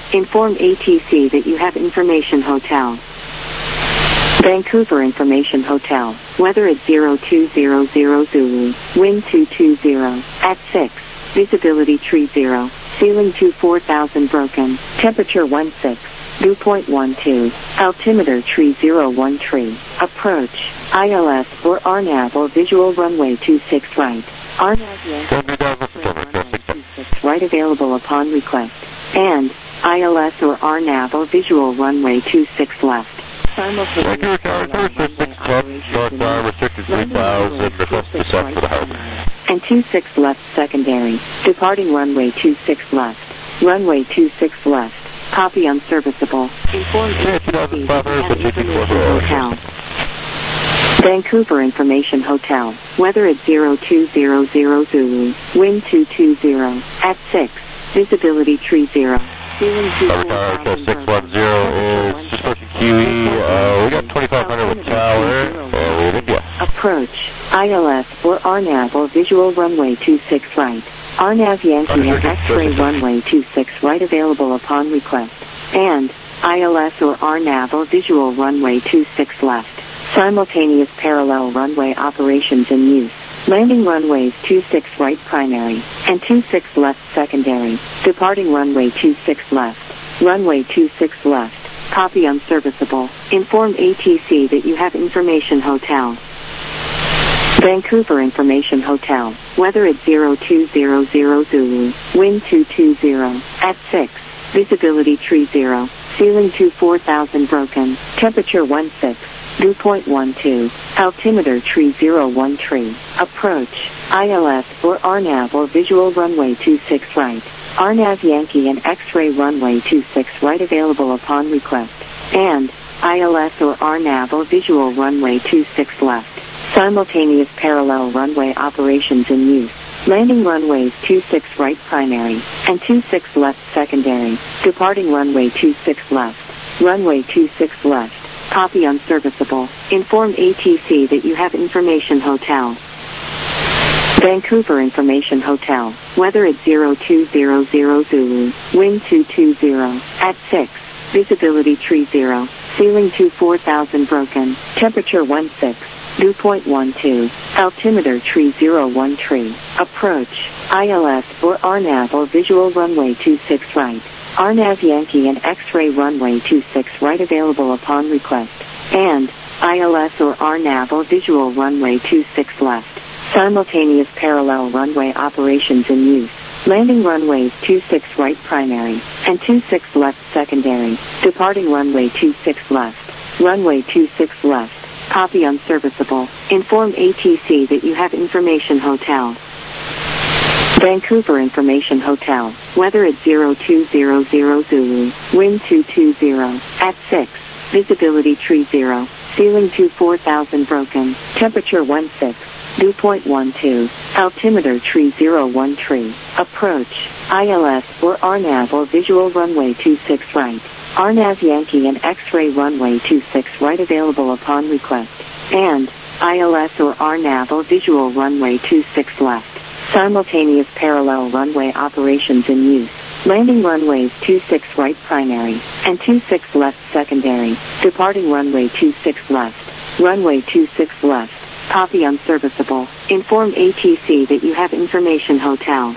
Inform ATC that you have Information Hotel. Vancouver Information Hotel. Weather at 0200 Zulu. Wind 220. At 6. Visibility 30. Ceiling 24,000 broken. Temperature 16. Dew point 12. Altimeter 3013. Approach. ILS or RNAV or visual runway 26 right. RNAV Yankee runway 26 right available upon request. And ILS or RNAV or visual runway 26 left. Vancouver Tower, north bar, restricted 3,000, request descent for the house. And 26 left secondary. Departing runway 26 left. Runway 26 left. Copy unserviceable. Inform Hotel. Vancouver Information Hotel. Weather at 0200 Zulu. Wind 220. At 6. Visibility 30. Ceiling 24,000. 610 is just pushing QE. We got 2,500 with tower. Approach. ILS or RNAV or visual runway 26 right. RNAV Yankee and X-ray runway 26 right available upon request. And ILS or RNAV or visual runway 26 left. Simultaneous parallel runway operations in use. Landing runways 26 right primary and 26 left secondary. Departing runway 26 left. Runway 26 left. Copy unserviceable. Inform ATC that you have Information Hotel. Vancouver Information Hotel. Weather at 0200 Zulu. Wind 220. At 6. Visibility 30. Ceiling 24,000 broken. Temperature 16. Dew point 12. Altimeter 3013. Approach. ILS or RNAV or visual runway 26 right. RNAV Yankee and X-ray runway 26 right available upon request. And ILS or RNAV or visual runway 26 left. Simultaneous parallel runway operations in use. Landing runways 26 right primary and 26 left secondary. Departing runway 26 left. Runway 26 left. Copy unserviceable. Inform ATC that you have Information Hotel. Vancouver Information Hotel. Weather at 0200 Zulu. Wind 220. At 6. Visibility 30. Ceiling 24,000 broken. Temperature 16. Dew point 12. Altimeter 3013. Approach. ILS or RNAV or visual runway 26 right. RNAV Yankee and X-ray runway 26 right available upon request. And ILS or RNAV or visual runway 26 left. Simultaneous parallel runway operations in use. Landing runways 26 right primary and 26 left secondary. Departing runway 26 left. Runway 26 left. Copy unserviceable. Inform ATC that you have Information Hotel. Vancouver Information Hotel. Weather at 0200 Zulu. Wind 220. At 6. Visibility 30. Ceiling 24,000 broken. Temperature 16. Dew point 12. Altimeter 3013. Approach. ILS or RNAV or visual runway 26 right. RNAV Yankee and X-ray runway 26 right available upon request. And ILS or RNAV or visual runway 26 left. Simultaneous parallel runway operations in use. Landing runways 26 right primary and 26 left secondary. Departing runway 26 left. Runway 26 left. Copy unserviceable. Inform ATC that you have Information Hotel.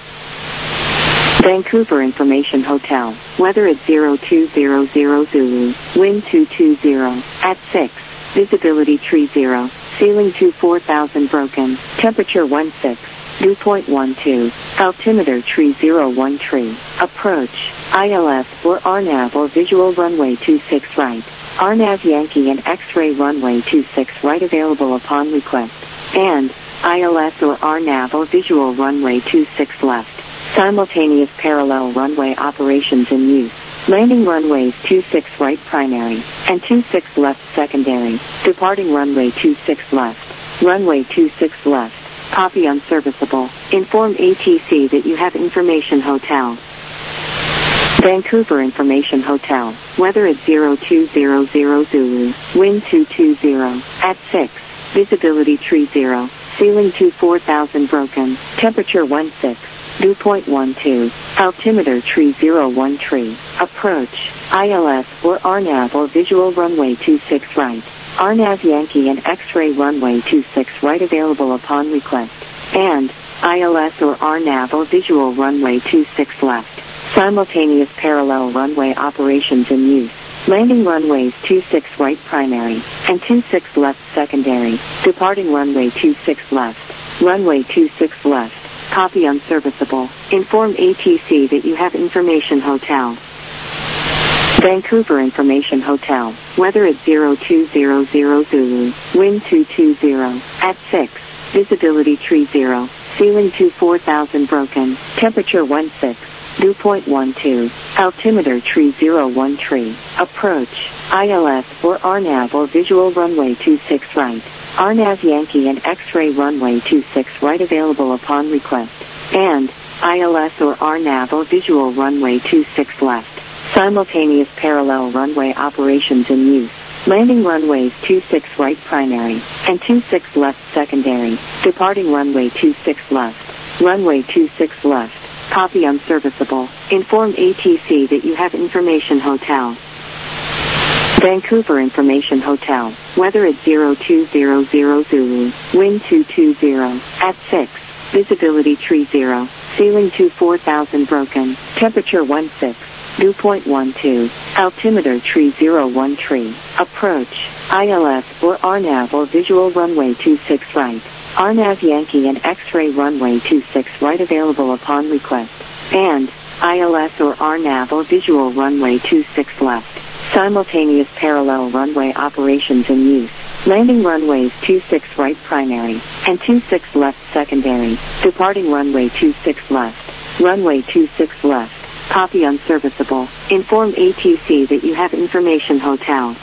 Vancouver Information Hotel. Weather at 0200 Zulu. Wind 220. At 6. Visibility 30. Ceiling 24,000 broken. Temperature 16. Dew point 12. Altimeter 3013. Approach. ILS or RNAV or visual runway 26 right. RNAV Yankee and X-ray runway 26 right available upon request. And ILS or RNAV or visual runway 26 left. Simultaneous parallel runway operations in use. Landing runways 26 right primary and 26 left secondary. Departing runway 26 left. Runway 26 left. Copy unserviceable. Inform ATC that you have Information Hotel. Vancouver Information Hotel. Weather at 0200 Zulu. Wind 220. At 6. Visibility 30. Ceiling 24,000 broken. Temperature 16. Dew.12. Altimeter tree 01 tree. Approach. ILS or RNAV or visual runway 26 right. RNAV Yankee and X-ray runway 26 right available upon request. And ILS or RNAV or visual runway 26 left. Simultaneous parallel runway operations in use. Landing runways 26 right primary and 26 left secondary. Departing runway 26 left. Runway 26 left. Copy unserviceable. Inform ATC that you have Information Hotel. Vancouver Information Hotel. Weather at 0200 Zulu. Wind 220. At 6. Visibility tree 0. Ceiling 4000 broken. Temperature 16. Dew.12. Altimeter tree 01 tree. Approach. ILS or RNAV or visual runway 26 right. RNAV Yankee and X-ray runway 26 right available upon request. And ILS or RNAV or visual runway 26 left. Simultaneous parallel runway operations in use. Landing runways 26 right primary and 26 left secondary. Departing runway 26 left. Runway 26 left. Copy unserviceable. Inform ATC that you have Information Hotel. Vancouver Information Hotel. Weather at 0200 Zulu. Wind 220. At 6. Visibility tree 0. Ceiling 4000 broken. Temperature 16. Dew.12. Altimeter tree 01 tree. Approach. ILS or RNAV or visual runway 26 right. RNAV Yankee and X-ray runway 26 right available upon request. And ILS or RNAV or visual runway 26 left. Simultaneous parallel runway operations in use. Landing runways 26 right primary and 26 left secondary. Departing runway 26 left. Runway 26 left. Copy unserviceable. Inform ATC that you have Information Hotel.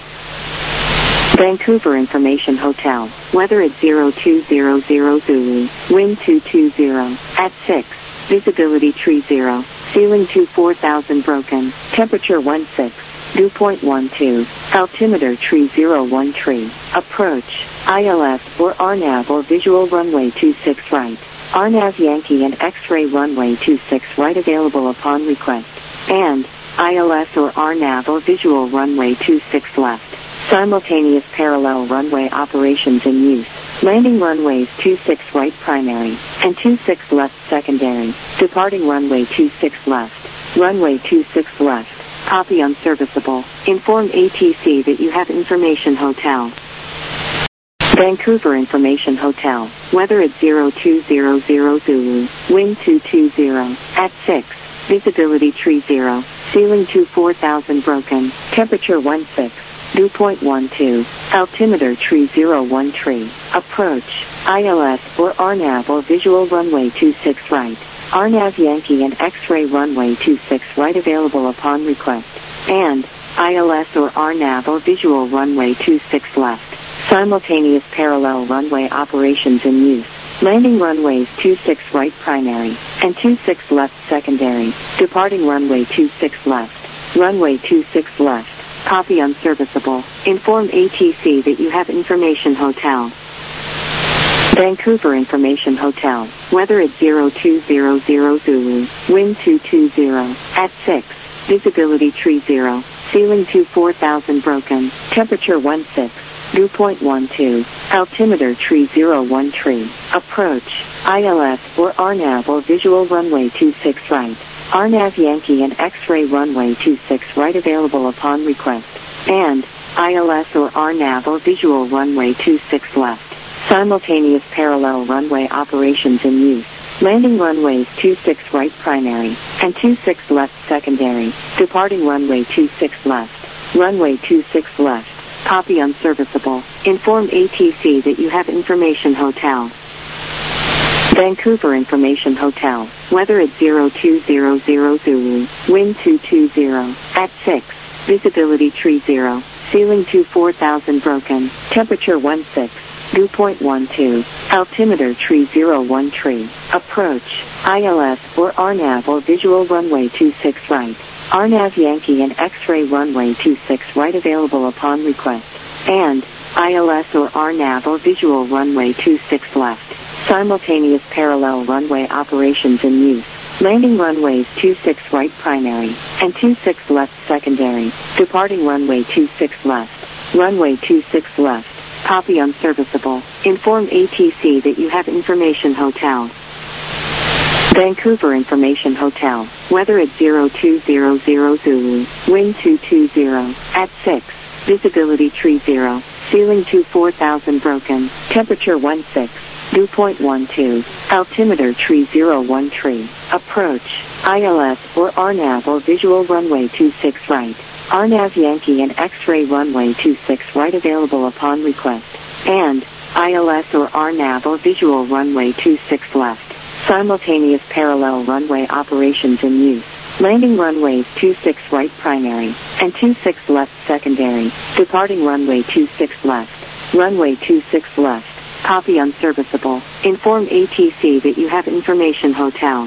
Vancouver Information Hotel. Weather at 0200 Zulu. Wind 220. At 6. Visibility tree 0. Ceiling 4000 broken. Temperature 16. Dew.12. Altimeter tree 01 tree. Approach. ILS or RNAV or visual runway 26 right. RNAV Yankee and X-ray runway 26 right available upon request. And ILS or RNAV or visual runway 26 left. Simultaneous parallel runway operations in use. Landing runways 26 right primary and 26 left secondary. Departing runway 26 left. Runway 26 left. Copy unserviceable. Inform ATC that you have Information Hotel. Vancouver Information Hotel. Weather at 0200 Zulu. Wind 220. At 6. Visibility tree 0. Ceiling 4000 broken. Temperature 16. Dew.12. Altimeter tree 01 tree. Approach. ILS or RNAV or visual runway 26 right. RNAV Yankee and X-ray runway 26 right available upon request. And ILS or RNAV or visual runway 26 left. Simultaneous parallel runway operations in use. Landing runways 26 right primary and 26 left secondary. Departing runway 26 left. Runway 26 left. Copy unserviceable. Inform ATC that you have Information Hotel. Vancouver Information Hotel. Weather at 0200 Zulu. Wind 220. At 6. Visibility tree 0. Ceiling 4000 broken. Temperature 16. Dew.12. Altimeter tree 01 tree. Approach. ILS or RNAV or visual runway 26 right. RNAV Yankee and X-ray runway 26 right available upon request. And ILS or RNAV or visual runway 26 left. Simultaneous parallel runway operations in use. Landing runways 26 right primary and 26 left secondary. Departing runway 26 left. Runway 26 left. Copy unserviceable. Inform ATC that you have Information Hotel. Vancouver Information Hotel. Weather at 0200 Zulu. Wind 220. At 6. Visibility tree 0. Ceiling 4000 broken. Temperature 16. Dew.12. Altimeter tree 01 tree. Approach. ILS or RNAV or visual runway 26 right. RNAV Yankee and X-ray runway 26 right available upon request. And ILS or RNAV or visual runway 26 left. Simultaneous parallel runway operations in use. Landing runways 26 right primary and 26 left secondary. Departing runway 26 left. Runway 26 left. Copy unserviceable. Inform ATC that you have Information Hotel. Vancouver Information Hotel. Weather at 0200 Zulu. Wind 220. At 6. Visibility tree 0. Ceiling 24,000 broken. Temperature 16. Dew point 12. Altimeter tree 01 tree. Approach. ILS or RNAV or visual runway 26 right. RNAV Yankee and X-ray runway 26 right available upon request. And ILS or RNAV or visual runway 26 left. Simultaneous parallel runway operations in use. Landing runways 26 right primary and 26 left secondary. Departing runway 26 left. Runway 26 left. Copy unserviceable. Inform ATC that you have Information Hotel.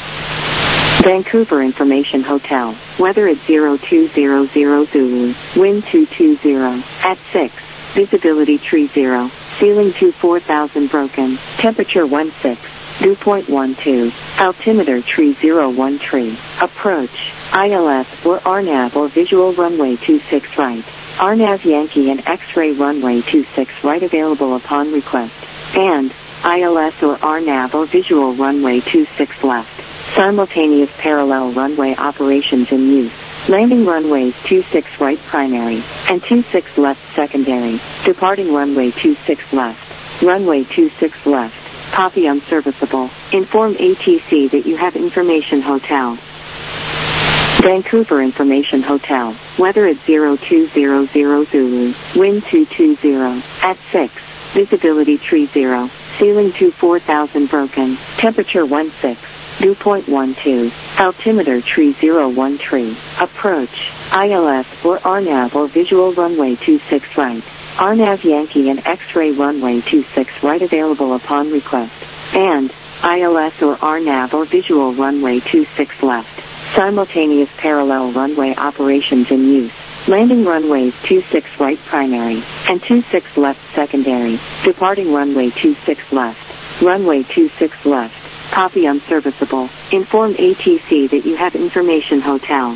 Vancouver Information Hotel. Weather at 0200 Zulu. Wind 220. At 6. Visibility tree 0. Ceiling 24,000 broken. Temperature 16. Dew point 12. Altimeter tree 01 tree. Approach. ILS or RNAV or visual runway 26 right. RNAV Yankee and X-ray runway 26 right available upon request. And ILS or RNAV or visual runway 26 left. Simultaneous parallel runway operations in use. Landing runways 26 right primary and 26 left secondary. Departing runway 26 left. Runway 26 left. Copy unserviceable. Inform ATC that you have Information Hotel. Vancouver Information Hotel. Weather at 0200 Zulu. Wind 220. At 6. Visibility tree 0. Ceiling 24,000 broken. Temperature 16. Dew point 12. Altimeter tree 01 tree. Approach. ILS or RNAV or visual runway 26 right. RNAV Yankee and X-ray runway 26 right available upon request. And ILS or RNAV or visual runway 26 left. Simultaneous parallel runway operations in use. Landing runways 26 right primary and 26 left secondary. Departing runway 26 left. Runway 26 left. Copy unserviceable. Inform ATC that you have Information Hotel.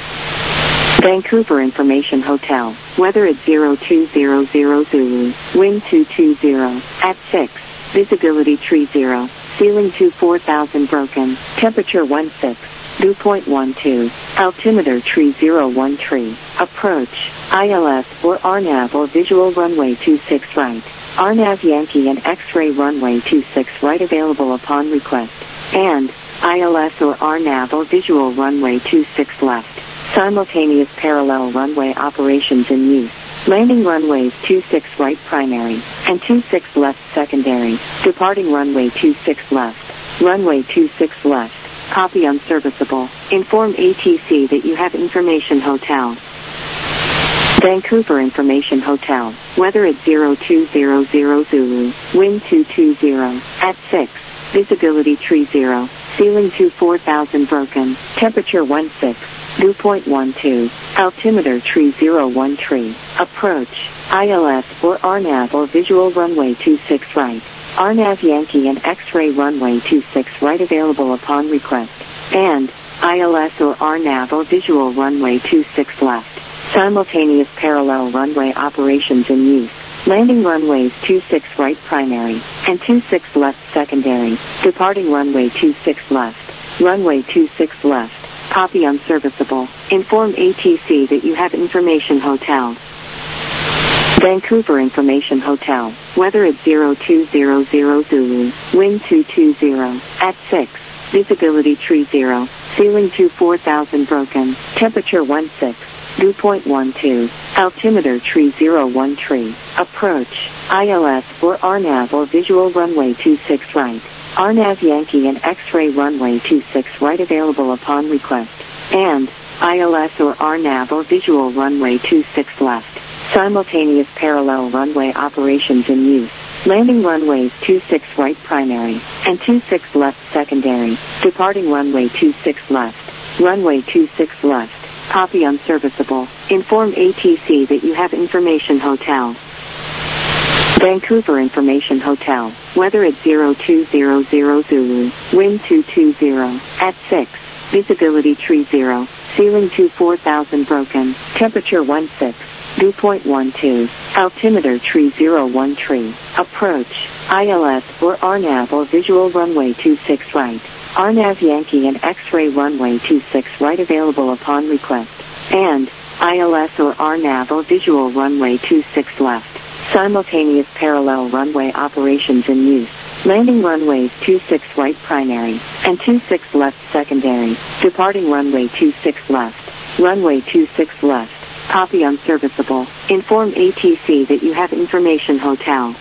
Vancouver Information Hotel. Weather at 0200 Zulu. Wind 220. At 6. Visibility tree 0. Ceiling 24,000 broken. Temperature 16. Dew point 12. Altimeter tree 01 tree. Approach. ILS or RNAV or visual runway 26 right. RNAV Yankee and X-ray runway 26 right available upon request. And ILS or RNAV or visual runway 26 left. Simultaneous parallel runway operations in use. Landing runways 26 right primary and 26 left secondary. Departing runway 26 left. Runway 26 left. Copy unserviceable. Inform ATC that you have Information Hotel. Vancouver Information Hotel. Weather at 0200 Zulu. Wind 220. At 6. Visibility tree 0. Ceiling 24,000 broken. Temperature 16. Dew point 12. Altimeter tree 01 tree. Approach. ILS or RNAV or visual runway 26 right. RNAV Yankee and X-ray runway 26 right available upon request. And ILS or RNAV or visual runway 26 left. Simultaneous parallel runway operations in use. Landing runways 26 right primary and 26 left secondary. Departing runway 26 left. Runway 26 left. Copy unserviceable. Inform ATC that you have Information Hotel. Vancouver Information Hotel. Weather at 0200 Zulu. Wind 220. At 6. Visibility tree 0. Ceiling 24,000 broken. Temperature 16. Dew point 12. Altimeter tree 01 tree. Approach. ILS or RNAV or visual runway 26 right. RNAV Yankee and X-ray runway 26 right available upon request. And ILS or RNAV or visual runway 26 left. Simultaneous parallel runway operations in use. Landing runways 26 right primary and 26 left secondary. Departing runway 26 left. Runway 26 left. Copy unserviceable. Inform ATC that you have Information Hotel. Vancouver Information Hotel. Weather at 0200 Zulu. Wind 220. At 6. Visibility tree 0. Ceiling 24,000 broken. Temperature 16. Dew point 12. Altimeter tree 01 tree. Approach. ILS or RNAV or visual runway 26 right. RNAV Yankee and X-ray runway 26 right available upon request. And ILS or RNAV or visual runway 26 left. Simultaneous parallel runway operations in use. Landing runways 26 right primary and 26 left secondary. Departing runway 26 left. Runway 26 left. Copy unserviceable. Inform ATC that you have information hotel.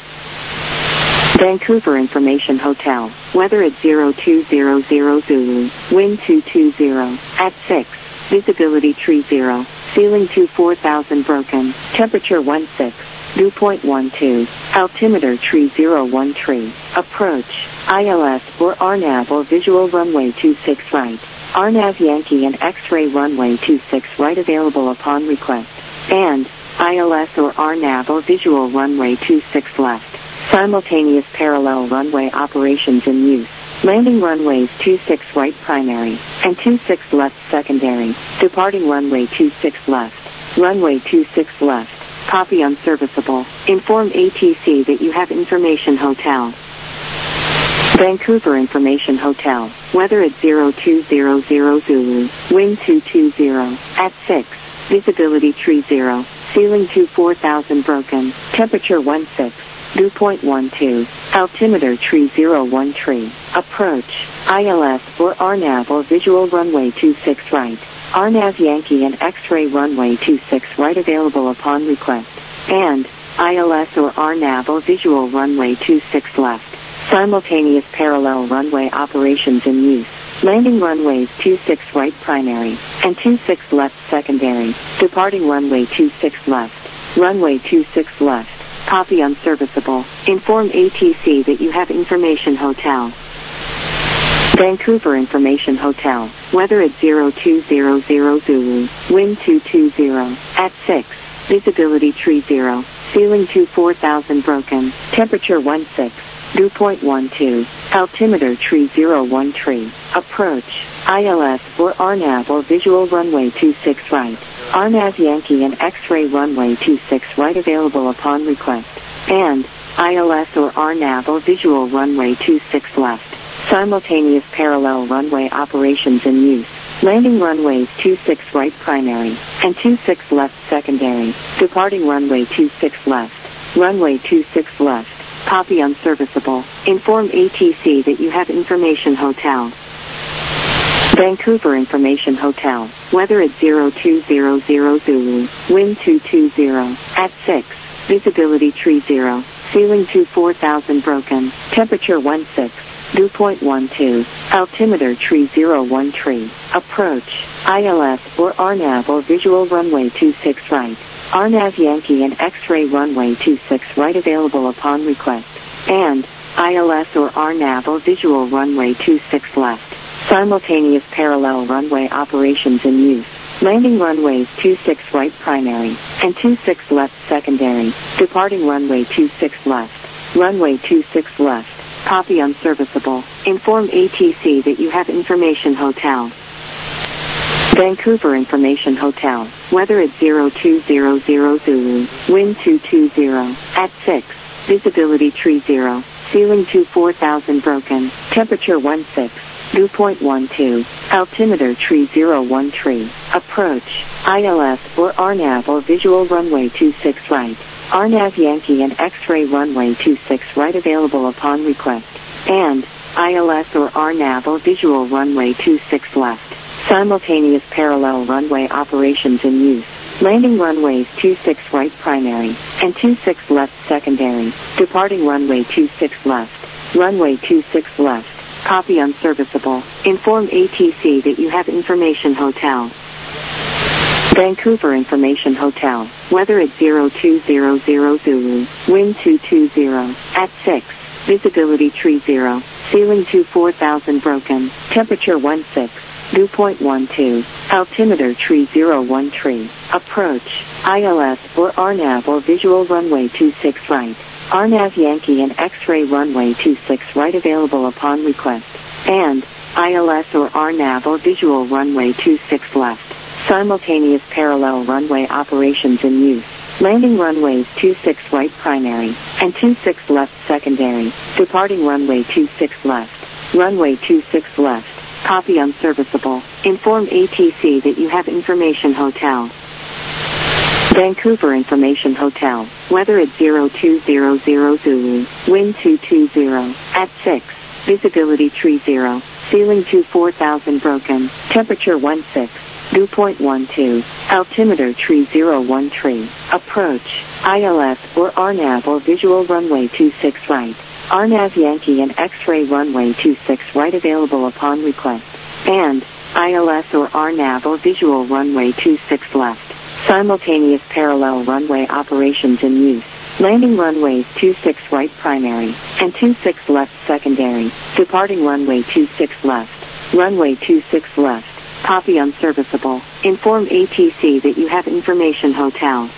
Vancouver Information Hotel. Weather at 0200 Zulu. Wind 220. At 6. Visibility tree 0. Ceiling 24,000 broken. Temperature 16. Dew point 12. Altimeter tree 01 tree. Approach. ILS or RNAV or visual runway 26 right. RNAV Yankee and X-ray runway 26 right available upon request. And ILS or RNAV or visual runway 26 left. Simultaneous parallel runway operations in use. Landing runways 26 right primary and 26 left secondary. Departing runway 26 left. Runway 26 left. Copy unserviceable. Inform ATC that you have information hotel. Vancouver Information Hotel. Weather at 0200 Zulu. Wind 220. At 6. Visibility tree 0. Ceiling 24,000 broken. Temperature 16. Dew point 12. Altimeter tree 01 tree. Approach. ILS or RNAV or visual runway 26 right. RNAV Yankee and X-ray runway 26 right available upon request. And ILS or RNAV or visual runway 26 left. Simultaneous parallel runway operations in use. Landing runways 26 right primary and 26 left secondary. Departing runway 26 left. Runway 26 left. Copy unserviceable. Inform ATC that you have information hotel. Vancouver Information Hotel. Weather at 0200 Zulu. Wind 220. At 6. Visibility tree 0. Ceiling 24,000 broken. Temperature 16. Dew point 12. Altimeter tree 01 tree. Approach. ILS or RNAV or visual runway 26 right. RNAV Yankee and X-ray runway 26 right available upon request. And ILS or RNAV or visual runway 26 left. Simultaneous parallel runway operations in use. Landing runways 26 right primary and 26 left secondary. Departing runway 26 left. Runway 26 left. Copy unserviceable. Inform ATC that you have information hotel. Vancouver Information Hotel. Weather at 0200 Zulu. Wind 220. At 6. Visibility tree 0. Ceiling 24,000 broken. Temperature 16. Dew point 12. Altimeter tree 01 tree. Approach. ILS or RNAV or visual runway 26 right. RNAV Yankee and X-ray runway 26 right available upon request. And ILS or RNAV or visual runway 26 left. Simultaneous parallel runway operations in use. Landing runways 26 right primary and 26 left secondary. Departing runway 26 left. Runway 26 left. Copy unserviceable. Inform ATC that you have information hotel. Vancouver Information Hotel. Weather at 0200 Zulu. Wind 220. At 6. Visibility tree 0. Ceiling 24,000 broken. Temperature 16. Dew point 12. Altimeter tree 01 tree. Approach. ILS or RNAV or visual runway 26 right. RNAV Yankee and X-ray runway 26 right available upon request. And ILS or RNAV or visual runway 26 left. Simultaneous parallel runway operations in use. Landing runways 26 right primary and 26 left secondary. Departing runway 26 left. Runway 26 left. Copy unserviceable. Inform ATC that you have information hotel. Vancouver Information Hotel. Weather at 0200 Zulu. Wind 220. At 6. Visibility tree 0. Ceiling 24,000 broken. Temperature 16. Dew point 12. Altimeter tree 01 tree. Approach. ILS or RNAV or visual runway 26 right. RNAV Yankee and X-ray runway 26 right available upon request. And ILS or RNAV or visual runway 26 left. Simultaneous parallel runway operations in use. Landing runways 26 right primary and 26 left secondary. Departing runway 26 left. Runway 26 left. Copy unserviceable. Inform ATC that you have information hotel. Vancouver Information Hotel. Weather at 0200 Zulu. Wind 220. At 6. Visibility 30. Ceiling to 4000 broken. Temperature 16. Dew point 12. Altimeter 3013. Approach. ILS or RNAV or visual runway 26 right. RNAV Yankee and X-ray runway 26 right available upon request. And ILS or RNAV or visual runway 26 left. Simultaneous parallel runway operations in use. Landing runways 26 right primary and 26 left secondary. Departing runway 26 left. Runway 26 left. Copy unserviceable. Inform ATC that you have information hotel.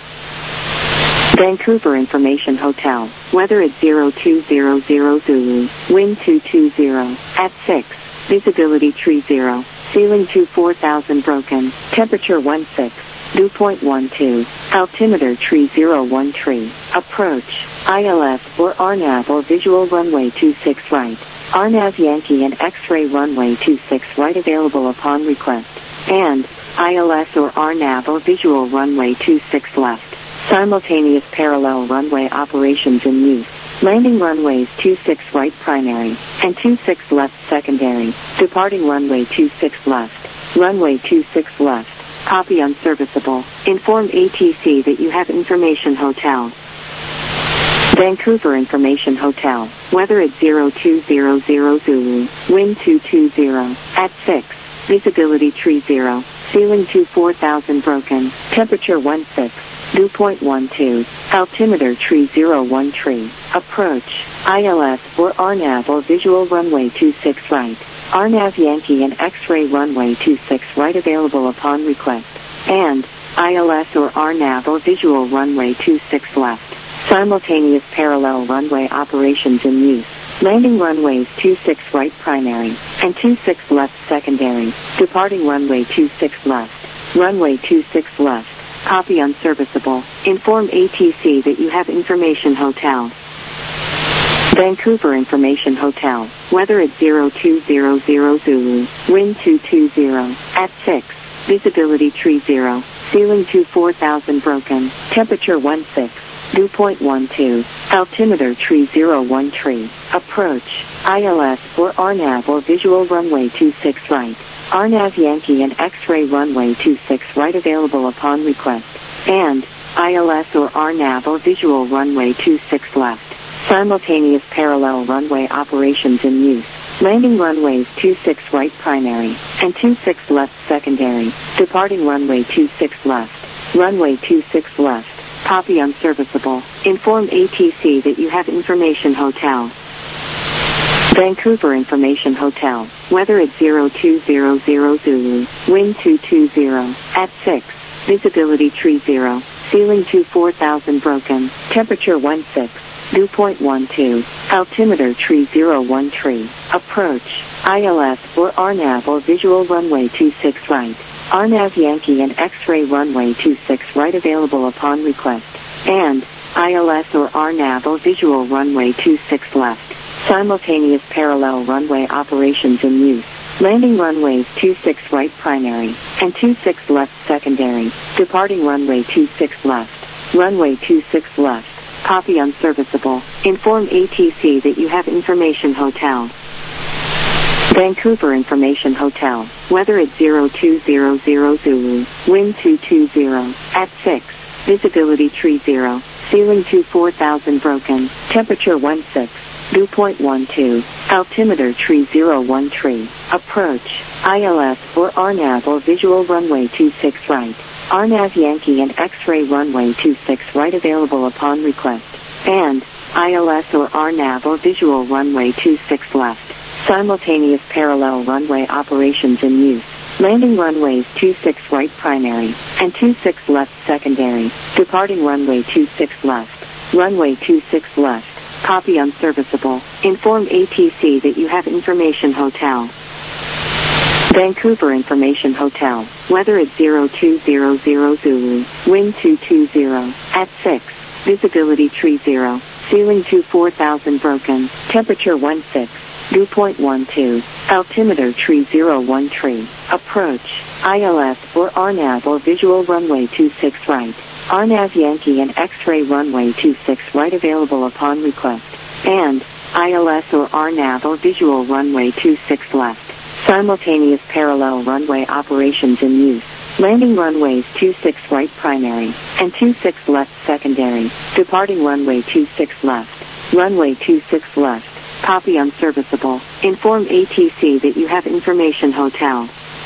Vancouver Information Hotel. Weather at 0200 Zulu. Wind 220. At 6. Visibility 30. Ceiling to 4000 broken. Temperature 16. Dew point 12. Altimeter 3013. Approach. ILS or RNAV or visual runway 26 right. RNAV Yankee and X-ray runway 26 right available upon request. And ILS or RNAV or visual runway 26 left. Simultaneous parallel runway operations in use. Landing runways 26 right primary and 26 left secondary. Departing runway 26 left. Runway 26 left. Copy unserviceable. Inform ATC that you have information hotel. Vancouver Information Hotel. Weather at 0200 Zulu. Wind 220. At 6. Visibility 30. Ceiling to 4000 broken. Temperature 16. Dew point 12. Altimeter 3013. Approach. ILS or RNAV or visual runway 26 right. RNAV Yankee and X-ray runway 26 right available upon request. And ILS or RNAV or visual runway 26 left. Simultaneous parallel runway operations in use. Landing runways 26 right primary and 26 left secondary. Departing runway 26 left. Runway 26 left. Copy unserviceable. Inform ATC that you have information hotel. Vancouver Information Hotel. Weather at 0200 Zulu. Wind 220. At 6. Visibility 30. Ceiling to 4000 broken. Temperature 16. Dew point 12. Altimeter 3013. Approach. ILS or RNAV or visual runway 26 right. RNAV Yankee and X-ray runway 26 right available upon request. And ILS or RNAV or visual runway 26 left. Simultaneous parallel runway operations in use. Landing runways 26 right primary and 26 left secondary. Departing runway 26 left. Runway 26 left. Copy unserviceable. Inform ATC that you have information hotel. Vancouver Information Hotel. Weather at 0200 Zulu. Wind 220. At 6. Visibility 30. Ceiling to 4000 broken. Temperature 16. Dew point 12. Altimeter 3013. Approach. ILS or RNAV or visual runway 26 right. RNAV Yankee and X-ray runway 26 right available upon request. And ILS or RNAV or visual runway 26 left. Simultaneous parallel runway operations in use. Landing runways 26 right primary and 26 left secondary. Departing runway 26 left. Runway 26 left. Copy unserviceable. Inform ATC that you have information hotel. Vancouver Information Hotel. Weather at 0200 Zulu. Wind 220. At 6. Visibility 30. Ceiling to 4000 broken. Temperature 16. Dew point 12. Altimeter 3013. Approach. ILS or RNAV or visual runway 26 right. RNAV Yankee and X-ray runway 26 right available upon request. And ILS or RNAV or visual runway 26 left. Simultaneous parallel runway operations in use. Landing runways 26 right primary and 26 left secondary. Departing runway 26 left. Runway 26 left. Copy unserviceable. Inform ATC that you have Information Hotel. Vancouver Information Hotel. Weather at 0200 Zulu. Wind 220. At 6. Visibility tree 0. Ceiling 4000 broken. Temperature 16. Dew point 12. Altimeter tree 01 tree. Approach. ILS or RNAV or visual runway 26 right. RNAV Yankee and X-ray runway 26 right available upon request. And ILS or RNAV or visual runway 26 left. Simultaneous parallel runway operations in use. Landing runways 26 right primary and 26 left secondary. Departing runway 26 left. Runway 26 left. Copy unserviceable. Inform ATC that you have Information Hotel.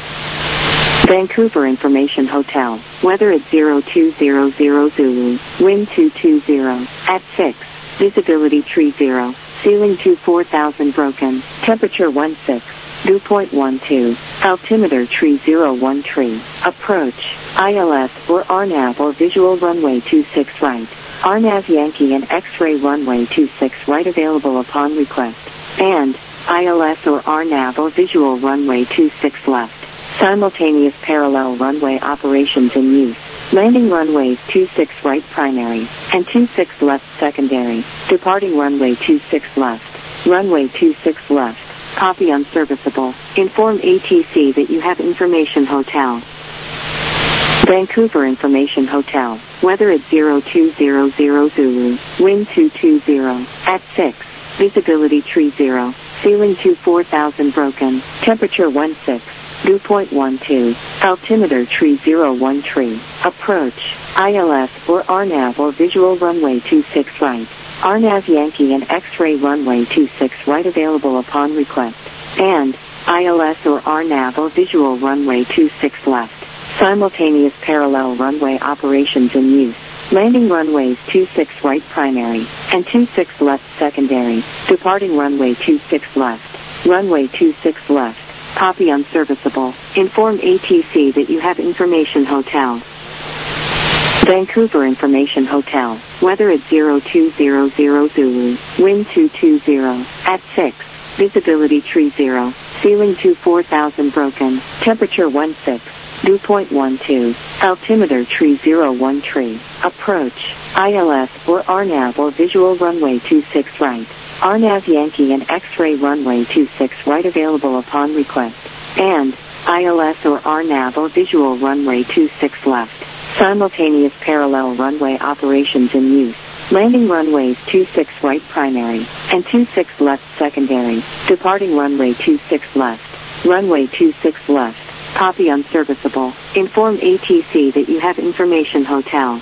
Vancouver Information Hotel. Weather at 0200 Zulu. Wind 220. At 6. Visibility tree 0. Ceiling 4000 broken. Temperature 16. Dew point 12. Altimeter tree 01 tree. Approach. ILS or RNAV or visual runway 26 right. RNAV Yankee and X-ray runway 26 right available upon request. And ILS or RNAV or visual runway 26 left. Simultaneous parallel runway operations in use. Landing runways 26 right primary and 26 left secondary. Departing runway 26 left. Runway 26 left. Copy unserviceable. Inform ATC that you have Information Hotel. Vancouver Information Hotel. Weather at 0200 Zulu. Wind 220. At 6. Visibility tree 0. Ceiling 4000 broken. Temperature 16. Dew point 12. Altimeter tree 01 tree. Approach. ILS or RNAV or visual runway 26 right. RNAV Yankee and X-ray runway 26 right available upon request. And ILS or RNAV or visual runway 26 left. Simultaneous parallel runway operations in use. Landing runways 26 right primary and 26 left secondary. Departing runway 26 left. Runway 26 left. Copy unserviceable. Inform ATC that you have Information Hotel. Vancouver Information Hotel. Weather at 0200 Zulu. Wind 220. At 6. Visibility tree 0. Ceiling 4000 broken. Temperature 16. Dew point 12. Altimeter tree 01 tree. Approach. ILS or RNAV or visual runway 26 right. RNAV Yankee and X-ray runway 26 right available upon request. And ILS or RNAV or visual runway 26 left. Simultaneous parallel runway operations in use. Landing runways 26 right primary and 26 left secondary. Departing runway 26 left. Runway 26 left. Copy unserviceable. Inform ATC that you have Information Hotel.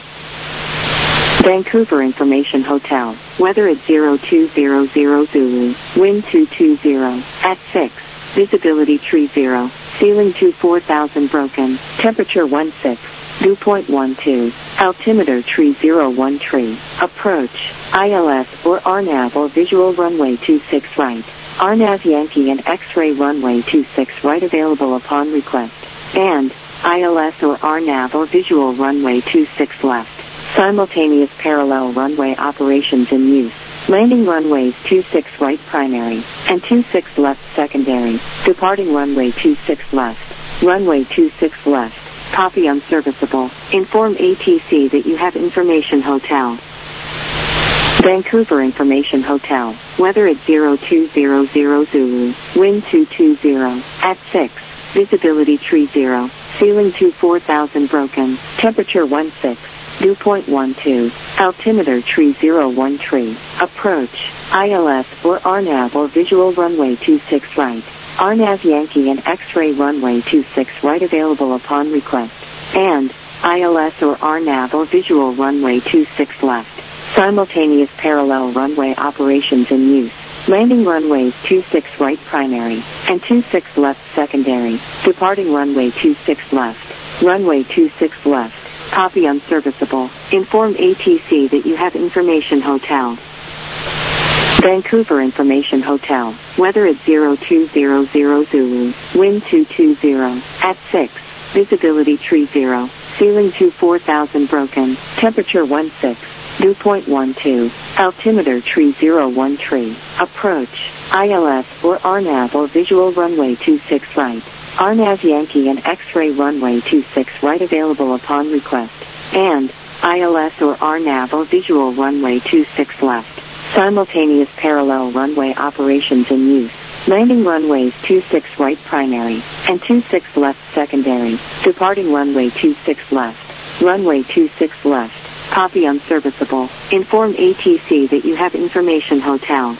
Vancouver Information Hotel. Weather at 0200 Zulu. Wind 220. At 6. Visibility tree 0. Ceiling 4000 broken. Temperature 16. Dew point 12. Altimeter tree 01 tree. Approach. ILS or RNAV or visual runway 26 right. RNAV Yankee and X-ray runway 26 right available upon request. And ILS or RNAV or visual runway 26 left. Simultaneous parallel runway operations in use. Landing runways 26 right primary and 26 left secondary. Departing runway 26 left. Runway 26 left. Copy unserviceable. Inform ATC that you have Information Hotel. Vancouver Information Hotel. Weather at 0200 Zulu. Wind 220. At 6. Visibility tree 0. Ceiling 4000 broken. Temperature 16. Dew point 12. Altimeter tree 01 tree. Approach. ILS or RNAV or visual runway 26 right. RNAV Yankee and X-ray runway 26 right available upon request. And ILS or RNAV or visual runway 26 left. Simultaneous parallel runway operations in use. Landing runways 26 right primary and 26 left secondary. Departing runway 26 left. Runway 26 left. Copy unserviceable. Inform ATC that you have Information Hotel. Vancouver Information Hotel. Weather at 0200 Zulu. Wind 220. At 6. Visibility tree 0. Ceiling 4000 broken. Temperature 16. dew point 12, altimeter tree 01 tree, approach, ILS or RNAV or visual runway 26 right, RNAV Yankee and X-ray runway 26 right available upon request, and ILS or RNAV or visual runway 26 left, simultaneous parallel runway operations in use. Landing runways 26 right primary and 26 left secondary, departing runway 26 left, runway 26 left, copy unserviceable, inform ATC that you have information hotel.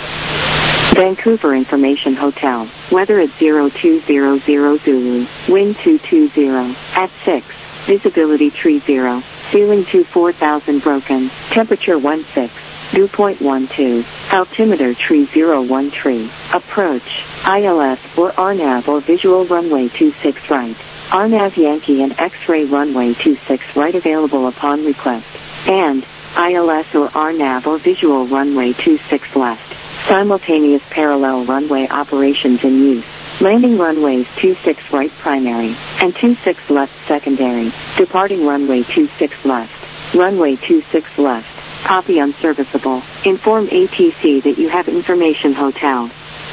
Vancouver Information Hotel, weather at 0200 Zulu, wind 220, at 6, visibility tree 0, ceiling 24,000 broken, temperature 16. Dew point 12, altimeter tree 01 tree, approach, ILS or RNAV or visual runway 26 right, RNAV Yankee and X-ray runway 26 right available upon request, and ILS or RNAV or visual runway 26 left, simultaneous parallel runway operations in use. Landing runways 26 right primary and 26 left secondary, departing runway 26 left, runway 26 left. Copy unserviceable. Inform ATC that you have information hotel.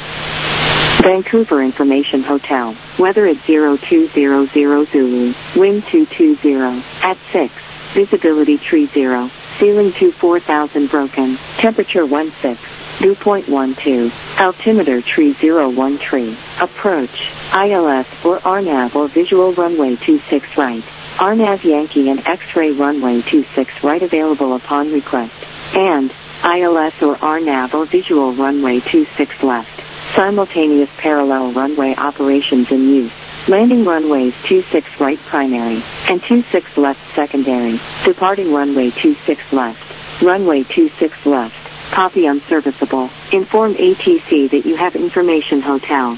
Vancouver Information Hotel, weather at 0200 Zulu, wind 220, at 6, visibility tree 0, ceiling 24,000 broken, temperature 16, dew point 12, altimeter tree 01 tree, approach, ILS or RNAV or visual runway 26 right, RNAV Yankee and X-ray runway 26 right available upon request, and ILS or RNAV or visual runway 26 left, simultaneous parallel runway operations in use. Landing runways 26 right primary and 26 left secondary, departing runway 26 left, runway 26 left, copy unserviceable, inform ATC that you have information hotel.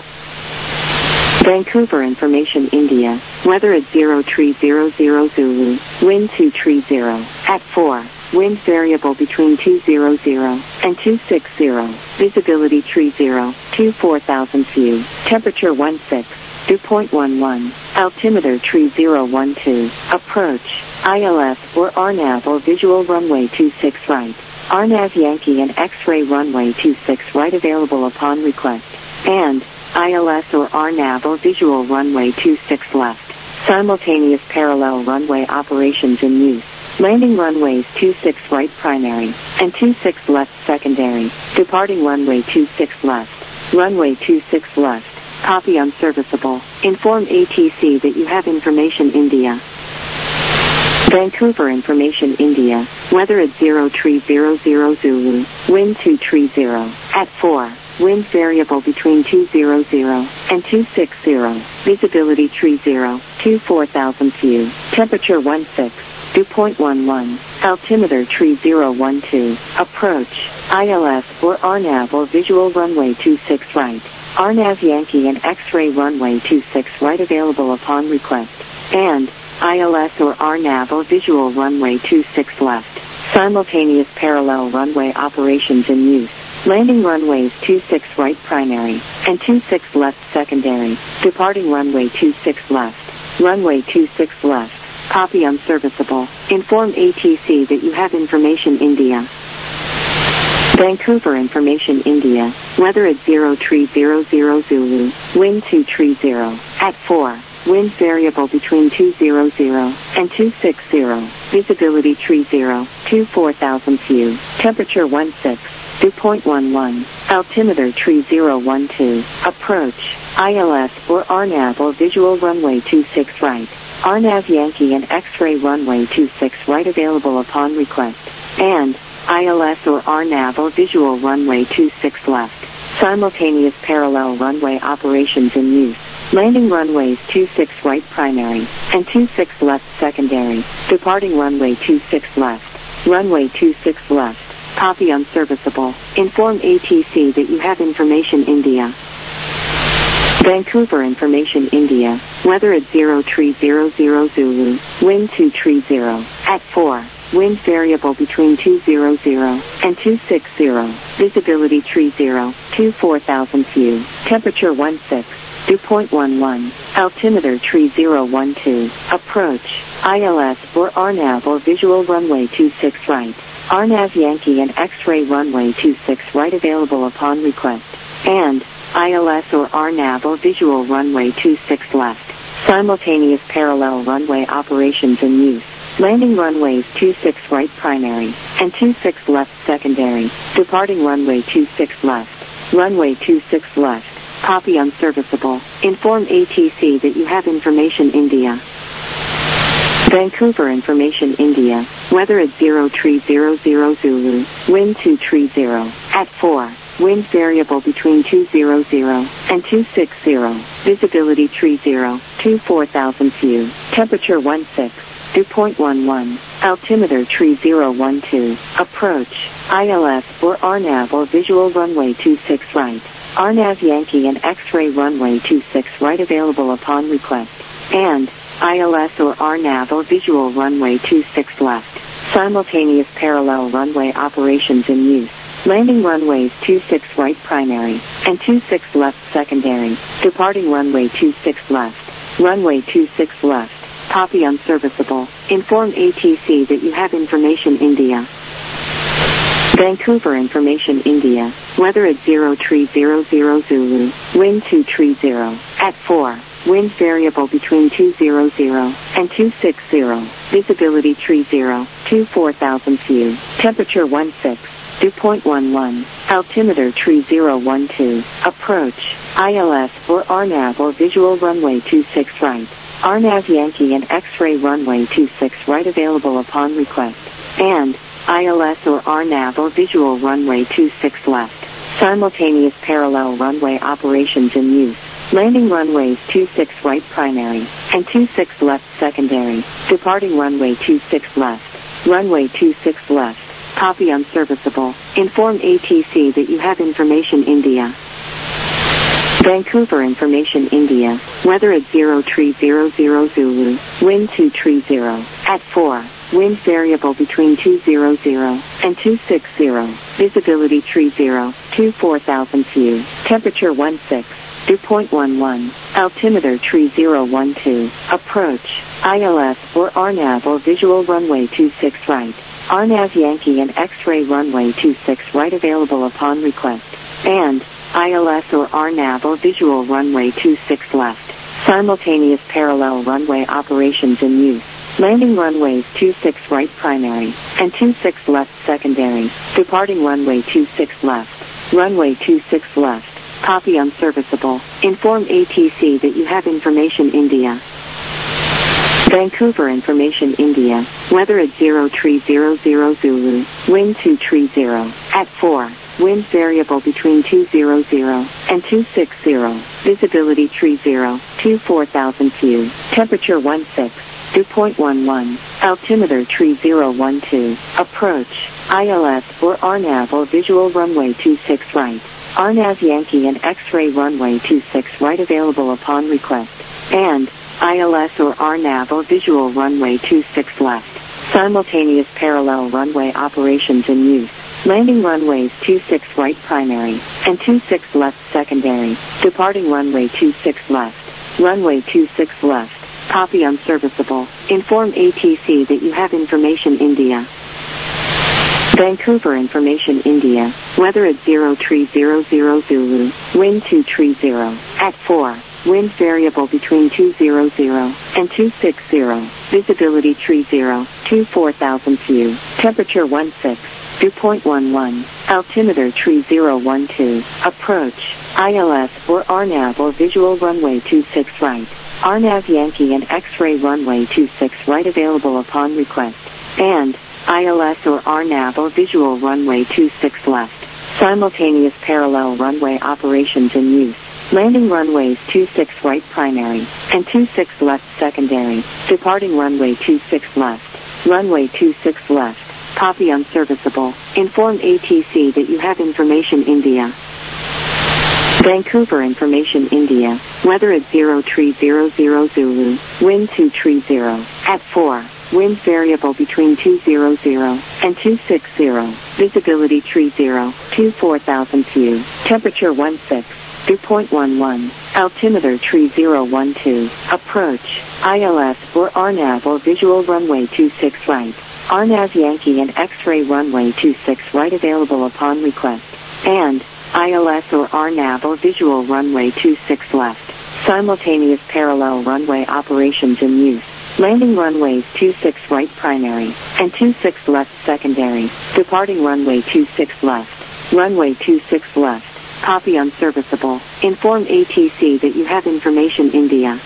Vancouver Information India, weather at 0300 Zulu, wind 230, at 4, wind variable between 200 and 260, visibility tree 0, 24,000 view, temperature 16, dew point 11, altimeter tree 012, approach, ILS or RNAV or visual runway 26 right, RNAV Yankee and X-ray runway 26 right available upon request, and ILS or RNAV or visual runway 26 left, simultaneous parallel runway operations in use. Landing runways 26 right primary and 26 left secondary, departing runway 26 left, runway 26 left, copy unserviceable, inform ATC that you have information India. Vancouver Information India, weather at 0300 Zulu, wind 230, at 4, wind variable between 200 and 260, visibility tree 0, 24,000 view, temperature 16, dew point 11, altimeter tree 012, approach, ILS or RNAV or visual runway 26 right, RNAV Yankee and X-ray runway 26 right available upon request, and ILS or RNAV or visual runway 26 left, simultaneous parallel runway operations in use. Landing runways 26 right primary and 26 left secondary, departing runway 26 left, runway 26 left, copy unserviceable, inform ATC that you have information India. Vancouver Information India, weather at 0300 Zulu, wind 230, at 4, wind variable between 200 and 260, visibility tree 0, 24,000 view, temperature 16, dew point 11, altimeter tree 012, approach, ILS or RNAV or visual runway 26 right, RNAV Yankee and X-ray runway 26 right available upon request, and ILS or RNAV or visual runway 26 left, simultaneous parallel runway operations in use. Landing runways 26 right primary and 26 left secondary, departing runway 26 left, runway 26 left, copy unserviceable, inform ATC that you have information India. Vancouver Information India, weather at 0300 Zulu, wind 230, at 4, wind variable between 200 and 260, visibility tree 0, 24,000 view, temperature 16, dew point 11, altimeter tree 012, approach, ILS or RNAV or visual runway 26 right. RNAV Yankee and X-ray runway 26 right available upon request. And ILS or RNAV or visual runway 26 left. Simultaneous parallel runway operations in use. Landing runways 26 right primary and 26 left secondary. Departing runway 26 left. Runway 26 left. Copy unserviceable. Inform ATC that you have information India. Vancouver information India. Weather at 0300 Zulu. Wind 230. At 4. Wind variable between 200 and 260. Visibility 30 to 4,000 view. Temperature 16. Dew point 11. Altimeter 3012. Approach. ILS or RNAV or visual runway 26 right. RNAV Yankee and X-ray runway 26 right available upon request. And ILS or RNAV or visual runway 26 left. Simultaneous parallel runway operations in use. Landing runways 26 right primary and 26 left secondary. Departing runway 26 left. Runway 26 left. Copy unserviceable. Inform ATC that you have information India. Vancouver information India. Weather at 0300 Zulu. Wind 230. At 4. Wind variable between 200 and 260. Visibility 30 to 4,000 view. Temperature 16. Dew point 11. Altimeter 3012. Approach. ILS or RNAV or visual runway 26 right. RNAV Yankee and X-ray runway 26 right available upon request. And ILS or RNAV or visual runway 26 left. Simultaneous parallel runway operations in use. Landing runways 26 right primary and 26 left secondary. Departing runway 26 left. Runway 26 left. Copy unserviceable. Inform ATC that you have information India. Vancouver information India. Weather at 0300 Zulu. Wind 230. At 4. Wind variable between 200 and 260. Visibility 30 to 4,000 view. Temperature 16. Dew point 11. Altimeter 3012. Approach. ILS or RNAV or visual runway 26 right. RNAV Yankee and X-ray runway 26 right available upon request. And ILS or RNAV or visual runway 26 left. Simultaneous parallel runway operations in use. Landing runways 26 right primary and 26 left secondary. Departing runway 26 left. Runway 26 left. Copy unserviceable. Inform ATC that you have information India. Vancouver information India. Weather at 0300 Zulu. Wind 230. At 4. Wind variable between 200 and 260. Visibility 30 to 4,000 view. Temperature 16. Dew point 11. Altimeter 3012. Approach. ILS or RNAV or visual runway 26 right. RNAV Yankee and X-ray runway 26 right available upon request. And ILS or RNAV or visual runway 26 left. Simultaneous parallel runway operations in use. Landing runways 26 right primary and 26 left secondary. Departing runway 26 left. Runway 26 left. Copy unserviceable. Inform ATC that you have information India. Vancouver information India. Weather at 0300 Zulu. Wind 230. At 4. Wind variable between 200 and 260. Visibility 30 to 4,000 view. Temperature 16. Dew point 11. Altimeter 3012. Approach. ILS or RNAV or visual runway 26 right. RNAV Yankee and X-ray runway 26 right available upon request. And ILS or RNAV or visual runway 26 left. Simultaneous parallel runway operations in use. Landing runways 26 right primary and 26 left secondary. Departing runway 26 left. Runway 26 left. Copy unserviceable. Inform ATC that you have information India. Vancouver information India. Weather at 0300 Zulu. Wind 230. At 4. Wind variable between 200 and 260. Visibility 30 to 4,000 view. Temperature 16. 2.11. Altimeter tree 012. Approach. ILS or RNAV or visual runway 26 right. RNAV Yankee and X-ray runway 26 right available upon request. And ILS or RNAV or visual runway 26 left. Simultaneous parallel runway operations in use. Landing runways 26 right primary and 26 left secondary. Departing runway 26 left. Runway 26 left. Copy unserviceable. Inform ATC that you have information India.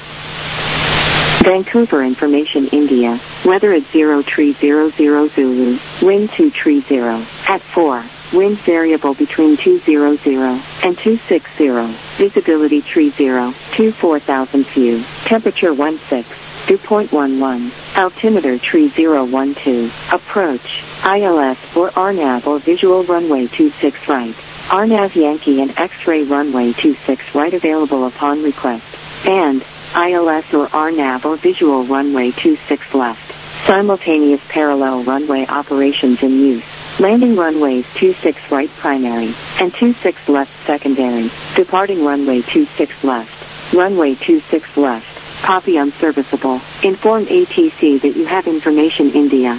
Vancouver information India. Weather at 0300 Zulu. Wind 230. At 4. Wind variable between 200 and 260. Visibility 30 to 4,000 view. Temperature 16. 2.11. Altimeter tree 012. Approach. ILS or RNAV or visual runway 26 right. RNAV Yankee and X-ray runway 26 right available upon request. And ILS or RNAV or visual runway 26 left. Simultaneous parallel runway operations in use. Landing runways 26 right primary and 26 left secondary. Departing runway 26 left. Runway 26 left. Copy unserviceable. Inform ATC that you have information India.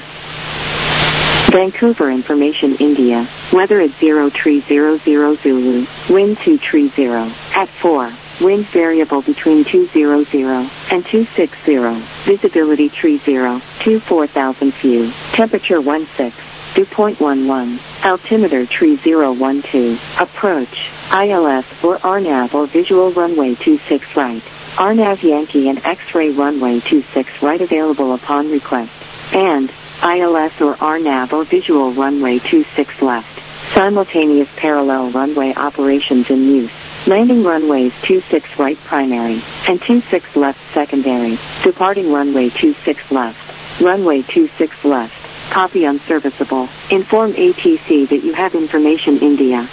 Vancouver information India. Weather at 0300 Zulu. Wind 230. At 4. Wind variable between 200 and 260. Visibility 30 to 4,000 view. Temperature 16. 2.11. Altimeter tree 012. Approach. ILS or RNAV or visual runway 26 right. RNAV Yankee and X-ray runway 26 right available upon request. And ILS or RNAV or visual runway 26 left. Simultaneous parallel runway operations in use. Landing runways 26 right primary and 26 left secondary. Departing runway 26 left. Runway 26 left. Copy unserviceable. Inform ATC that you have information India.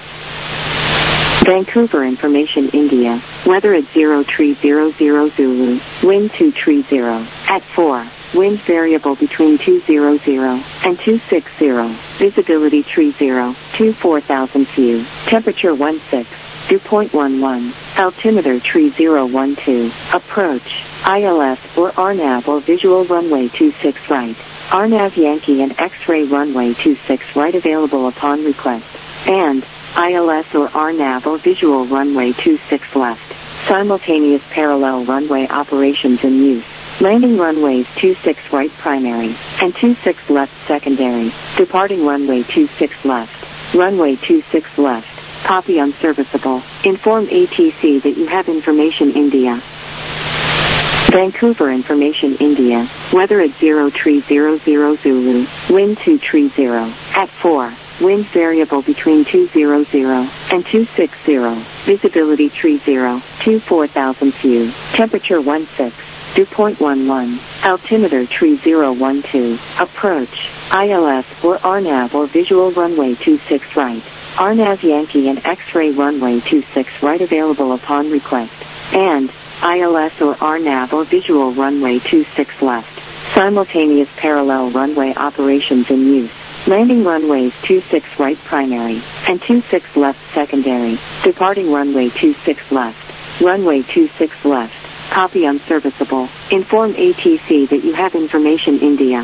Vancouver information India. Weather at 0300 Zulu. Wind 230. At 4. Wind variable between 200 and 260. Visibility 30 to 4,000 view. Temperature 16. 2.11. Altimeter tree 012. Approach. ILS or RNAV or visual runway 26 right. RNAV Yankee and X-ray runway 26 right available upon request. And ILS or RNAV or visual runway 26 left. Simultaneous parallel runway operations in use. Landing runways 26 right primary and 26 left secondary. Departing runway 26 left. Runway 26 left. Copy unserviceable. Inform ATC that you have information India. Vancouver information India. Weather at 0300 Zulu. Wind 230. At 4. Wind variable between 200 and 260. Visibility 30 to 4,000 view. Temperature 16. 2.11. Altimeter tree 012. Approach. ILS or RNAV or visual runway 26 right. RNAV Yankee and X-ray runway 26 right available upon request. And ILS or RNAV or visual runway 26 left. Simultaneous parallel runway operations in use. Landing runways 26 right primary and 26 left secondary. Departing runway 26 left. Runway 26 left. Copy unserviceable. Inform ATC that you have information India.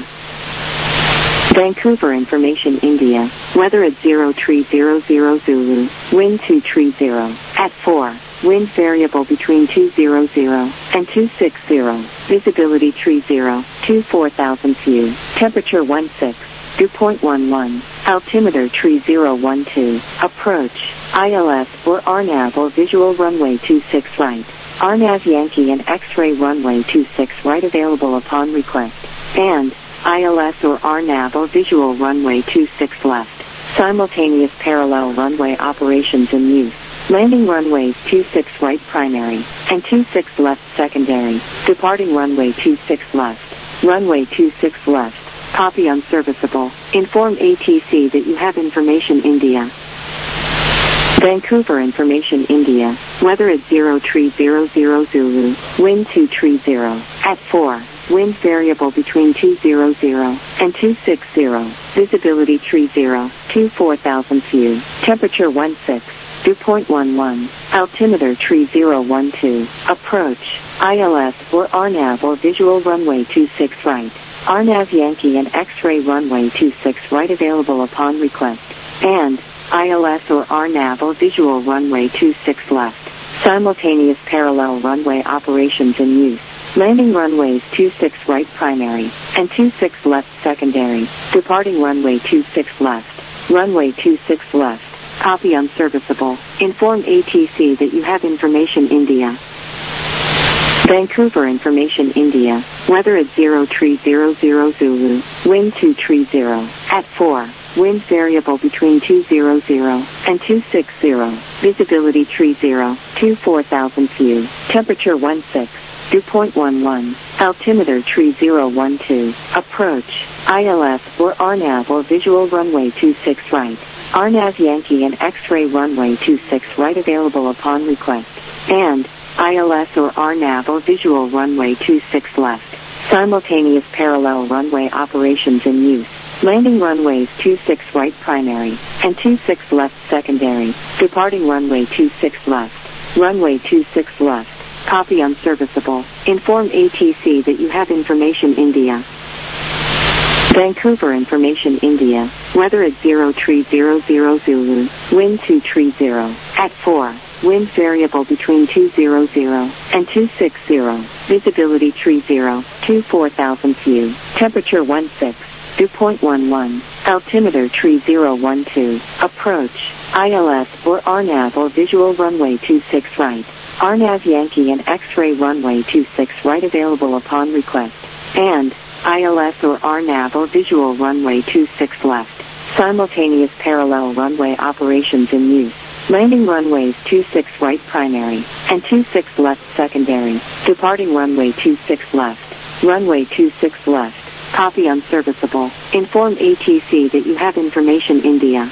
Vancouver information India. Weather at 0300 Zulu. Wind 230. At 4. Wind variable between 200 and 260. Visibility 30 to 4,000 view. Temperature 16. 2.11. Altimeter tree 012. Approach. ILS or RNAV or visual runway 26 right. RNAV Yankee and X-ray runway 26 right available upon request. And ILS or RNAV or visual runway 26 left. Simultaneous parallel runway operations in use. Landing runways 26 right primary and 26 left secondary. Departing runway 26 left. Runway 26 left. Copy unserviceable. Inform ATC that you have information India. Vancouver information India. Weather at 0300 Zulu. Wind 230. At 4. Wind variable between 200 and 260. Visibility 30 to 4,000 view. Temperature 16. 2.11. Altimeter tree 012. Approach. ILS or RNAV or visual runway 26 right. RNAV Yankee and X-ray runway 26 right available upon request. And ILS or RNAV or visual runway 26 left. Simultaneous parallel runway operations in use. Landing runways 26 right primary and 26 left secondary. Departing runway 26 left. Runway 26 left. Copy unserviceable. Inform ATC that you have information India. Vancouver information India. Weather at 0300 Zulu. Wind 230. At 4. Wind variable between 200 and 260. Visibility 30 to 4,000 view. Temperature 16. 2.11. Altimeter tree 012. Approach. ILS or RNAV or visual runway 26 right. RNAV Yankee and X-ray runway 26 right available upon request. And ILS or RNAV or visual runway 26 left. Simultaneous parallel runway operations in use. Landing runways 26 right primary and 26 left secondary. Departing runway 26 left. Runway 26 left. Copy unserviceable. Inform ATC that you have information India. Vancouver information India. Weather at 0300 Zulu. Wind 230. At 4. Wind variable between 200 and 260. Visibility 30 to 4,000 view. Temperature 16. 2.11. Altimeter tree 012. Approach. ILS or RNAV or visual runway 26 right. RNAV Yankee and X-ray runway 26 right available upon request. And ILS or RNAV or visual runway 26 left. Simultaneous parallel runway operations in use. Landing runways 26 right primary and 26 left secondary. Departing runway 26 left. Runway 26 left. Copy unserviceable. Inform ATC that you have information India.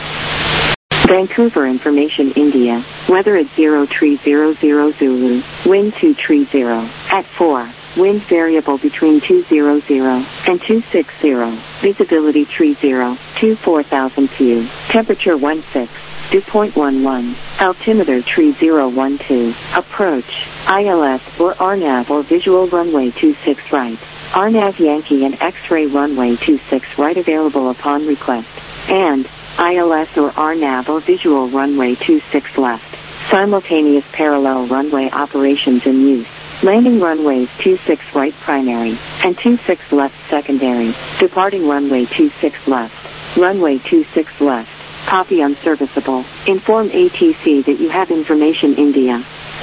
Vancouver information India. Weather at 0300 Zulu. Wind 230. At 4. Wind variable between 200 and 260. Visibility 30 to 4,000 view. Temperature 16. 2.11. Altimeter tree 012. Approach. ILS or RNAV or visual runway 26 right. RNAV Yankee and X-ray runway 26 right available upon request. And ILS or RNAV or visual runway 26 left. Simultaneous parallel runway operations in use. Landing runways 26 right primary and 26 left secondary. Departing runway 26 left. Runway 26 left. Copy unserviceable. Inform ATC that you have information India.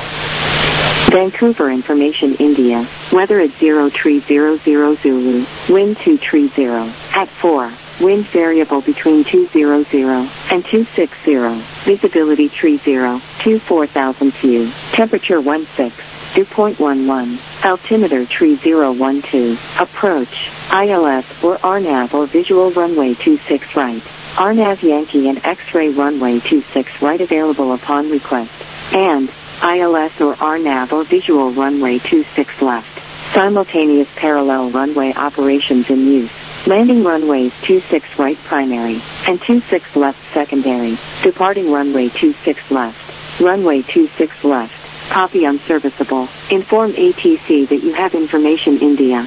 Vancouver information India. Weather at 0300 Zulu. Wind 230. At 4. Wind variable between 200 and 260. Visibility 30 to 4,000 view. Temperature 16. 2.11. Altimeter tree 012. Approach. ILS or RNAV or visual runway 26 right. RNAV Yankee and X-ray runway 26 right available upon request. And ILS or RNAV or visual runway 26 left. Simultaneous parallel runway operations in use. Landing runways 26 right primary and 26 left secondary. Departing runway 26 left. Runway 26 left. Copy unserviceable. Inform ATC that you have information India.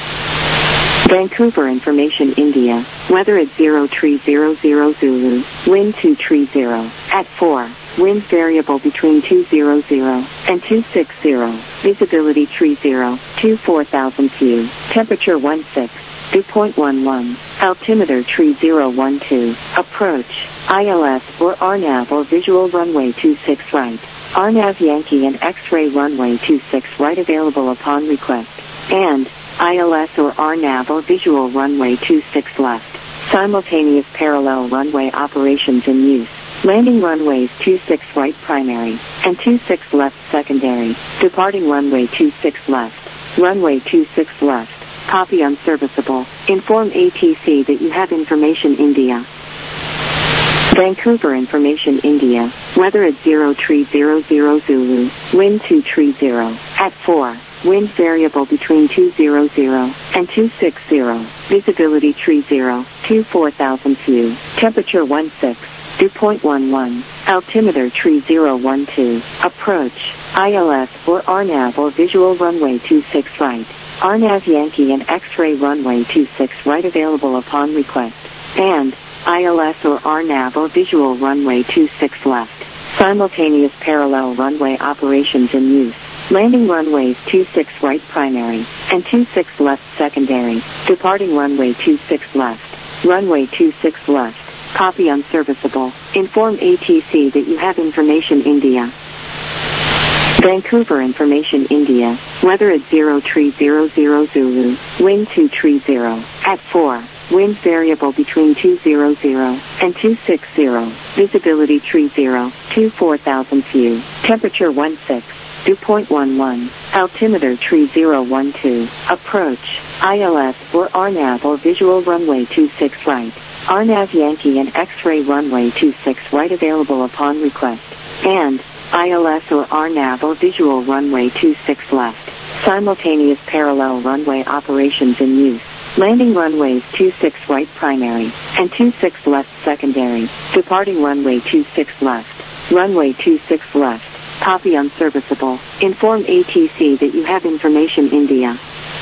Vancouver information India. Weather at 0300 Zulu. Wind 230. At 4. Wind variable between 200 and 260. Visibility 30 to 4,000 view. Temperature 16. 2.11. Altimeter tree 012. Approach. ILS or RNAV or visual runway 26 right. RNAV Yankee and X-ray runway 26 right available upon request. And ILS or RNAV or visual runway 26 left. Simultaneous parallel runway operations in use. Landing runways 26 right primary and 26 left secondary. Departing runway 26 left. Runway 26 left. Copy unserviceable. Inform ATC that you have information India. Vancouver information India. Weather at 0300 Zulu. Wind 230. At 4. Wind variable between 200 and 260. Visibility 30 to 4,000 view. Temperature 16. 2.11. Altimeter tree 012. Approach. ILS or RNAV or visual runway 26 right. RNAV Yankee and X-ray runway 26 right available upon request. And ILS or RNAV or visual runway 26 left. Simultaneous parallel runway operations in use. Landing runways 26 right primary and 26 left secondary. Departing runway 26 left. Runway 26 left. Copy unserviceable. Inform ATC that you have information India. Vancouver information India. Weather at 0300 Zulu. Wind 230. At 4. Wind variable between 200 and 260. Visibility 30 to 4,000 view. Temperature 16. 2.11. Altimeter tree 012. Approach. ILS or RNAV or visual runway 26 right. RNAV Yankee and X-ray runway 26 right available upon request. And ILS or RNAV or visual runway 26 left. Simultaneous parallel runway operations in use. Landing runways 26 right primary and 26 left secondary. Departing runway 26 left. Runway 26 left. Copy unserviceable. Inform ATC that you have information India.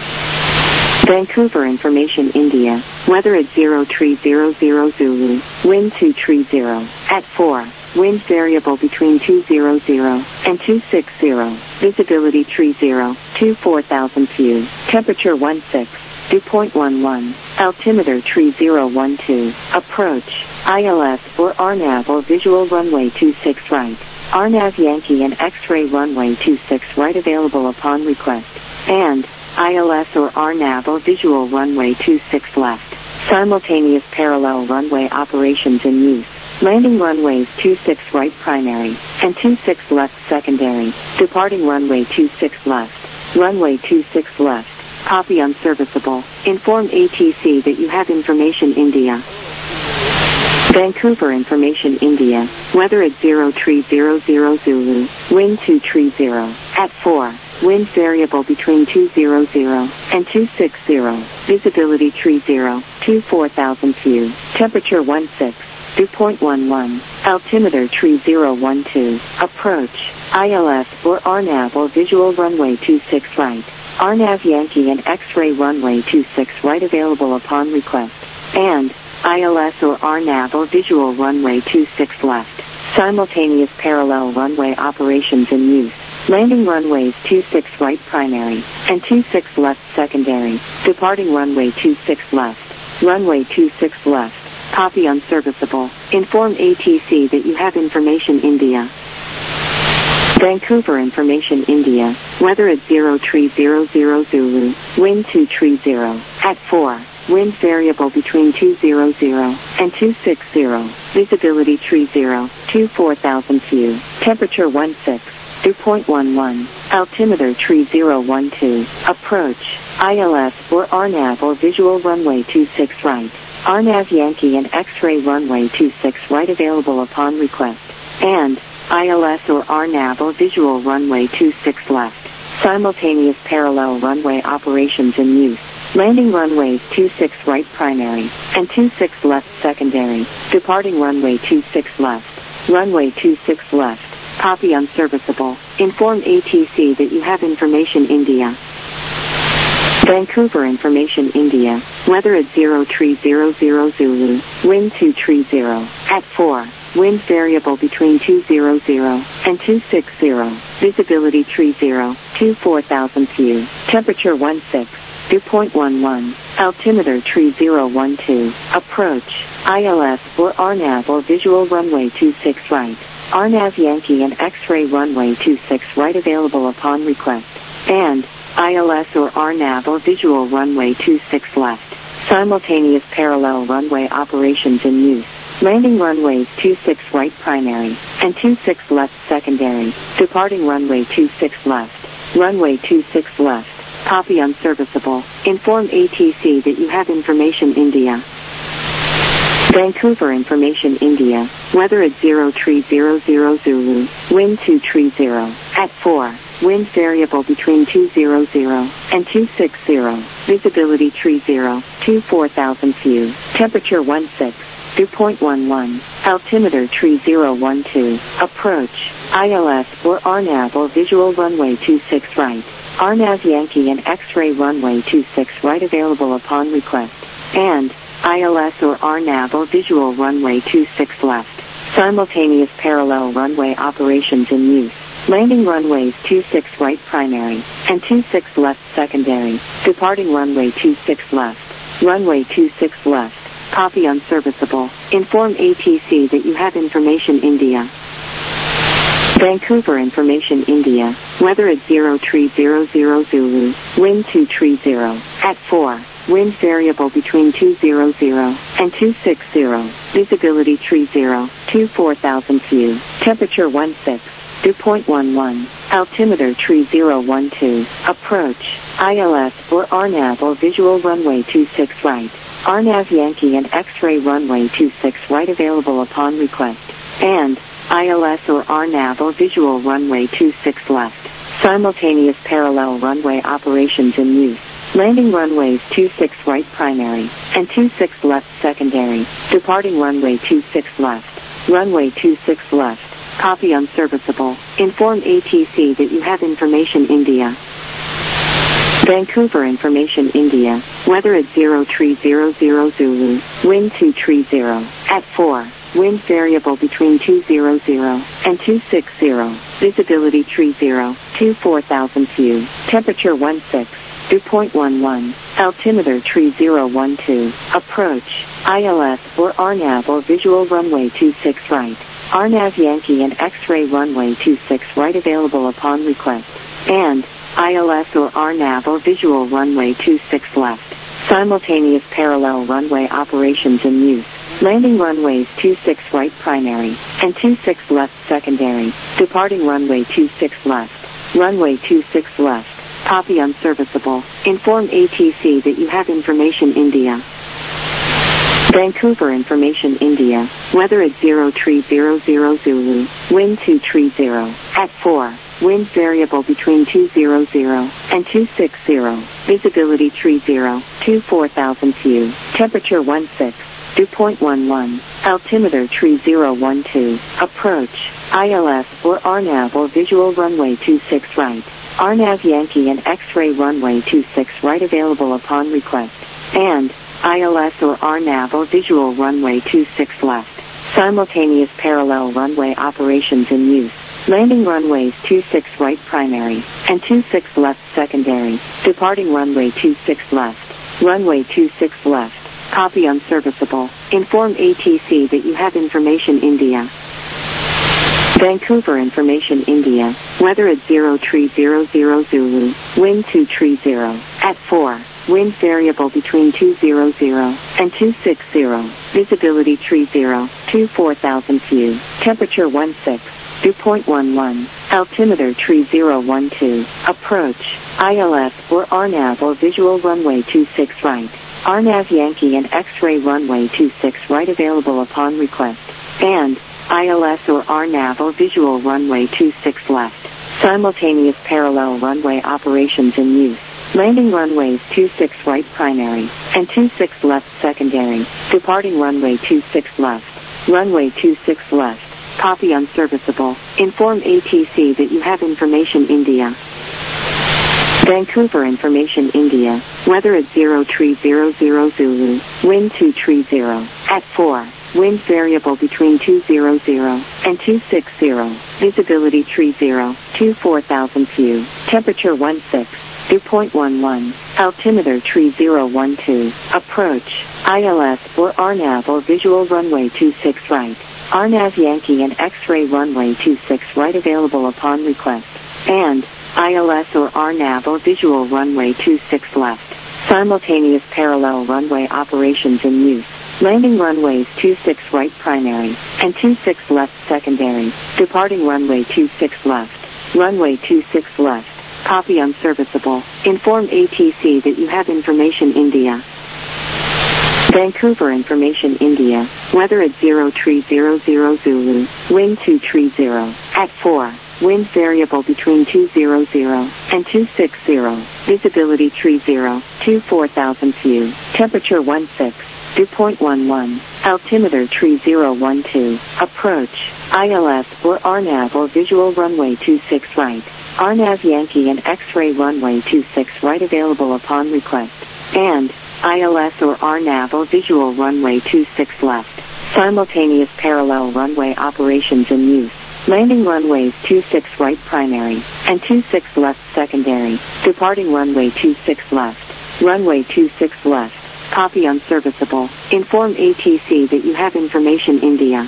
Vancouver information India. Weather at 0300 Zulu. Wind 230. At 4. Wind variable between 200 and 260. Visibility 30 to 4,000 view. Temperature 16. 2.11. Altimeter tree 012. Approach. ILS or RNAV or visual runway 26 right. RNAV Yankee and X-ray runway 26 right available upon request. And ILS or RNAV or visual runway 26 left. Simultaneous parallel runway operations in use. Landing runways 26 right primary and 26 left secondary. Departing runway 26 left. Runway 26 left. Copy unserviceable. Inform ATC that you have information India. Vancouver information India. Weather at 0300 Zulu. Wind 230. At 4. Wind variable between 200 and 260. Visibility 30 to 4,000 view. Temperature 16. 2.11. Altimeter tree 012. Approach. ILS or RNAV or visual runway 26 right. RNAV Yankee and X-ray runway 26 right available upon request. And ILS or RNAV or visual runway 26 left. Simultaneous parallel runway operations in use. Landing runways 26 right primary and 26 left secondary. Departing runway 26 left. Runway 26 left. Copy unserviceable. Inform ATC that you have information India. Vancouver information India. Weather at 0300 Zulu. Wind 230. At 4. Wind variable between 200 and 260. Visibility 30 to 4,000 view. Temperature 16. 2.11. Altimeter tree 012. Approach. ILS or RNAV or visual runway 26 right. RNAV Yankee and X-ray runway 26 right available upon request. And ILS or RNAV or visual runway 26 left. Simultaneous parallel runway operations in use. Landing runways 26 right primary and 26 left secondary. Departing runway 26 left. Runway 26 left. Copy unserviceable. Inform ATC that you have information India. Vancouver information India. Weather at 0300 Zulu. Wind 230. At 4. Wind variable between 200 and 260. Visibility 30 to 4,000 view. Temperature 16. 2.11. Altimeter tree 012. Approach. ILS or RNAV or visual runway 26 right. RNAV Yankee and X-ray runway 26 right available upon request. And ILS or RNAV or visual runway 26 left. Simultaneous parallel runway operations in use. Landing runways 26 right primary and 26 left secondary. Departing runway 26 left. Runway 26 left. Copy unserviceable. Inform ATC that you have information India. Vancouver information India. Weather at 0300 Zulu. Wind 230. At 4. Wind variable between 200 and 260. Visibility 30 to 4,000 view. Temperature 16. 2.11. Altimeter tree 012. Approach. ILS or RNAV or visual runway 26 right. RNAV Yankee and X-ray runway 26 right available upon request. And ILS or RNAV or visual runway 26 left. Simultaneous parallel runway operations in use. Landing runways 26 right primary and 26 left secondary. Departing runway 26 left. Runway 26 left. Copy unserviceable. Inform ATC that you have information India. Vancouver information India. Weather at 0300 Zulu. Wind 230. At 4. Wind variable between 200 and 260. Visibility 30 to 4,000 view. Temperature 16. Dew point 11. Altimeter tree 012. Approach. ILS or RNAV or visual runway 26 right. RNAV Yankee and X-ray runway 26 right available upon request. And ILS or RNAV or visual runway 26 left. Simultaneous parallel runway operations in use. Landing runways 26 right primary and 26 left secondary. Departing runway 26 left. Runway 26 left. Copy unserviceable. Inform ATC that you have information India. Vancouver information India. Weather at 0300 Zulu. Wind 230. At 4. Wind variable between 200 and 260. Visibility 30 to 4,000 view. Temperature 16. Dew point 11. Altimeter tree 012. Approach. ILS or RNAV or visual runway 26 right. RNAV Yankee and X-ray runway 26 right available upon request. And ILS or RNAV or visual runway 26 left. Simultaneous parallel runway operations in use. Landing runways 26 right primary and 26 left secondary. Departing runway 26 left. Runway 26 left. Copy unserviceable. Inform ATC that you have information India. Vancouver information India. Weather at 0300 Zulu. Wind 230. At 4. Wind variable between 200 and 260. Visibility 30 to 4,000 view. Temperature 16. Dew point 11. Altimeter tree 012. Approach. ILS or RNAV or visual runway 26 right. RNAV Yankee and X-ray runway 26 right available upon request. And ILS or RNAV or visual runway 26 left. Simultaneous parallel runway operations in use. Landing runways 26 right primary and 26 left secondary. Departing runway 26 left. Runway 26 left. Copy unserviceable. Inform ATC that you have information India. Vancouver information India. Weather at 0300 Zulu. Wind 230. At 4. Wind variable between 200 and 260. Visibility 30 to 4,000 view. Temperature 16. Dew point 11. Altimeter tree 012. Approach. ILS or RNAV or visual runway 26 right. RNAV Yankee and X-ray runway 26 right available upon request. And ILS or RNAV or visual runway 26 left. Simultaneous parallel runway operations in use. Landing runways 26 right primary and 26 left secondary. Departing runway 26 left. Runway 26 left. Copy unserviceable. Inform ATC that you have information India. Vancouver information India. Weather at 0300 Zulu. Wind 230. At 4. Wind variable between 200 and 260. Visibility 30 to 4,000 view. Temperature 16. Dew point 11. Altimeter tree 012. Approach. ILS or RNAV or visual runway 26 right. RNAV Yankee and X-ray runway 26 right available upon request. And ILS or RNAV or visual runway 26 left. Simultaneous parallel runway operations in use. Landing runways 26 right primary and 26 left secondary. Departing runway 26 left. Runway 26 left. Copy unserviceable. Inform ATC that you have information India. Vancouver information India. Weather at 0300 Zulu. Wind 230. At 4. Wind variable between 200 and 260. Visibility 30 to 4,000 view. Temperature 16. 2.11. Altimeter tree 012. Approach. ILS or RNAV or visual runway 26 right. RNAV Yankee and X-ray runway 26 right available upon request. And ILS or RNAV or visual runway 26 left. Simultaneous parallel runway operations in use. Landing runways 26 right primary and 26 left secondary. Departing runway 26 left. Runway 26 left. Copy unserviceable. Inform ATC that you have information India.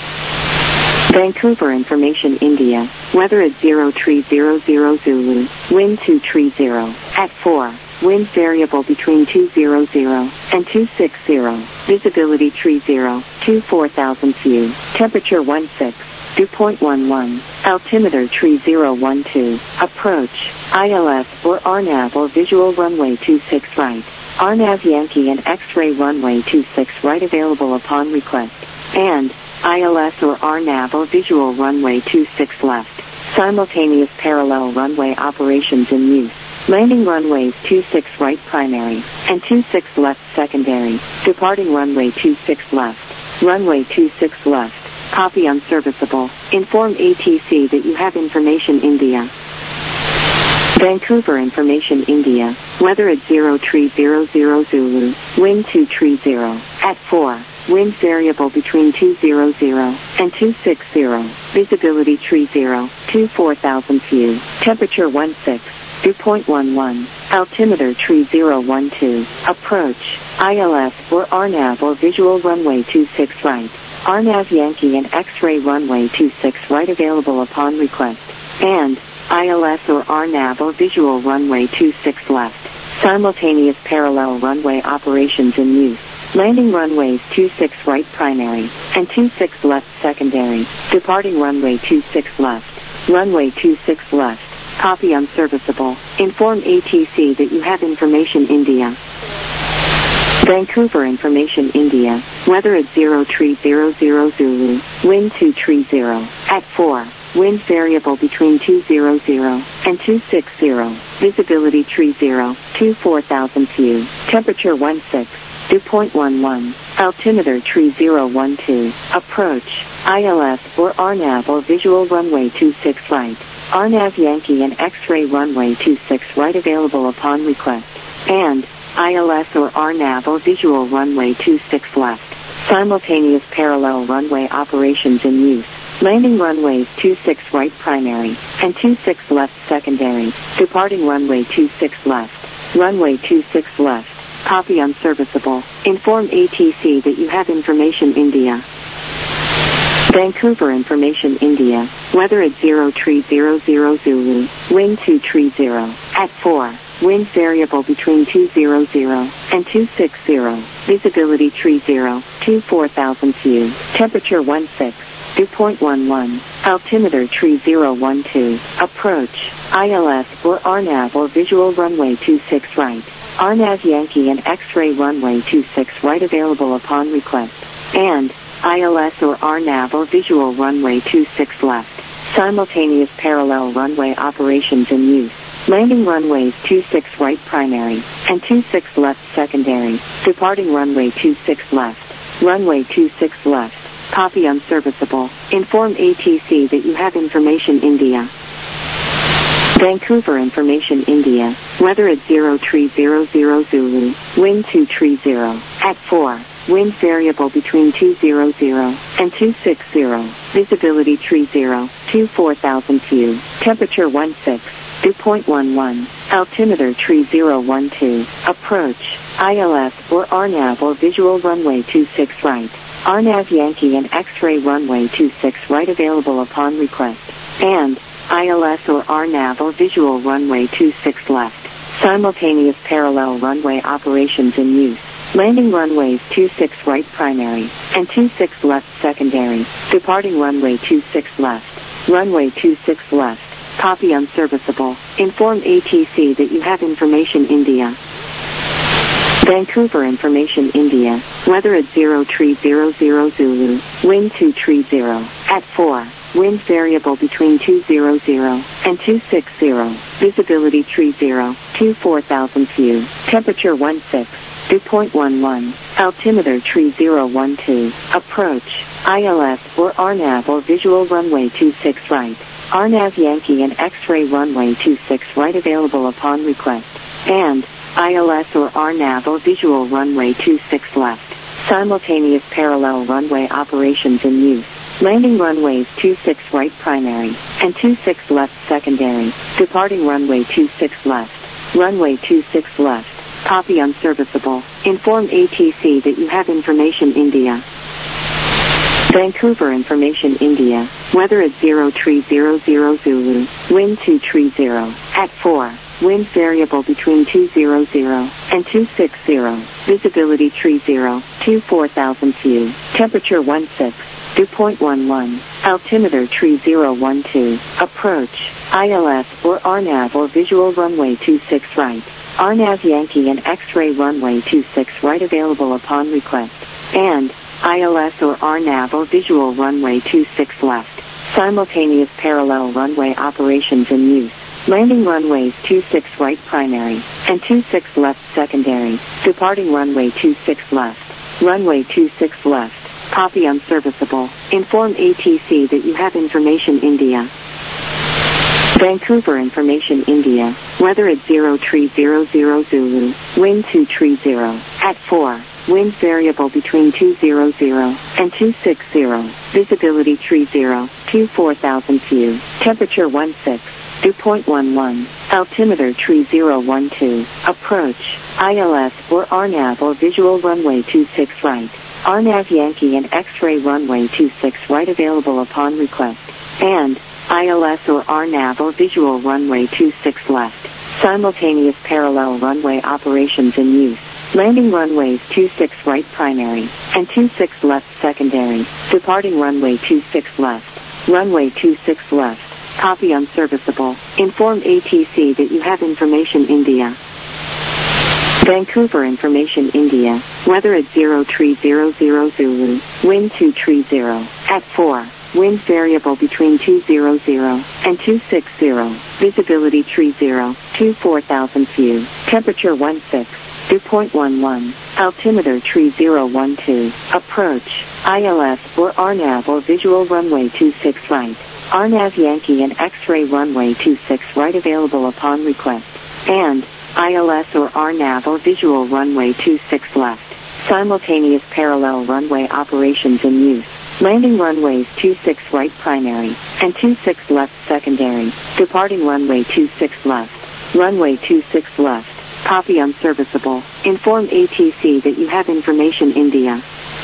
Vancouver information India. Weather at 03000 Zulu. Wind 230. At 4. Wind variable between 200 and 260. Visibility 30 to 4,000 view. Temperature 16. 2.11. Altimeter tree 012. Approach. ILS or RNAV or visual runway 26 right. RNAV Yankee and X-ray runway 26 right available upon request. And ILS or RNAV or visual runway 26 left. Simultaneous parallel runway operations in use. Landing runways 26 right primary and 26 left secondary. Departing runway 26 left. Runway 26 left. Copy unserviceable. Inform ATC that you have information India. Vancouver information India. Weather at 03000 Zulu. Wind 230. At 4. Wind variable between 200 and 260. Visibility 30 to 4,000 view. Temperature 16. 2.11. Altimeter tree 012. Approach. ILS or RNAV or visual runway 26 right. RNAV Yankee and X-ray runway 26 right available upon request. And ILS or RNAV or visual runway 26 left. Simultaneous parallel runway operations in use. Landing runways 26 right primary and 26 left secondary. Departing runway 26 left. Runway 26 left. Copy unserviceable. Inform ATC that you have information India. Vancouver information India. Weather at 03000 Zulu. Wind 230. At 4. Wind variable between 200 and 260. Visibility 30 to 4,000 view. Temperature 16. 2.11. Altimeter tree 012. Approach. ILS or RNAV or visual runway 26 right. RNAV Yankee and X-ray runway 26 right available upon request. And ILS or RNAV or visual runway 26 left. Simultaneous parallel runway operations in use. Landing runways 26 right primary and 26 left secondary. Departing runway 26 left. Runway 26 left. Copy unserviceable. Inform ATC that you have information India. Vancouver information India. Weather at 03000 Zulu. Wind 230. At 4. Wind variable between 200 and 260. Visibility 30 to 4,000 view. Temperature 16. 2.11. Altimeter tree 012. Approach. ILS or RNAV or visual runway 26 right. RNAV Yankee and X-ray runway 26 right available upon request. And ILS or RNAV or visual runway 26 left. Simultaneous parallel runway operations in use. Landing runways 26 right primary and 26 left secondary. Departing runway 26 left. Runway 26 left. Copy unserviceable. Inform ATC that you have information India. Vancouver information India. Weather at 03000 Zulu. Wind 230. At 4. Wind variable between 200 and 260. Visibility 30 to 4,000 view. Temperature 16. 2.11. Altimeter tree 012. Approach. ILS or RNAV or visual runway 26 right. RNAV Yankee and X-ray runway 26 right available upon request. And ILS or RNAV or visual runway 26 left. Simultaneous parallel runway operations in use. Landing runways 26 right primary and 26 left secondary. Departing runway 26 left. Runway 26 left. Copy unserviceable. Inform ATC that you have information India. Vancouver information India. Weather at 03000 Zulu. Wind 230. At 4. Wind variable between 200 and 260. Visibility 30 to 4,000 view. Temperature 16. 2.11. Altimeter tree 012. Approach. ILS or RNAV or visual runway 26 right. RNAV Yankee and X-ray runway 26 right available upon request. And ILS or RNAV or visual runway 26 left. Simultaneous parallel runway operations in use. Landing runways 26 right primary and 26 left secondary. Departing runway 26 left. Runway 26 left. Copy unserviceable. Inform ATC that you have information India. Vancouver information India. Weather at 03000 Zulu. Wind 230. At 4. Wind variable between 200 and 260. Visibility 30 to 4,000 feet. Temperature 16. 2.11. Altimeter tree 012. Approach. ILS or RNAV or visual runway 26 right. RNAV Yankee and X-ray runway 26 right available upon request. And ILS or RNAV or visual runway 26 left. Simultaneous parallel runway operations in use. Landing runways 26 right primary and 26 left secondary. Departing runway 26 left. Runway 26 left. Copy unserviceable. Inform ATC that you have information India. Vancouver information India. Weather at 0300 Zulu. Wind 230. At 4. Wind variable between 200 and 260. Visibility 30 to 4,000 feet. Temperature 16. 2.11. Altimeter tree 012. Approach. ILS or RNAV or visual runway 26 right. RNAV Yankee and X-ray runway 26 right available upon request. And ILS or RNAV or visual runway 26 left. Simultaneous parallel runway operations in use. Landing runways 26 right primary and 26 left secondary. Departing runway 26 left. Runway 26 left. Copy unserviceable. Inform ATC that you have information India. Vancouver information India. Weather at 0300 Zulu. Wind 230. At 4. Wind variable between 200 and 260. Visibility 30 to 4,000 feet. Temperature 16. 2.11. Altimeter tree 012. Approach. ILS or RNAV or visual runway 26 right. RNAV Yankee and X-ray runway 26 right available upon request. And ILS or RNAV or visual runway 26 left. Simultaneous parallel runway operations in use. Landing runways 26 right primary and 26 left secondary. Departing runway 26 left. Runway 26 left. Copy unserviceable. Inform ATC that you have information India.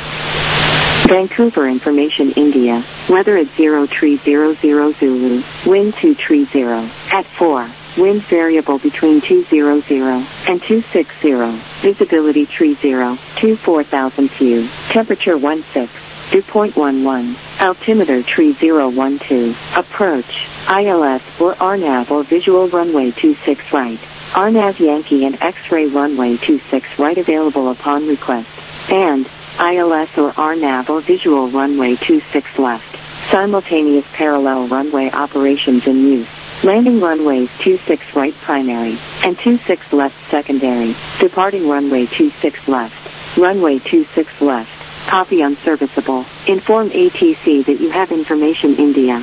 Vancouver information India. Weather at 0300 Zulu. Wind 230. At 4. Wind variable between 200 and 260. Visibility 30 to 4,000 feet. Temperature 16. 2.11. Altimeter tree 012. Approach. ILS or RNAV or visual runway 26 right. RNAV Yankee and X-ray runway 26 right available upon request. And ILS or RNAV or visual runway 26 left. Simultaneous parallel runway operations in use. Landing runways 26 right primary and 26 left secondary. Departing runway 26 left. Runway 26 left. Copy unserviceable. Inform ATC that you have information India.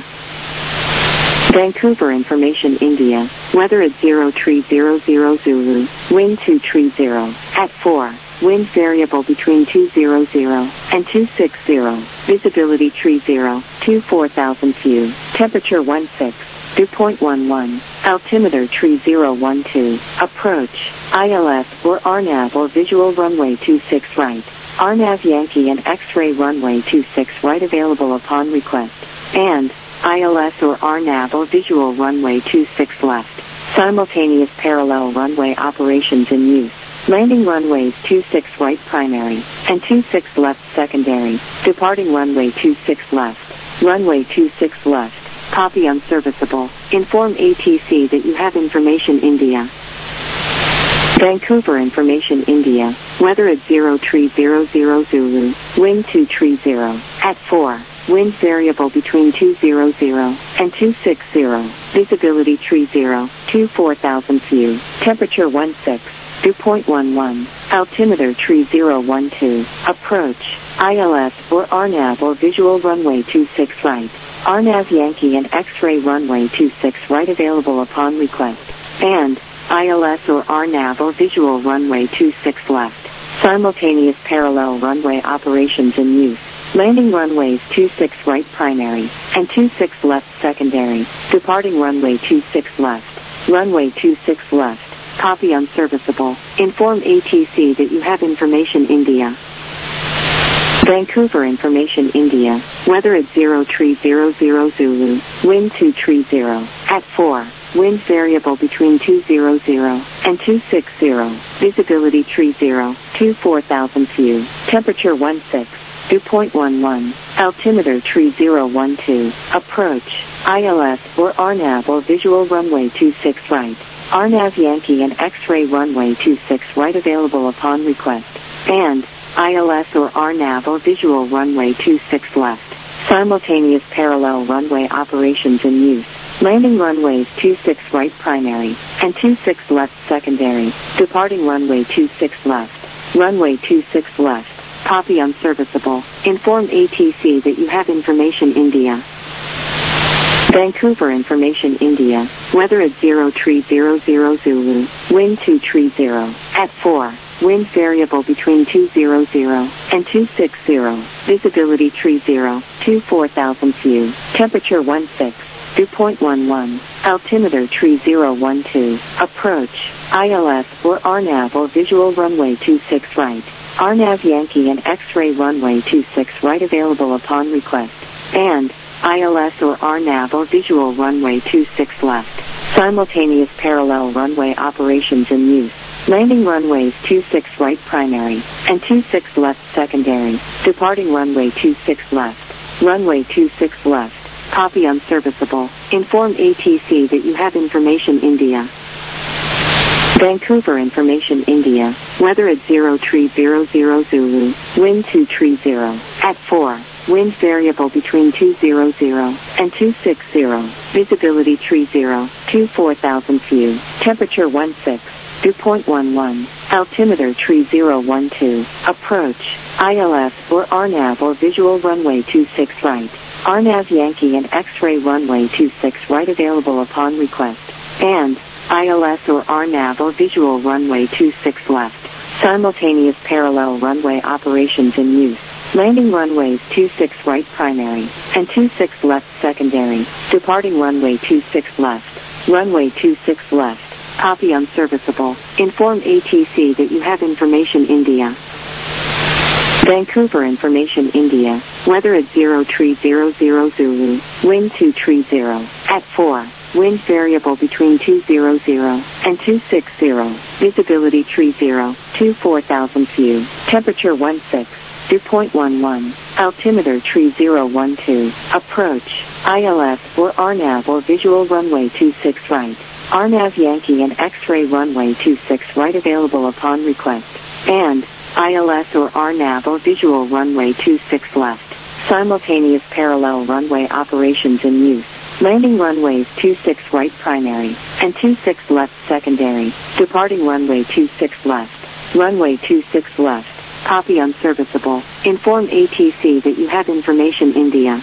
Vancouver information India. Weather at 0300 Zulu. Wind 230. At 4. Wind variable between 200 and 260. Visibility 30 to 4,000 feet. Temperature 16. 2.11. Altimeter tree 012. Approach. ILS or RNAV or visual runway 26 right. RNAV Yankee and X-ray runway 26 right available upon request. And ILS or RNAV or visual runway 26 left. Simultaneous parallel runway operations in use. Landing runways 26 right primary and 26 left secondary. Departing runway 26 left. Runway 26 left. Copy unserviceable. Inform ATC that you have information India. Vancouver information India. Weather at 0300 Zulu. Wind 230. At 4. Wind variable between 200 and 260. Visibility 30 to 4,000 feet. Temperature 16. 2.11. Altimeter tree 012. Approach. ILS or RNAV or visual runway 26 right. RNAV Yankee and X-ray runway 26 right available upon request. And ILS or RNAV or visual runway 26 left. Simultaneous parallel runway operations in use. Landing runways 26 right primary and 26 left secondary. Departing runway 26 left. Runway 26 left. Copy unserviceable. Inform ATC that you have information India. Vancouver information India. Weather at 03000 Zulu. Wind 230. At 4. Wind variable between 200 and 260. Visibility 30 to 4,000 view. Temperature 16. 2.11. Altimeter tree 012. Approach. ILS or RNAV or visual runway 26 right. RNAV Yankee and X-ray runway 26 right available upon request. And ILS or RNAV or visual runway 26 left. Simultaneous parallel runway operations in use. Landing runways 26 right primary and 26 left secondary. Departing runway 26 left. Runway 26 left. Copy unserviceable. Inform ATC that you have information India. Vancouver information India. Weather at 03000 Zulu. Wind 230. At 4. Wind variable between 200 and 260. Visibility 30 to 4,000 view. Temperature 16. 2.11. Altimeter tree 012. Approach. ILS or RNAV or visual runway 26 right. RNAV Yankee and X-ray runway 26 right available upon request. And ILS or RNAV or visual runway 26 left. Simultaneous parallel runway operations in use. Landing runways 26 right primary and 26 left secondary. Departing runway 26 left. Runway 26 left. Copy unserviceable. Inform ATC that you have information India. Vancouver information India. Weather at 03000 Zulu. Wind 230. At 4. Wind variable between 200 and 260. Visibility 30 to 4,000 view. Temperature 16. 2.11. Altimeter tree 012. Approach. ILS or RNAV or visual runway 26 right. RNAV Yankee and X-ray runway 26 right available upon request. And ILS or RNAV or visual runway 26 left. Simultaneous parallel runway operations in use. Landing runways 26 right primary and 26 left secondary. Departing runway 26 left. Runway 26 left. Copy unserviceable. Inform ATC that you have information India. Vancouver information India. Weather at 03000 Zulu. Wind 230. At 4. Wind variable between 200 and 260. Visibility 30 to 4,000 view. Temperature 16. 2.11. Altimeter tree 012. Approach. ILS or RNAV or visual runway 26 right. RNAV Yankee and X-ray runway 26 right available upon request. And ILS or RNAV or visual runway 26 left. Simultaneous parallel runway operations in use. Landing runways 26 right primary and 26 left secondary. Departing runway 26 left. Runway 26 left. Copy unserviceable. Inform ATC that you have information India.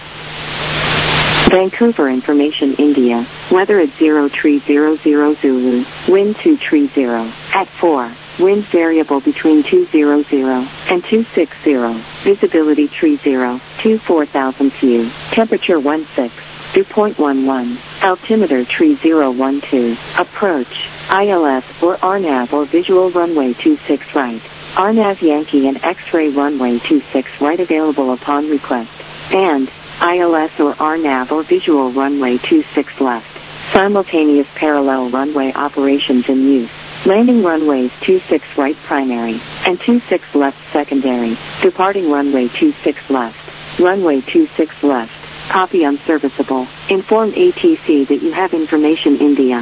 Vancouver information India. Weather at 03000 Zulu. Wind 230. At 4. Wind variable between 200 and 260. Visibility 30 to 4,000 view. Temperature 16. 2.11. Altimeter tree 012. Approach. ILS or RNAV or visual runway 26 right. RNAV Yankee and X-ray runway 26 right available upon request. And ILS or RNAV or visual runway 26 left. Simultaneous parallel runway operations in use. Landing runways 26 right primary and 26 left secondary. Departing runway 26 left. Runway 26 left. Copy unserviceable. Inform ATC that you have information India.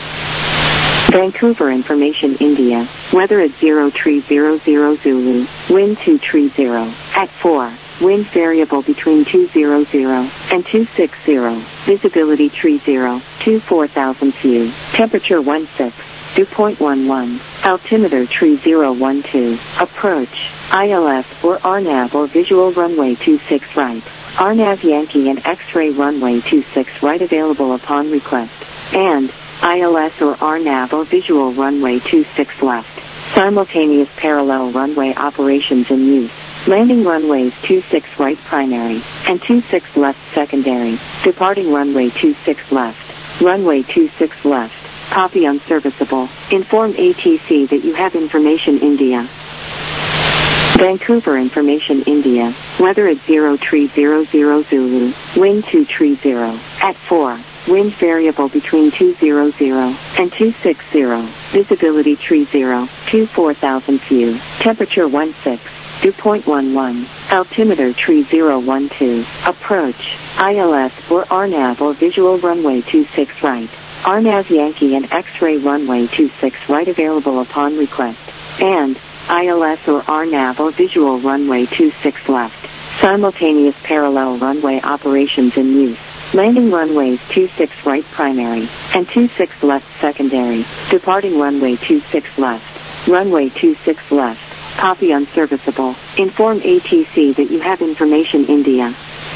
Vancouver information India. Weather at 03000 Zulu. Wind 230. At 4. Wind variable between 200 and 260. Visibility 30 to 4,000 view. Temperature 16. dew point 11, altimeter tree 012, approach, ILS or RNAV or visual runway 26 right, RNAV Yankee and X-ray runway 26 right available upon request, and ILS or RNAV or visual runway 26 left, simultaneous parallel runway operations in use. Landing runways 26 right primary and 26 left secondary, departing runway 26 left, runway 26 left, copy unserviceable, inform ATC that you have information India. Vancouver information India, weather at 0300 Zulu, wind 230, at 4, wind variable between 200 and 260, visibility 30 to 4,000 view, temperature 16. Dew point 11, altimeter tree 012, approach, ILS or RNAV or visual runway 26 right, RNAV Yankee and X-ray runway 26 right available upon request, and ILS or RNAV or visual runway 26 left, simultaneous parallel runway operations in use. Landing runways 26 right primary and 26 left secondary, departing runway 26 left, runway 26 left, copy unserviceable, inform ATC that you have information India.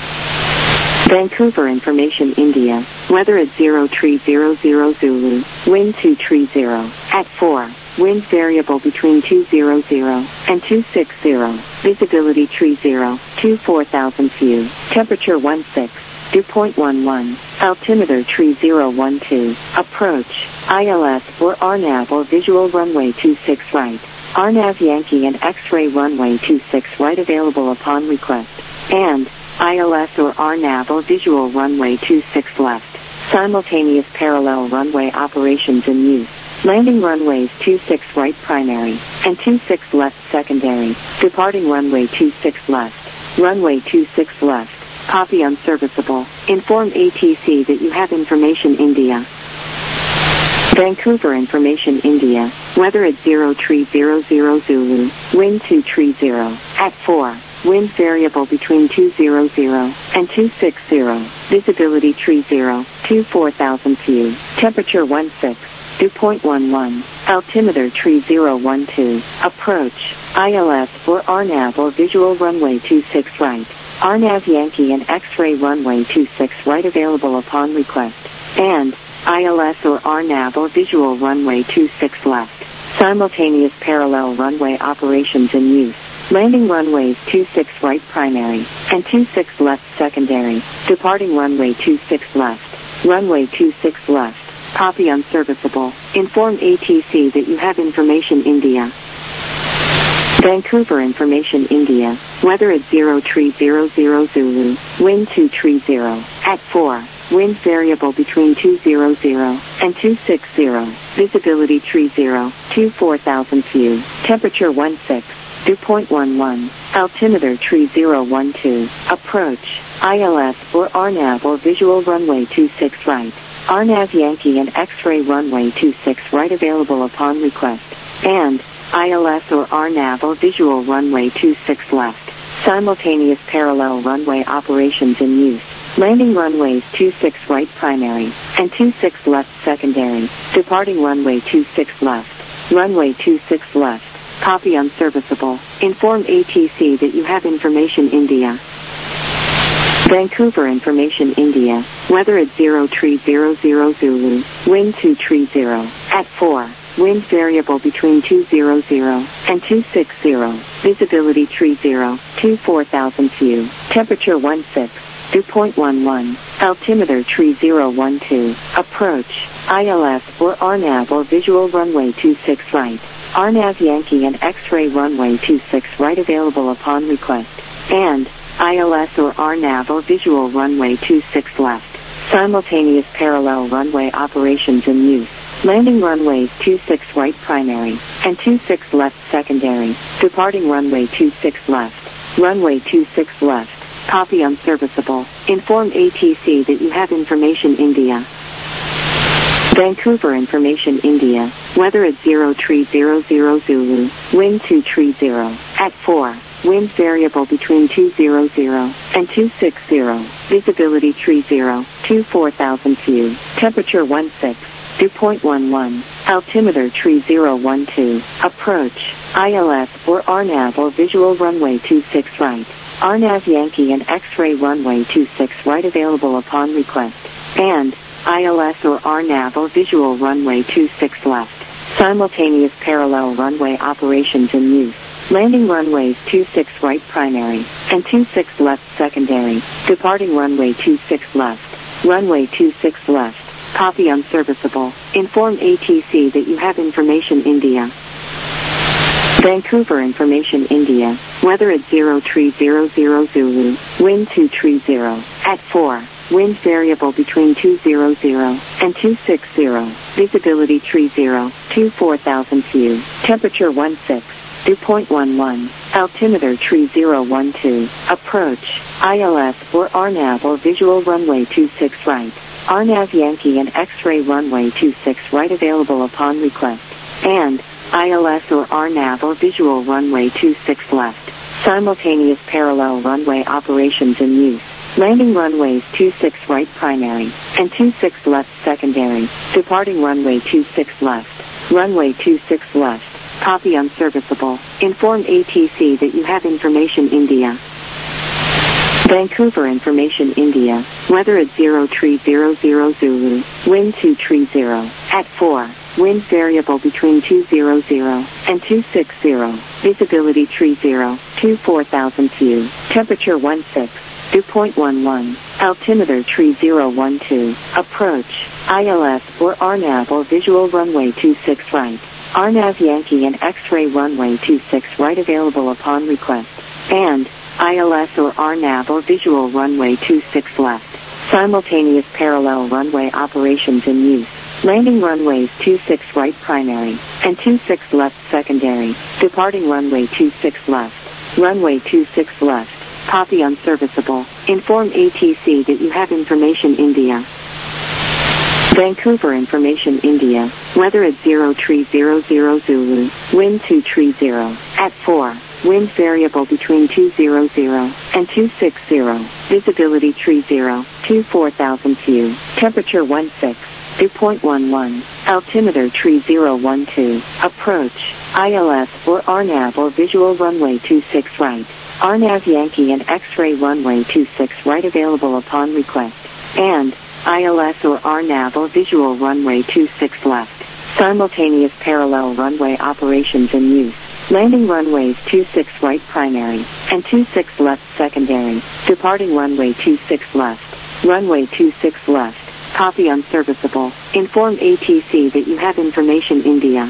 Vancouver information India, weather at 0300 Zulu, wind 230, at 4, wind variable between 200 and 260, visibility 30 to 4,000 view, temperature 16, dew point 11, altimeter tree 012, approach, ILS or RNAV or visual runway 26 right, RNAV Yankee and X-ray runway 26 right available upon request, and ILS or RNAV or visual runway 26 left, simultaneous parallel runway operations in use. Landing runways 26 right primary and 26 left secondary, departing runway 26 left, runway 26 left, copy unserviceable, inform ATC that you have information India. Vancouver information India, weather at 0300 Zulu, wind 230, at 4, wind variable between 200 and 260, visibility 30 to 4,000 view, temperature 16, dew point 11, altimeter tree 012, approach, ILS or RNAV or visual runway 26 right, RNAV Yankee and X-ray runway 26 right available upon request, and ILS or RNAV or visual runway 26 left, simultaneous parallel runway operations in use. Landing runways 26 right primary and 26 left secondary, departing runway 26 left, runway 26 left, copy unserviceable, inform ATC that you have information India. Vancouver information India, weather at 0300 Zulu, wind 230, at 4, wind variable between 200 and 260, visibility 30 to 4,000 view, temperature 16, dew point 11, altimeter tree 012, approach, ILS or RNAV or visual runway 26 right, RNAV Yankee and X-ray runway 26 right available upon request, and ILS or RNAV or visual runway 26 left, simultaneous parallel runway operations in use. Landing runways 26 right primary and 26 left secondary, departing runway 26 left, runway 26 left, copy unserviceable, inform ATC that you have information India. Vancouver information India, weather at 0300 Zulu, wind 230, at 4, wind variable between 200 and 260, visibility 30 to 4,000 view, temperature 16, dew point 11, altimeter tree 012, approach, ILS or RNAV or visual runway 26 right, RNAV Yankee and X-ray runway 26 right available upon request, and ILS or RNAV or visual runway 26 left, simultaneous parallel runway operations in use. Landing runways 26 right primary and 26 left secondary, departing runway 26 left, runway 26 left, copy unserviceable, inform ATC that you have information India. Vancouver information India, weather at 0300 Zulu, wind 230, at 4, wind variable between 200 and 260, visibility 30 to 4,000 view, temperature 16, 2.11. Altimeter tree 012. Approach. ILS or RNAV or visual runway 26 right. RNAV Yankee and X-ray runway 26 right available upon request. And ILS or RNAV or visual runway 26 left. Simultaneous parallel runway operations in use. Landing runways 26 right primary and 26 left secondary. Departing runway 26 left. Runway 26 left. Copy unserviceable. Inform ATC that you have information India. Vancouver information India. Weather at 03000 Zulu. Wind 230. At 4. Wind variable between 200 and 260. Visibility 30 to 4,000 few. Temperature 16. 2.11. Altimeter tree 012. Approach. ILS or RNAV or visual runway 26 right. RNAV Yankee and X-ray runway 26 right available upon request. And ILS or RNAV or visual runway 26 left. Simultaneous parallel runway operations in use. Landing runways 26 right primary and 26 left secondary. Departing runway 26 left. Runway 26 left. Copy unserviceable. Inform ATC that you have information India. Vancouver information India. Weather at 0300 Zulu. Wind 230. At 4. Wind variable between 200 and 260. Visibility 30 to 4,000 few. Temperature 16. 2.11. Altimeter tree 012. Approach. ILS or RNAV or visual runway 26 right. RNAV Yankee and X-ray runway 26 right available upon request. And ILS or RNAV or visual runway 26 left. Simultaneous parallel runway operations in use. Landing runways 26 right primary and 26 left secondary. Departing runway 26 left. Runway 26 left. Copy unserviceable. Inform ATC that you have information India. Vancouver information India. Weather at 0300 Zulu. Wind 230. At 4. Wind variable between 200 and 260. Visibility 30 to 4,000 few. Temperature 16. 2.11. Altimeter tree 012. Approach. ILS or RNAV or visual runway 26 right. RNAV Yankee and X-ray runway 26 right available upon request. And ILS or RNAV or visual runway 26 left. Simultaneous parallel runway operations in use. Landing runways 26 right primary and 26 left secondary. Departing runway 26 left. Runway 26 left. Copy unserviceable. Inform ATC that you have information India.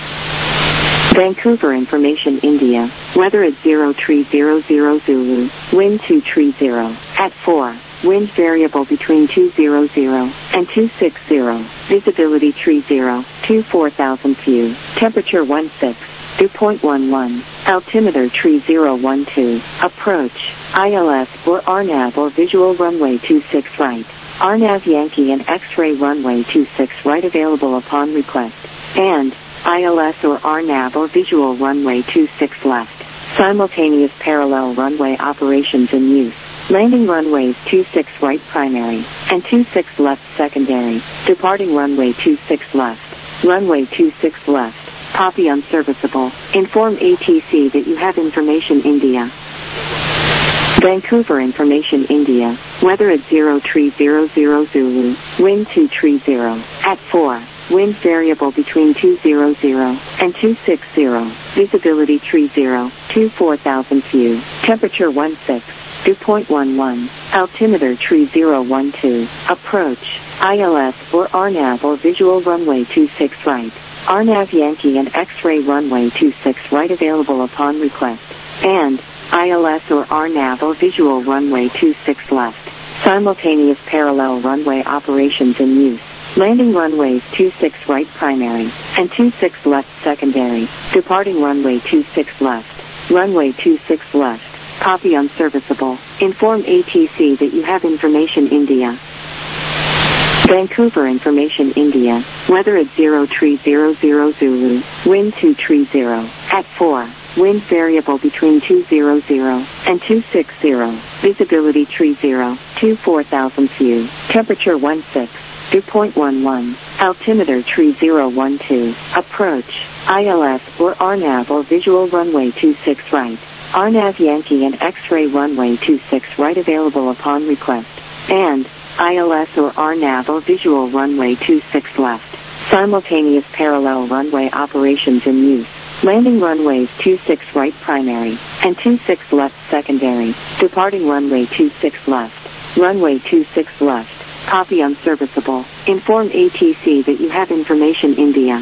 Vancouver information India. Weather at 0300 Zulu. Wind 230. At 4. Wind variable between 200 and 260. Visibility 30 to 4,000 few. Temperature 16. 2.11. Altimeter tree 012. Approach. ILS or RNAV or visual runway 26 right. RNAV Yankee and X-ray runway 26 right available upon request. And ILS or RNAV or visual runway 26 left. Simultaneous parallel runway operations in use. Landing runways 26 right primary and 26 left secondary. Departing runway 26 left. Runway 26 left. Copy unserviceable. Inform ATC that you have information India. Vancouver information India. Weather at 0300 Zulu. Wind 230. At 4. Wind variable between 200 and 260. Visibility 30 to 4,000 few. Temperature 16. 2.11. Altimeter tree 012. Approach. ILS or RNAV or visual runway 26 right. RNAV Yankee and X-ray runway 26 right available upon request. And ILS or RNAV or visual runway 26 left. Simultaneous parallel runway operations in use. Landing runways 26 right primary and 26 left secondary. Departing runway 26 left. Runway 26 left. Copy unserviceable. Inform ATC that you have information India. Vancouver information India. Weather at 0300 Zulu. Wind 230. At 4. Wind variable between 200 and 260. Visibility 30 to 4,000 few. Temperature 16. 2.11. Altimeter tree 012. Approach. ILS or RNAV or visual runway 26 right. RNAV Yankee and X-ray runway 26 right available upon request. And ILS or RNAV or visual runway 26 left. Simultaneous parallel runway operations in use. Landing runways 26 right primary and 26 left secondary. Departing runway 26 left. Runway 26 left. Copy unserviceable. Inform ATC that you have information India.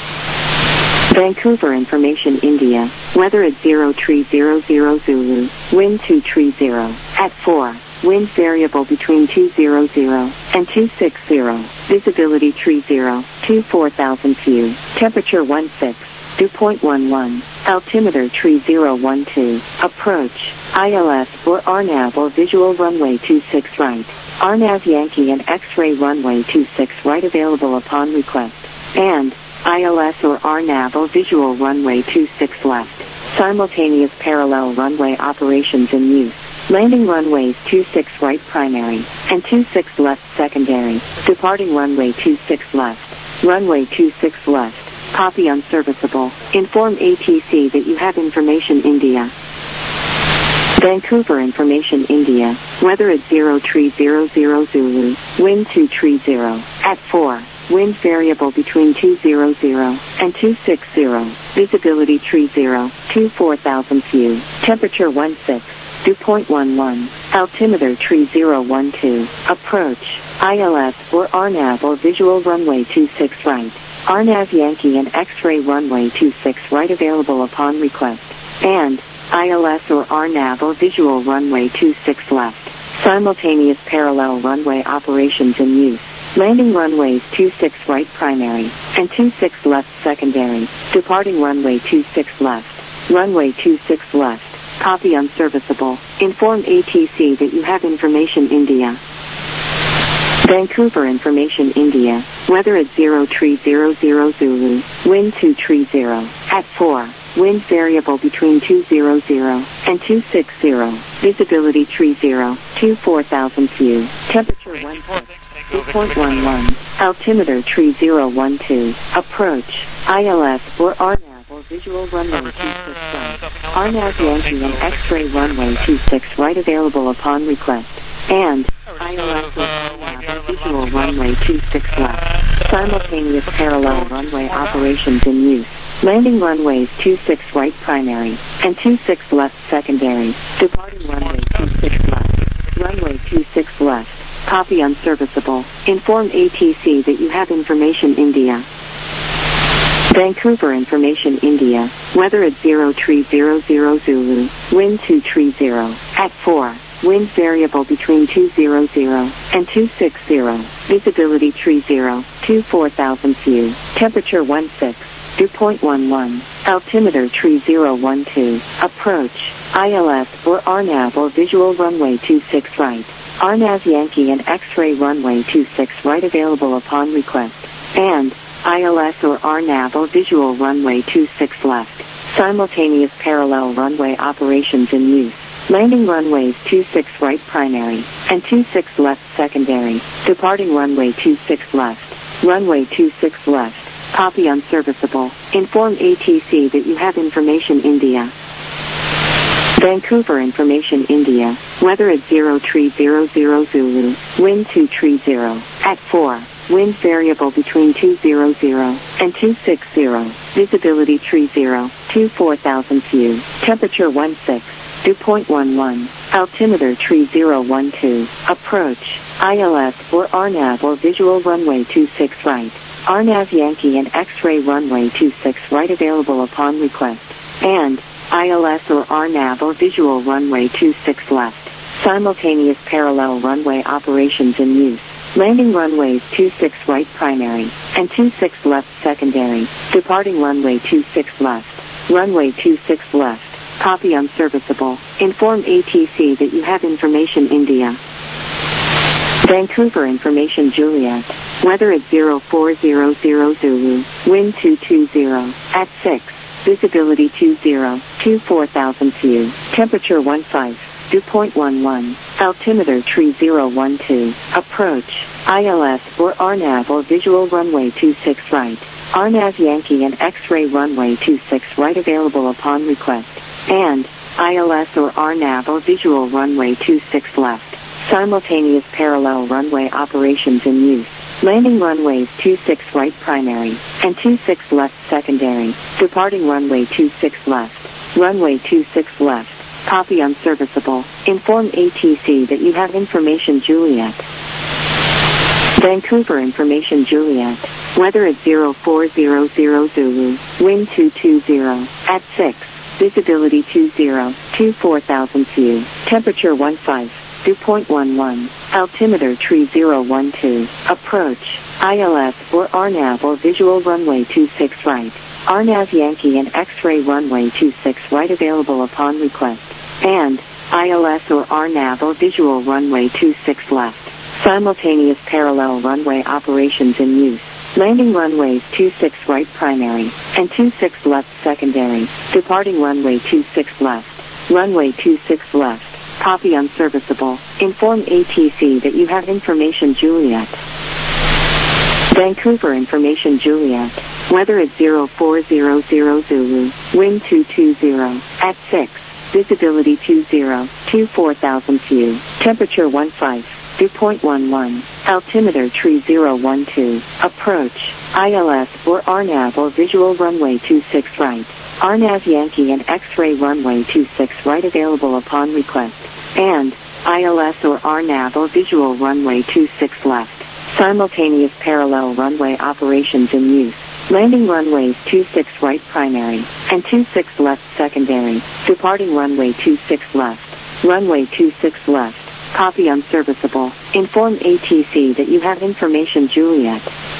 Vancouver information India. Weather at 0300 Zulu. Wind 230. At 4. Wind variable between 200 and 260. Visibility 30 to 4,000 few. Temperature 16. Dew point 11. Altimeter tree 012. Approach. ILS or RNAV or visual runway 26 right. RNAV Yankee and X-ray runway 26 right available upon request. And ILS or RNAV or visual runway 26 left. Simultaneous parallel runway operations in use. Landing runways 26 right primary and 26 left secondary. Departing runway 26 left. Runway 26 left. Copy unserviceable. Inform ATC that you have information India. Vancouver information India. Weather at 0300 Zulu. Wind 230. At 4. Wind variable between 200 and 260. Visibility 30 to 4,000 few. Temperature 16. Dew point 11. Altimeter tree 012. Approach. ILS or RNAV or visual runway 26 right. RNAV Yankee and X-ray runway 26 right available upon request. And ILS or RNAV or visual runway 26 left. Simultaneous parallel runway operations in use. Landing runways 26 right primary and 26 left secondary. Departing runway 26 left. Runway 26 left. Copy unserviceable. Inform ATC that you have information India. Vancouver information India. Weather at 0300 Zulu. Wind 230. At 4. Wind variable between 200 and 260. Visibility 30 to 4,000 few. Temperature 1.11. Altimeter tree 012. Approach. ILS or RNAV or visual runway 26 right. RNAV Yankee and X-ray runway 26 right available upon request. And ILS or RNAV or visual runway 26 left. Simultaneous parallel runway operations in use. Landing runways 26 right primary and 26 left secondary. Departing runway 26 left. Runway 26 left. Copy unserviceable. Inform ATC that you have information India. Vancouver information India. Weather at 0300 Zulu. Wind 230. At 4. Wind variable between 200 and 260. Visibility 30 to 4,000 few. Temperature 16. Dew point 11. Altimeter tree 012. Approach. ILS or RNAV or visual runway 26 right. RNAV Yankee and X-ray runway 26 right available upon request. And ILS or RNAV or visual runway 26 left. Simultaneous parallel runway operations in use. Landing runways 26 right primary and 26 left secondary. Departing runway 26 left. Runway 26 left. Copy unserviceable. Inform ATC that you have information India. Vancouver information India. Weather at 0300 Zulu. Wind 230. At 4. Wind variable between 200 and 260. Visibility 30 to 4,000 few. Temperature 16. Dew point 11. Altimeter tree 012. Approach. ILS or RNAV or visual runway 26 right. RNAV Yankee and X-ray runway 26 right available upon request. And ILS or RNAV or visual runway 26 left. Simultaneous parallel runway operations in use. Landing runways 26 right primary and 26 left secondary. Departing runway 26 left. Runway 26 left. Copy unserviceable. Inform ATC that you have information India. Vancouver information Juliet. Weather at 0400 Zulu. Wind 220. At 6. Visibility 20 to 4,000 few. Temperature 15. 2.11. Altimeter tree 012. Approach. ILS or RNAV or visual runway 26 right. RNAV Yankee and X-ray runway 26 right available upon request. And ILS or RNAV or visual runway 26 left. Simultaneous parallel runway operations in use. Landing runways 26 right primary and 26 left secondary. Departing runway 26 left. Runway 26 left. Copy unserviceable. Inform ATC that you have information Juliet. Vancouver information Juliet. Weather at 0400 Zulu. Wind 220. At 6. Visibility 20. 24,000 few. Temperature 15. 2.11. Altimeter tree 012. Approach. ILS or RNAV or visual runway 26 right. RNAV Yankee and X-ray runway 26 right available upon request. And ILS or RNAV or visual runway 26 left. Simultaneous parallel runway operations in use. Landing runways 26 right primary and 26 left secondary. Departing runway 26 left. Runway 26 left. Copy unserviceable. Inform ATC that you have information Juliet. Vancouver information Juliet. Weather at 0400 Zulu. Wind 220. At 6. Visibility 20. 24,000 few. Temperature 15. 2.11. Altimeter tree 012. Approach. ILS or RNAV or visual runway 26 right. RNAV Yankee and X-ray runway 26 right available upon request. And ILS or RNAV or visual runway 26 left. Simultaneous parallel runway operations in use. Landing runways 26 right primary and 26 left secondary. Departing runway 26 left. Runway 26 left. Copy unserviceable. Inform ATC that you have information Juliet.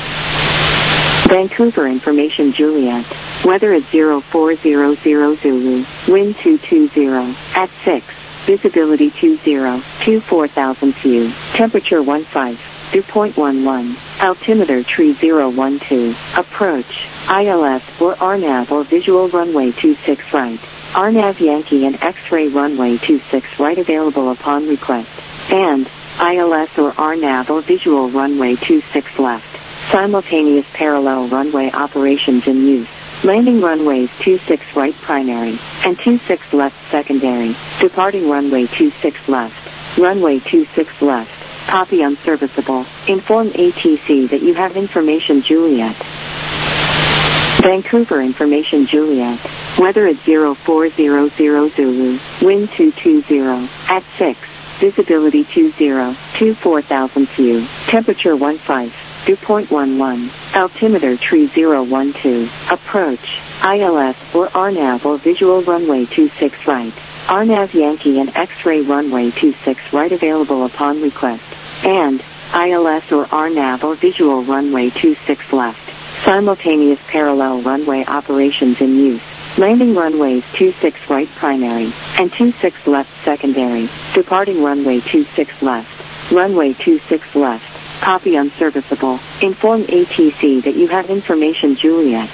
Vancouver information Juliet. Weather at 0400 Zulu. Wind 220. At 6. Visibility 20. 24,000 few. Temperature 15. 2.11. Altimeter tree 012. Approach. ILS or RNAV or visual runway 26 right. RNAV Yankee and X-ray runway 26 right available upon request. And ILS or RNAV or visual runway 26 left. Simultaneous parallel runway operations in use. Landing runways 26 right primary and 26 left secondary. Departing runway 26 left. Runway 26 left. Copy unserviceable. Inform ATC that you have information Juliet. Vancouver information Juliet. Weather at 0400 Zulu. Wind 220. At 6. Visibility 20. 24,000 few. Temperature 15. 2.11. Altimeter tree 012. Approach. ILS or RNAV or visual runway 26 right. RNAV Yankee and X-ray runway 26 right available upon request. And ILS or RNAV or visual runway 26 left. Simultaneous parallel runway operations in use. Landing runways 26 right primary and 26 left secondary. Departing runway 26 left. Runway 26 left. Copy unserviceable. Inform ATC that you have information Juliet.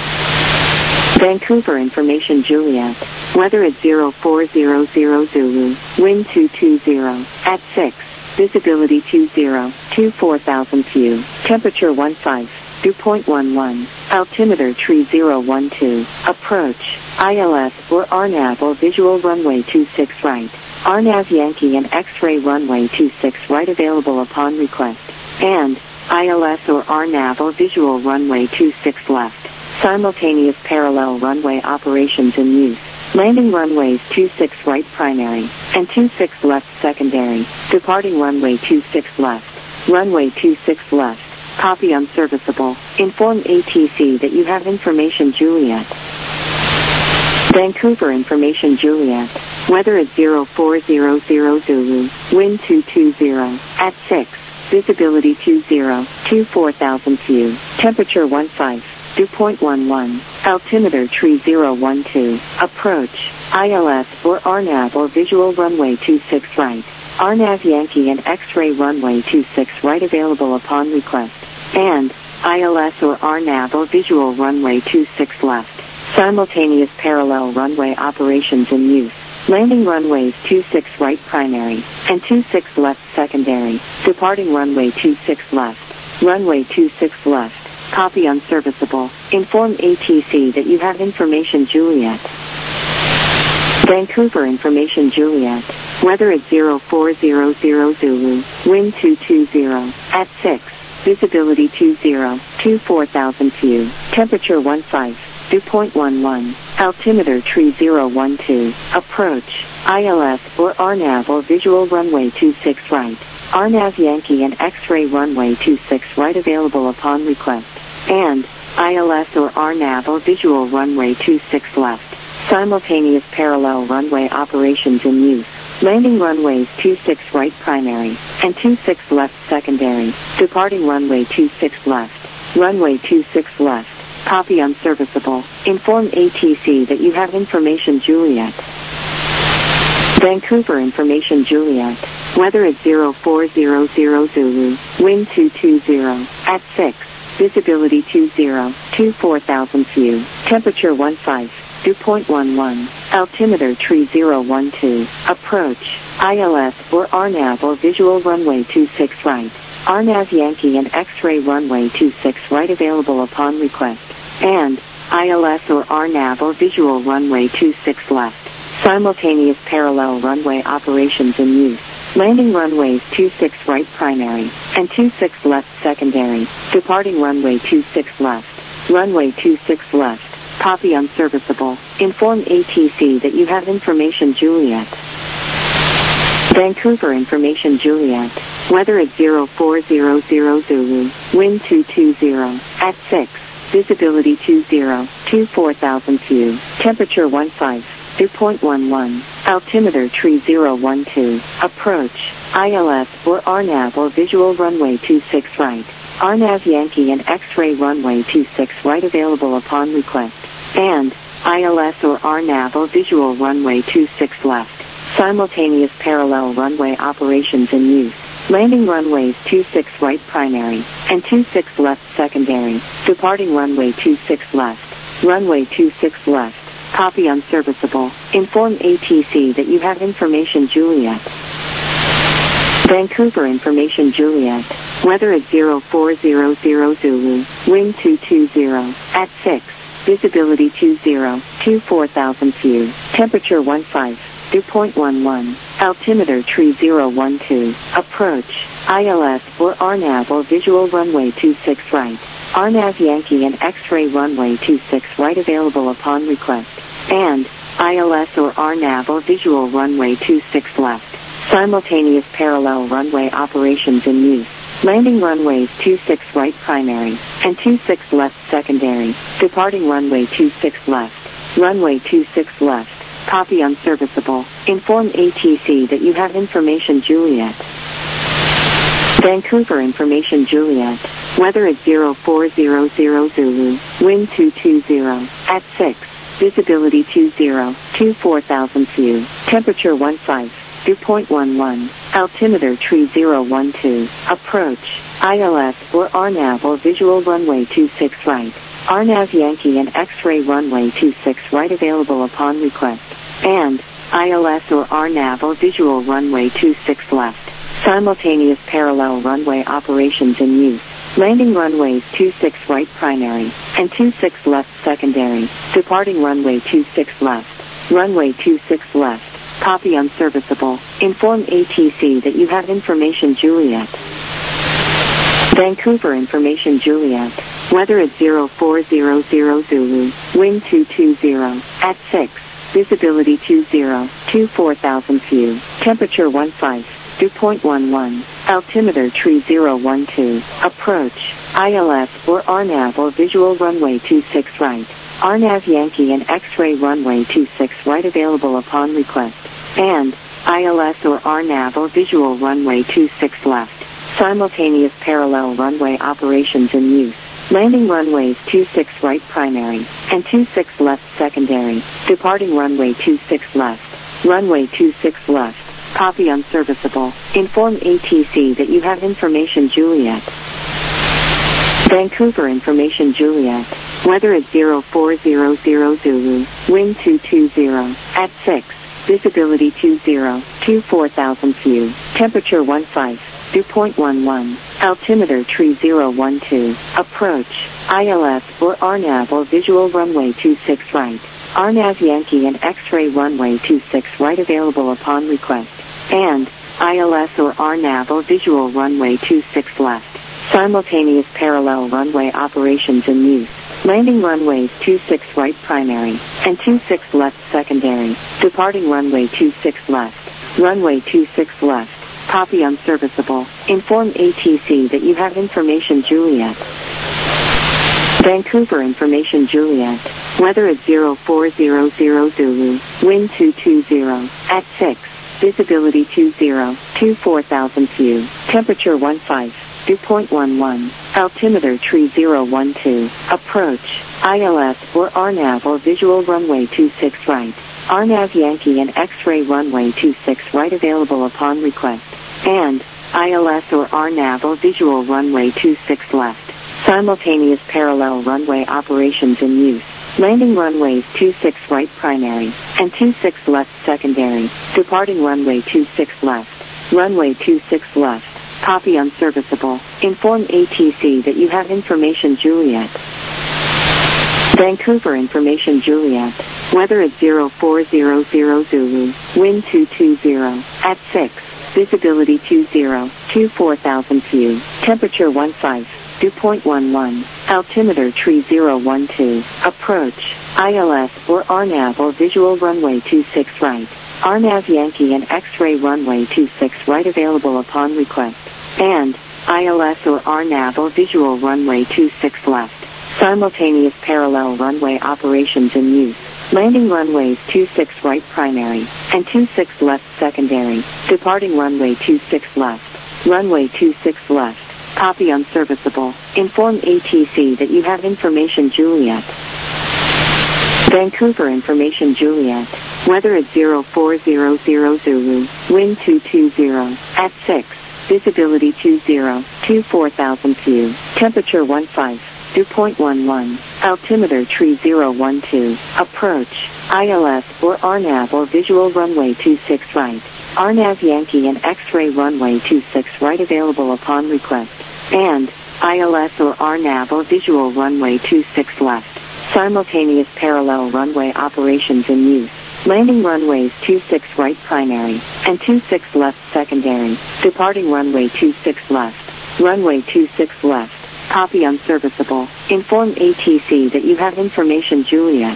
Vancouver information Juliet. Weather at 0400 Zulu. Wind 220. At 6. Visibility 20. 24,000 few. Temperature 15. 2.11. Altimeter tree 012. Approach. ILS or RNAV or visual runway 26 right. RNAV Yankee and X-ray runway 26 right available upon request. And ILS or RNAV or visual runway 26 left. Simultaneous parallel runway operations in use. Landing runways 26 right primary and 26 left secondary. Departing runway 26 left. Runway 26 left. Copy unserviceable. Inform ATC that you have information Juliet. Vancouver information Juliet. Weather at 0400 Zulu. Wind 220. At 6. Visibility 20. 24,000 few. Temperature 15. 2.11. Altimeter tree 012. Approach. ILS or RNAV or visual runway 26 right. RNAV Yankee and X-ray runway 26 right available upon request. And ILS or RNAV or visual runway 26 left. Simultaneous parallel runway operations in use. Landing runways 26 right primary, and 26 left secondary. Departing runway 26 left. Runway 26 left. Copy unserviceable. Inform ATC that you have information Juliet. Vancouver information Juliet. Weather at 0400 Zulu. Wind 220. At 6. Visibility 20. 24,000 view. Temperature 15. Dew point 11. Altimeter tree 012. Approach. ILS or RNAV or visual runway 26 right. RNAV Yankee and X-ray runway 26 right available upon request. And ILS or RNAV or visual runway 26 left. Simultaneous parallel runway operations in use. Landing runways 26 right primary and 26 left secondary. Departing runway 26 left. Runway 26 left. Copy unserviceable. Inform ATC that you have information Juliet. Vancouver information Juliet. Weather at 0400 Zulu. Wind 220. At 6. Visibility 20. 24,000 view. Temperature 15. Dew point 11. Altimeter tree 012. Approach. ILS or RNAV or visual runway 26 right. RNAV Yankee and X-ray runway 26 right available upon request. And ILS or RNAV or visual runway 26 left. Simultaneous parallel runway operations in use. Landing runways 26 right primary and 26 left secondary. Departing runway 26 left. Runway 26 left. Copy unserviceable. Inform ATC that you have information Juliet. Vancouver information Juliet. Weather at 0400 Zulu. Wind 220. At 6. Visibility 20. 24,000 view. Temperature 15. Dew point 11. Altimeter tree 012. Approach. ILS or RNAV or visual runway 26 right. RNAV Yankee and X-ray runway 26 right available upon request. And ILS or RNAV or visual runway 26 left. Simultaneous parallel runway operations in use. Landing runways 26 right primary and 26 left secondary. Departing runway 26 left. Runway 26 left. Copy unserviceable. Inform ATC that you have information Juliet. Vancouver information Juliet. Weather at 0400 Zulu. Wind 220. At 6. Visibility 20. 24,000 view. Temperature 15. Dew point 11. Altimeter tree 012. Approach. ILS or RNAV or visual runway 26 right. RNAV Yankee and X-ray runway 26 right available upon request. And ILS or RNAV or visual runway 26 left. Simultaneous parallel runway operations in use. Landing runways 26 right primary and 26 left secondary. Departing runway 26 left. Runway 26 left. Copy unserviceable. Inform ATC that you have information Juliet. Vancouver information Juliet. Weather at 0400 Zulu. Wind 220. At 6. Visibility 20. 24,000 view. Temperature 15. Dew point 11. Altimeter tree 012. Approach. ILS or RNAV or visual runway 26 right. RNAV Yankee and X-ray runway 26 right available upon request. And ILS or RNAV or visual runway 26 left. Simultaneous parallel runway operations in use. Landing runways 26 right primary and 26 left secondary. Departing runway 26 left. Runway 26 left. Copy unserviceable. Inform ATC that you have information Juliet. Vancouver information Juliet. Weather at 0400 Zulu. Wind 220. At 6. Visibility 20. 24,000 view. Temperature 15. Dew point 11. Altimeter tree 012. Approach. ILS or RNAV or visual runway 26 right. RNAV Yankee and X-ray runway 26 right available upon request. And ILS or RNAV or visual runway 26 left. Simultaneous parallel runway operations in use. Landing runways 26 right primary and 26 left secondary. Departing runway 26 left. Runway 26 left. Copy unserviceable. Inform ATC that you have information Juliet. Vancouver information Juliet. Weather at 0400 Zulu. Wind 220. At 6. visibility 20, 24,000 view, temperature 15, dew point 11, altimeter tree 012, approach, ILS or RNAV or visual runway 26 right, RNAV Yankee and X-ray runway 26 right available upon request, and ILS or RNAV or visual runway 26 left, simultaneous parallel runway operations in use. Landing runways 26 right primary and 26 left secondary. Departing runway 26 left. Runway 26 left. Copy unserviceable. Inform ATC that you have information Juliet. Vancouver information Juliet. Weather at 0400 Zulu. Wind 220. At 6. Visibility 20. 24,000 view. Temperature 15. Dew point 11, altimeter tree 012, approach, ILS or RNAV or visual runway 26 right, RNAV Yankee and X-ray runway 26 right available upon request, and ILS or RNAV or visual runway 26 left, simultaneous parallel runway operations in use. Landing runways 26 right primary and 26 left secondary, departing runway 26 left, runway 26 left. Copy unserviceable. Inform ATC that you have information Juliet. Vancouver information Juliet. Weather at 0400 Zulu. Wind 220. At 6. Visibility 20. 24,000 view. Temperature 15. Dew point 11. Altimeter tree 012. Approach. ILS or RNAV or visual runway 26 right. RNAV Yankee and X-ray runway 26 right available upon request, and ILS or RNAV or visual runway 26 left, simultaneous parallel runway operations in use. Landing runways 26 right primary and 26 left secondary, departing runway 26 left, runway 26 left, copy unserviceable. Inform ATC that you have information Juliet. Vancouver information Juliet. Weather at 0400 Zulu. Wind 220. At 6. Visibility 20. 24,000 view. Temperature 15. Dew point 11. Altimeter tree 012. Approach. ILS or RNAV or visual runway 26 right. RNAV Yankee and X-ray runway 26 right available upon request. And ILS or RNAV or visual runway 26 left. Simultaneous parallel runway operations in use. Landing runways 26 right primary and 26 left secondary, departing runway 26 left, runway 26 left, copy unserviceable. Inform ATC that you have information Juliet.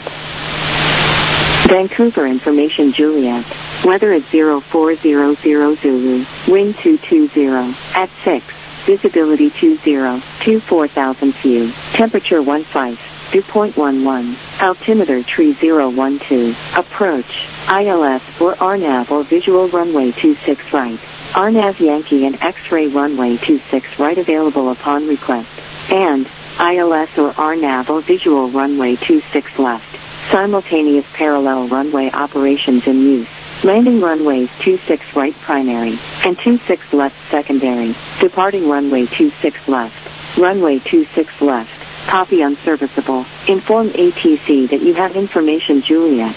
Vancouver information Juliet. Weather at 0400 Zulu. Wind 220. At 6. Visibility 20. 24,000 view. Temperature 15. Dew point 11. Altimeter tree 012. Approach. ILS or RNAV or visual runway 26 right. RNAV Yankee and X-ray runway 26 right available upon request. And ILS or RNAV or visual runway 26 left. Simultaneous parallel runway operations in use. Landing runways 26 right primary and 26 left secondary. Departing runway 26 left. Runway 26 left. Copy unserviceable. Inform ATC that you have information Juliet.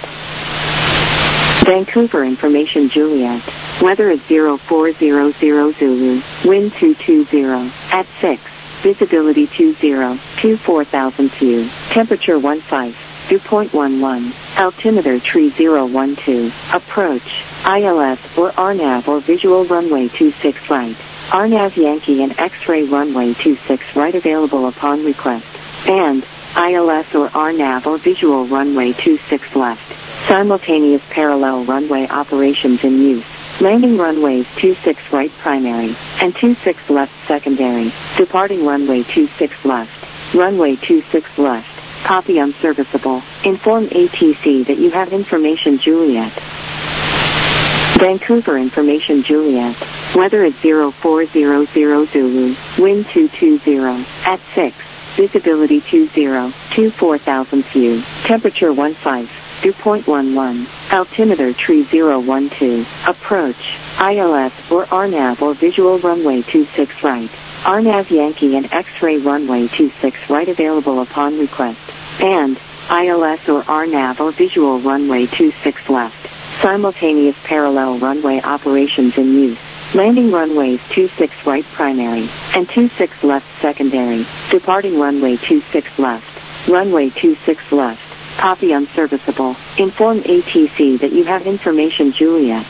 Vancouver information Juliet. Weather at 0400 Zulu. Wind 220. At 6. Visibility 20. 24,000 view. Temperature 15. Dew point 11. Altimeter tree 012. Approach. ILS or RNAV or visual runway 26 right. RNAV Yankee and X-ray runway 26 right available upon request. And ILS or RNAV or visual runway 26 left. Simultaneous parallel runway operations in use. Landing runways 26 right primary and 26 left secondary. Departing runway 26 left. Runway 26 left. Copy unserviceable. Inform ATC that you have information Juliet. Vancouver information Juliet. Weather at 0400 Zulu. Wind 220. At 6. Visibility 20. 24,000 view. Temperature 15. Dew point 11. Altimeter tree 012. Approach. ILS or RNAV or visual runway 26 right. RNAV Yankee and X-ray runway 26 right available upon request. And ILS or RNAV or visual runway 26 left. Simultaneous parallel runway operations in use. Landing runways 26 right primary and 26 left secondary. Departing runway 26 left. Runway 26 left. Copy unserviceable. Inform ATC that you have information Juliet.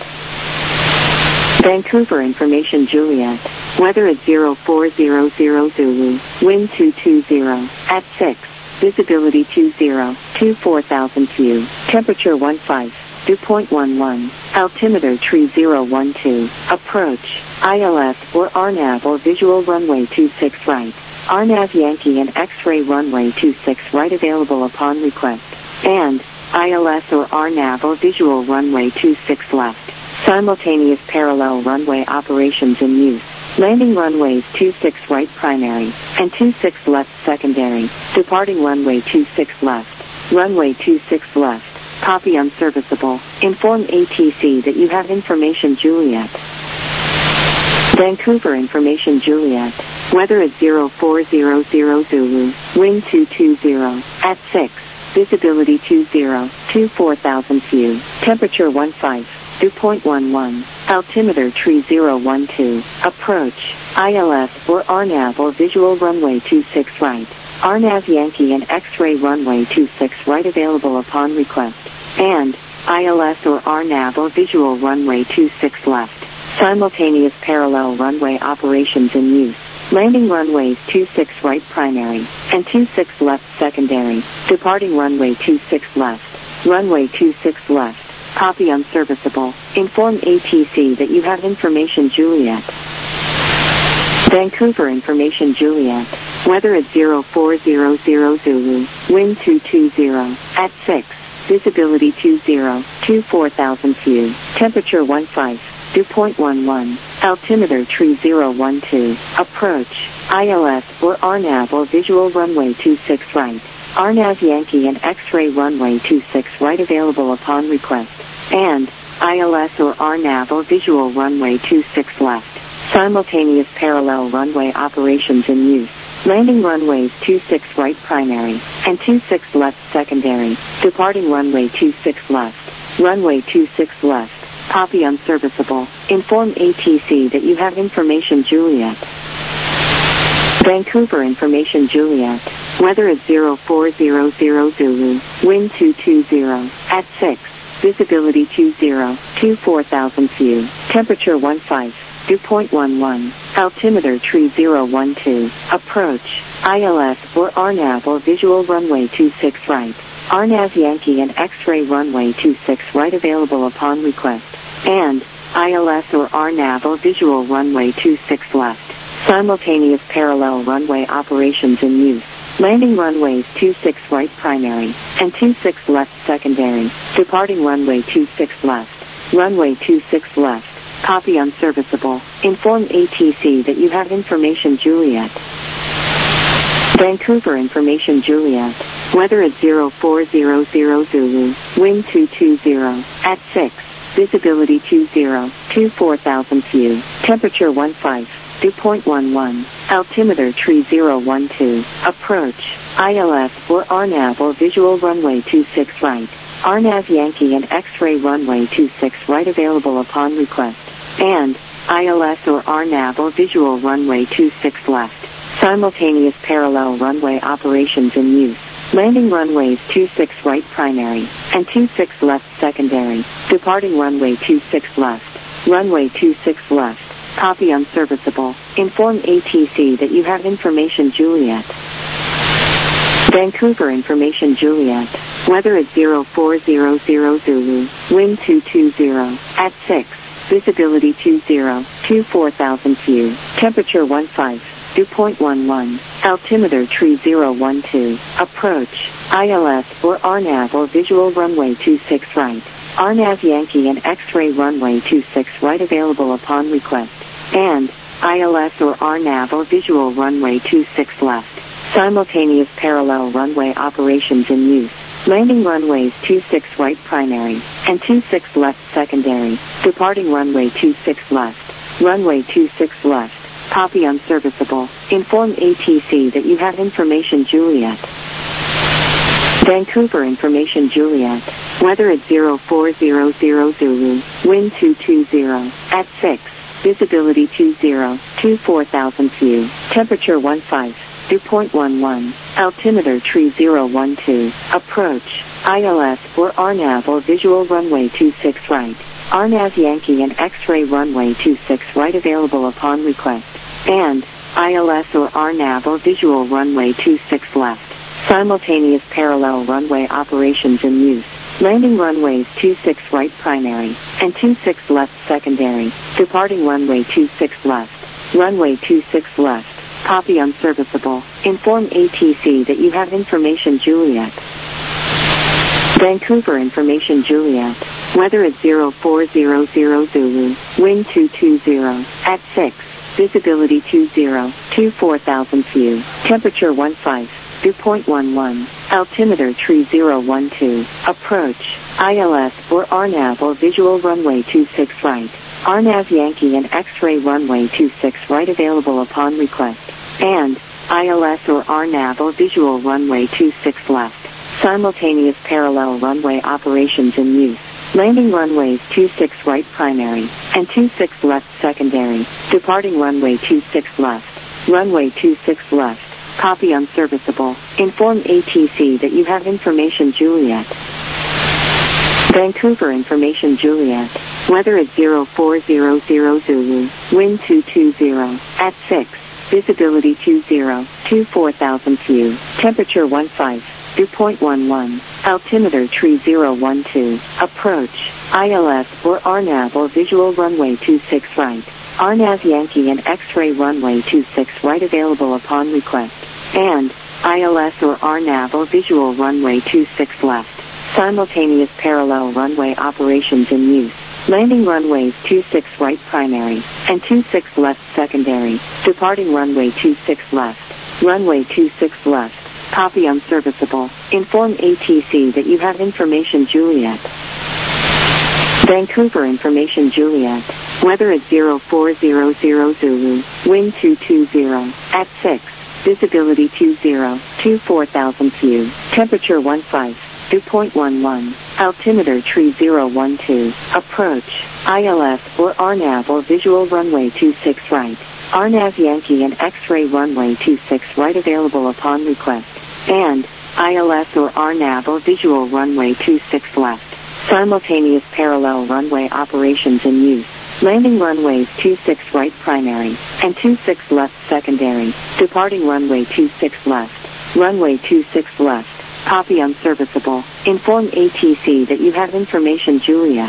Vancouver information Juliet. Weather at 0400 Zulu. Wind 220. At 6. Visibility 20. 24,000 view. Temperature 15. Dew point 11. Altimeter 3012. Approach. ILS or RNAV or visual runway 26 right. RNAV Yankee and X-ray runway 26 right available upon request. And ILS or RNAV or visual runway 26 left. Simultaneous parallel runway operations in use. Landing runways 26 right primary and 26 left secondary. Departing runway 26 left. Runway 26 left. Copy unserviceable. Inform ATC that you have information Juliet. Vancouver information Juliet. Weather at 0400 Zulu. Wind 220. At 6. Visibility 20. 24,000 view. Temperature 15. Dew point 11. Altimeter 3012. Approach. ILS or RNAV or visual runway 26 right. RNAV Yankee and X-ray runway 26 right available upon request. And ILS or RNAV or visual runway 26 left. Simultaneous parallel runway operations in use. Landing runways 26 right primary and 26 left secondary. Departing runway 26 left. Runway 26 left. Copy unserviceable. Inform ATC that you have information Juliet. Vancouver information Juliet. Weather at 0400 Zulu. Wind 220. At 6. Visibility 20. 24,000 view. Temperature 15. Dew point 11. Altimeter 3012. Approach. ILS or RNAV or visual runway 26 right. RNAV Yankee and X-ray runway 26 right available upon request. And ILS or RNAV or visual runway 26 left. Simultaneous parallel runway operations in use. Landing runways 26 right primary and 26 left secondary. Departing runway 26 left. Runway 26 left. Copy unserviceable. Inform ATC that you have information Juliet. Vancouver information Juliet. Weather at 0400 Zulu. Wind 220. At 6. Visibility 20. 24,000 view. Temperature 15. Dew point 11. Altimeter 3012. Approach. ILS or RNAV or visual runway 26 right. RNAV Yankee and X-ray runway 26 right available upon request. And ILS or RNAV or visual runway 26 left. Simultaneous parallel runway operations in use. Landing runways 26 right primary and 26 left secondary. Departing runway 26 left. Runway 26 left. Copy unserviceable. Inform ATC that you have information Juliet. Vancouver information Juliet. Weather at 0400 Zulu. Wind 220. At 6. Visibility 20. 24,000 view. Temperature 15. Dew point 11. Altimeter 3012. Approach. ILS or RNAV or visual runway 26 right. RNAV Yankee and X-ray runway 26 right available upon request. And ILS or RNAV or visual runway 26 left. Simultaneous parallel runway operations in use. Landing runways 26 right primary and 26 left secondary. Departing runway 26 left. Runway 26 left. Copy unserviceable. Inform ATC that you have information Juliet. Vancouver information Juliet. Weather at 0400 Zulu. Wind 220. At 6. Visibility 20. 24,000 view. Temperature 15. Dew point 11. Altimeter 3012. Approach. ILS or RNAV or visual runway 26 right. RNAV Yankee and X-ray runway 26 right available upon request. And ILS or RNAV or visual runway 26 left. Simultaneous parallel runway operations in use. Landing runways 26 right primary and 26 left secondary. Departing runway 26 left. Runway 26 left. Copy unserviceable. Inform ATC that you have information Juliet. Vancouver information Juliet. Weather at 0400 Zulu, wind 220, at 6, visibility 20, 24,000 view, temperature 15, dew point 11, altimeter tree 012, approach, ILS or RNAV or visual runway 26 right, RNAV Yankee and X-ray runway 26 right available upon request, and ILS or RNAV or visual runway 26 left, simultaneous parallel runway operations in use. Landing runways 26 right primary, and 26 left secondary, departing runway 26 left, runway 26 left, copy unserviceable, inform ATC that you have information Juliet. Vancouver information Juliet, weather at 0400 Zulu, wind 220, at 6, visibility 20, 24,000 view, temperature 15. Dew point 11, altimeter tree 012, approach, ILS or RNAV or visual runway 26 right, RNAV Yankee and X-ray runway 26 right available upon request, and ILS or RNAV or visual runway 26 left, simultaneous parallel runway operations in use. Landing runways 26 right primary, and 26 left secondary, departing runway 26 left, runway 26 left, copy unserviceable, inform ATC that you have information Juliet. Vancouver information Juliet, weather at 0400 Zulu, wind 220, at 6, visibility 20, 24,000 view, temperature 15, dew point 11, altimeter tree 012, approach, ILS or RNAV or visual runway 26 right, RNAV Yankee and X-ray runway 26 right available upon request, and ILS or RNAV or visual runway 26 left, simultaneous parallel runway operations in use. Landing runways 26 right primary, and 26 left secondary, departing runway 26 left, runway 26 left, copy unserviceable, inform ATC that you have information Juliet. Vancouver information Juliet, weather at 0400 Zulu, wind 220, at 6, visibility 20, 24,000 view, temperature 15, dew point 11, altimeter tree 012, approach, ILS or RNAV or visual runway 26 right, RNAV Yankee and X-ray runway 26 right available upon request, and ILS or RNAV or visual runway 26 left, simultaneous parallel runway operations in use. Landing runways 26 right primary, and 26 left secondary, departing runway 26 left, runway 26 left, copy unserviceable, inform ATC that you have information Juliet.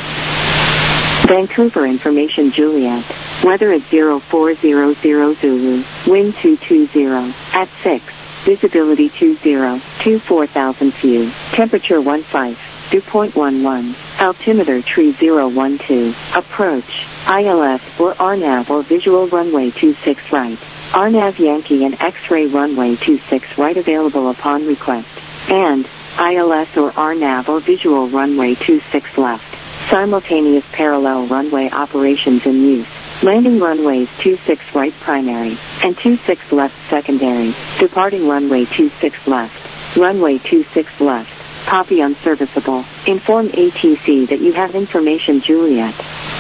Vancouver information Juliet, weather at 0400 Zulu, wind 220, at 6, visibility 20, 24,000 view, temperature 15, dew point 11, altimeter tree 012, approach, ILS or RNAV or visual runway 26 right, RNAV Yankee and X-ray runway 26 right available upon request, and ILS or RNAV or visual runway 26 left, simultaneous parallel runway operations in use. Landing runways 26 right primary, and 26 left secondary, departing runway 26 left, runway 26 left, copy unserviceable, inform ATC that you have information Juliet.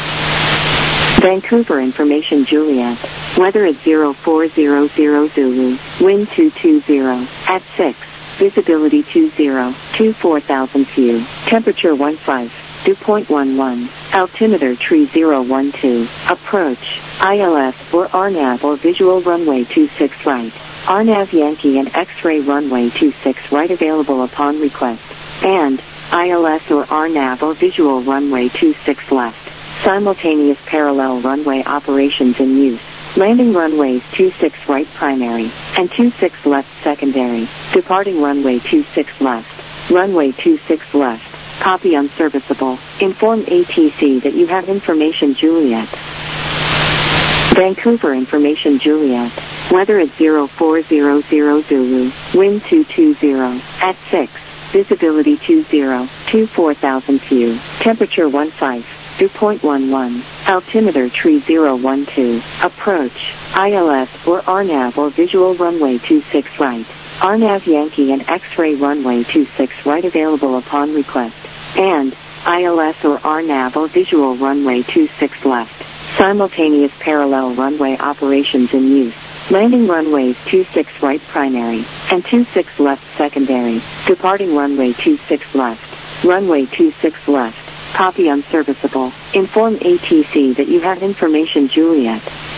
Vancouver information Juliet, weather at 0400 Zulu, wind 220, at 6, visibility 20, 24,000 view, temperature 15, dew point 11, altimeter tree 012, approach, ILS or RNAV or visual runway 26 right, RNAV Yankee and X-ray runway 26 right available upon request, and ILS or RNAV or visual runway 26 left, simultaneous parallel runway operations in use. Landing runways 26 right primary, and 26 left secondary, departing runway 26 left, runway 26 left, copy unserviceable, inform ATC that you have information Juliet. Vancouver information Juliet, weather at 0400 Zulu, wind 220, at 6, visibility 20, 24,000 view, temperature 15, dew point 11, altimeter tree 012, approach, ILS or RNAV or visual runway 26 right, RNAV Yankee and X-ray runway 26 right available upon request, and ILS or RNAV visual runway 26 left. Simultaneous parallel runway operations in use. Landing runways 26 right primary and 26 left secondary. Departing runway 26 left. Runway 26 left. Copy unserviceable. Inform ATC that you have information Juliet.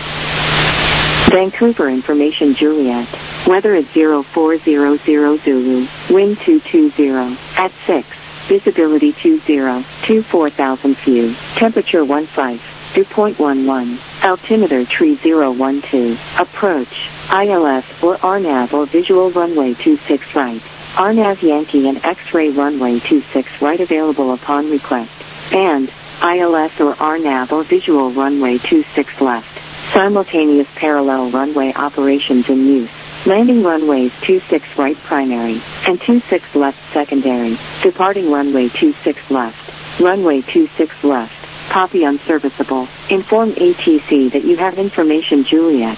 Vancouver information Juliet. Weather at 0400 Zulu. Wind 220. At 6. Visibility 20. 24,000 view. Temperature 15. Dew point 11. Altimeter 3012. Approach. ILS or RNAV or visual runway 26 right. RNAV Yankee and X-ray runway 26 right available upon request. And ILS or RNAV or visual runway 26 left. Simultaneous parallel runway operations in use. Landing runways 26 right primary and 26 left secondary. Departing runway 26 left. Runway 26 left. Copy unserviceable. Inform ATC that you have information Juliet.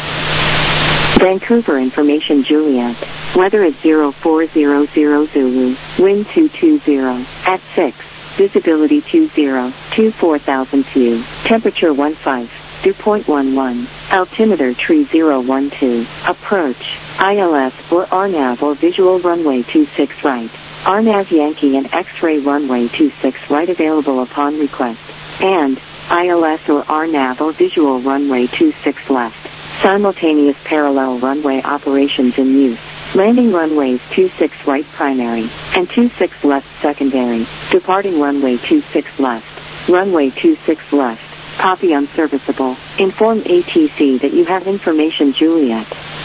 Vancouver information Juliet. Weather at 0400 Zulu. Wind 220. At 6. Visibility 20. 24,000 view. Temperature 15. Dew point 11. Altimeter 3012. Approach. ILS or RNAV or visual runway 26 right. RNAV Yankee and X-ray runway 26 right available upon request. And ILS or RNAV or visual runway 26 left. Simultaneous parallel runway operations in use. Landing runways 26 right primary and 26 left secondary. Departing runway 26 left. Runway 26 left. Copy unserviceable. Inform ATC that you have information Juliet.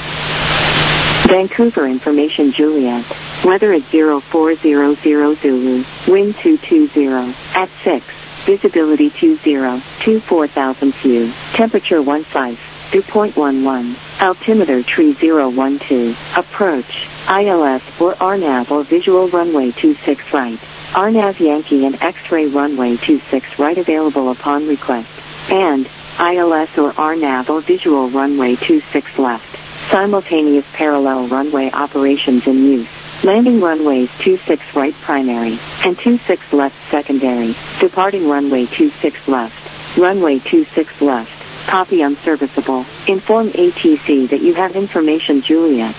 Vancouver information Juliet. Weather at 0400 Zulu. Wind 220. At 6. Visibility 20. 24,000 view. Temperature 15. Dew point 11. Altimeter 3012. Approach. ILS or RNAV or visual runway 26 right. RNAV Yankee and X-ray runway 26 right available upon request. And ILS or RNAV or visual runway 26 left. Simultaneous parallel runway operations in use. Landing runways 26 right primary and 26 left secondary. Departing runway 26 left. Runway 26 left. Copy unserviceable. Inform ATC that you have information Juliet.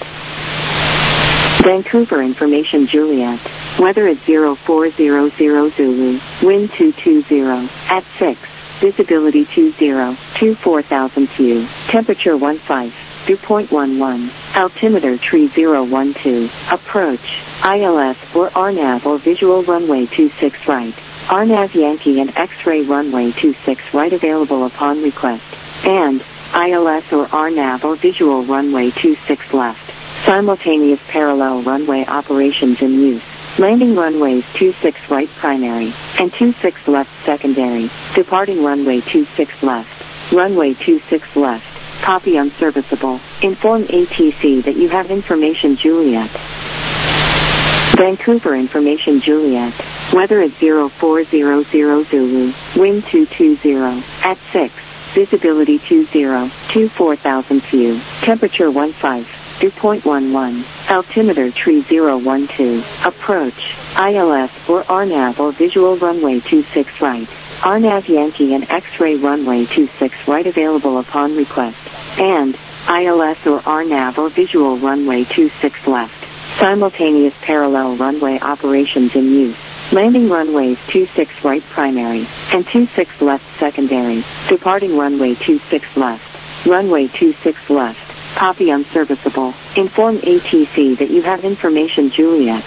Vancouver information Juliet. Weather at 0400 Zulu. Wind 220. At 6. Visibility 20. 24,000 view. Temperature 15. Dew point 11. Altimeter 3012. Approach. ILS or RNAV or visual runway 26 right. RNAV Yankee and X-ray runway 26 right available upon request. And ILS or RNAV or visual runway 26 left. Simultaneous parallel runway operations in use. Landing runways 26 right primary and 26 left secondary. Departing runway 26 left. Runway 26 left. Copy unserviceable. Inform ATC that you have information Juliet. Vancouver information Juliet. Weather at 0400 Zulu. Wind 220. At 6. Visibility 20. 24,000 view. Temperature 15. Dew point 11. Altimeter 3012. Approach. ILS or RNAV or visual runway 26 right. RNAV Yankee and X-ray runway 26 right available upon request. And ILS or RNAV or visual runway 26 left. Simultaneous parallel runway operations in use. Landing runways 26 right primary and 26 left secondary. Departing runway 26 left. Runway 26 left. Copy unserviceable. Inform ATC that you have information Juliet.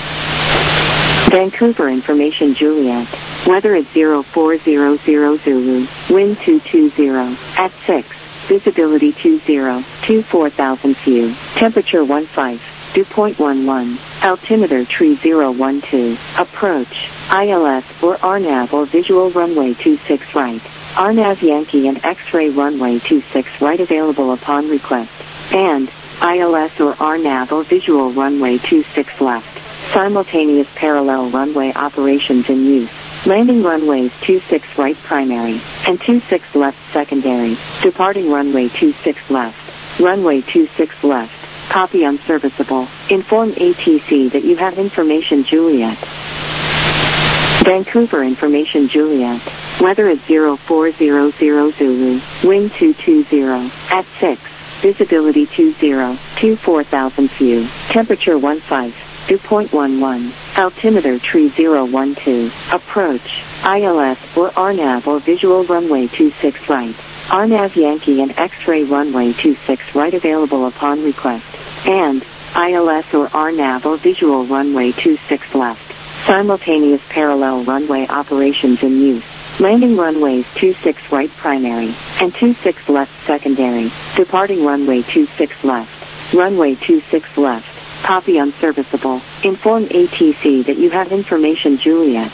Vancouver information Juliet. Weather at 0400 Zulu. Wind 220. At 6. Visibility 20. 24,000 view. Temperature 15. Dew point 11. Altimeter 3012. Approach. ILS or RNAV or visual runway 26 right. RNAV Yankee and X-ray runway 26 right available upon request. And ILS or RNAV or visual runway 26 left. Simultaneous parallel runway operations in use. Landing runways 26 right primary and 26 left secondary. Departing runway 26 left. Runway 26 left. Copy unserviceable. Inform ATC that you have information Juliet. Vancouver Information Juliet. Weather at 0400 Zulu. Wind 220. At 6. Visibility 20. 24,000 view. Temperature 15. Dew point 11. Altimeter tree 012. Approach. ILS or RNAV or visual runway 26 right. RNAV Yankee and X-ray runway 26 right available upon request. And ILS or RNAV or visual runway 26 left. Simultaneous parallel runway operations in use. Landing runways 26 right primary and 26 left secondary. Departing runway 26 left. Runway 26 left. Copy unserviceable. Inform ATC that you have information Juliet.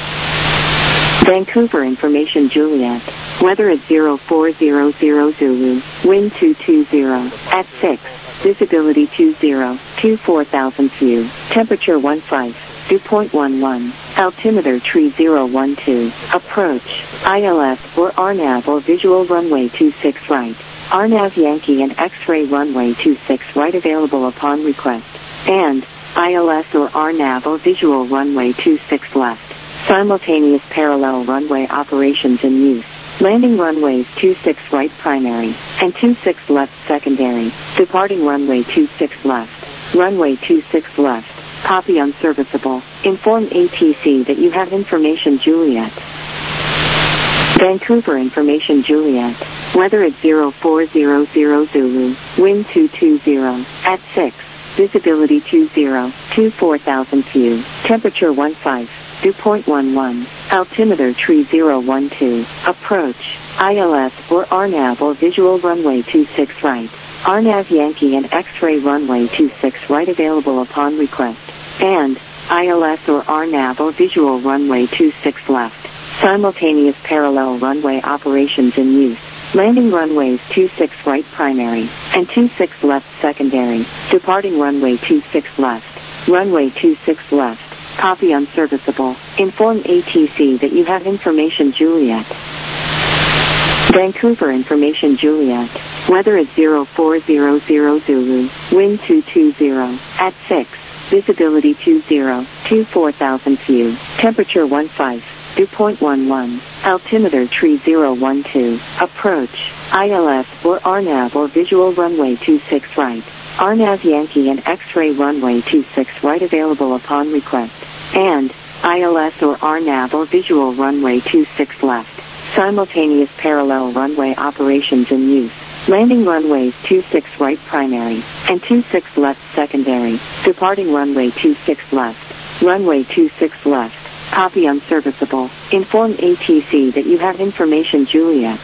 Vancouver Information Juliet. Weather at 0400 Zulu. Wind 220. At 6. Visibility 20. 24,000 view. Temperature 15. Dew point 11. Altimeter tree 012. Approach. ILS or RNAV or visual runway 26 right. RNAV Yankee and X-ray runway 26 right available upon request. And ILS or RNAV or visual runway 26 left. Simultaneous parallel runway operations in use. Landing runways 26 right primary and 26 left secondary. Departing runway 26 left. Runway 26 left. Copy unserviceable. Inform ATC that you have information Juliet. Vancouver Information Juliet. Weather at 0400 Zulu. Wind 220. At 6. Visibility 20. 24,000 view. Temperature 15. Dew point 11. Altimeter tree 012. Approach. ILS or RNAV or visual runway 26 right. RNAV Yankee and X-ray runway 26 right available upon request. And ILS or RNAV or visual runway 26 left. Simultaneous parallel runway operations in use. Landing runways 26 right primary and 26 left secondary. Departing runway 26 left. Runway 26 left. Copy unserviceable. Inform ATC that you have information Juliet. Vancouver Information Juliet. Weather at 0400 Zulu. Wind 220. At 6. Visibility 20. 24,000 view. Temperature 15. Dew point 11. Altimeter tree 012. Approach. ILS or RNAV or visual runway 26 right. RNAV Yankee and X-ray runway 26 right available upon request. And ILS or RNAV or visual runway 26 left. Simultaneous parallel runway operations in use. Landing runways 26 right primary and 26 left secondary. Departing runway 26 left. Runway 26 left. Copy unserviceable. Inform ATC that you have information Juliet.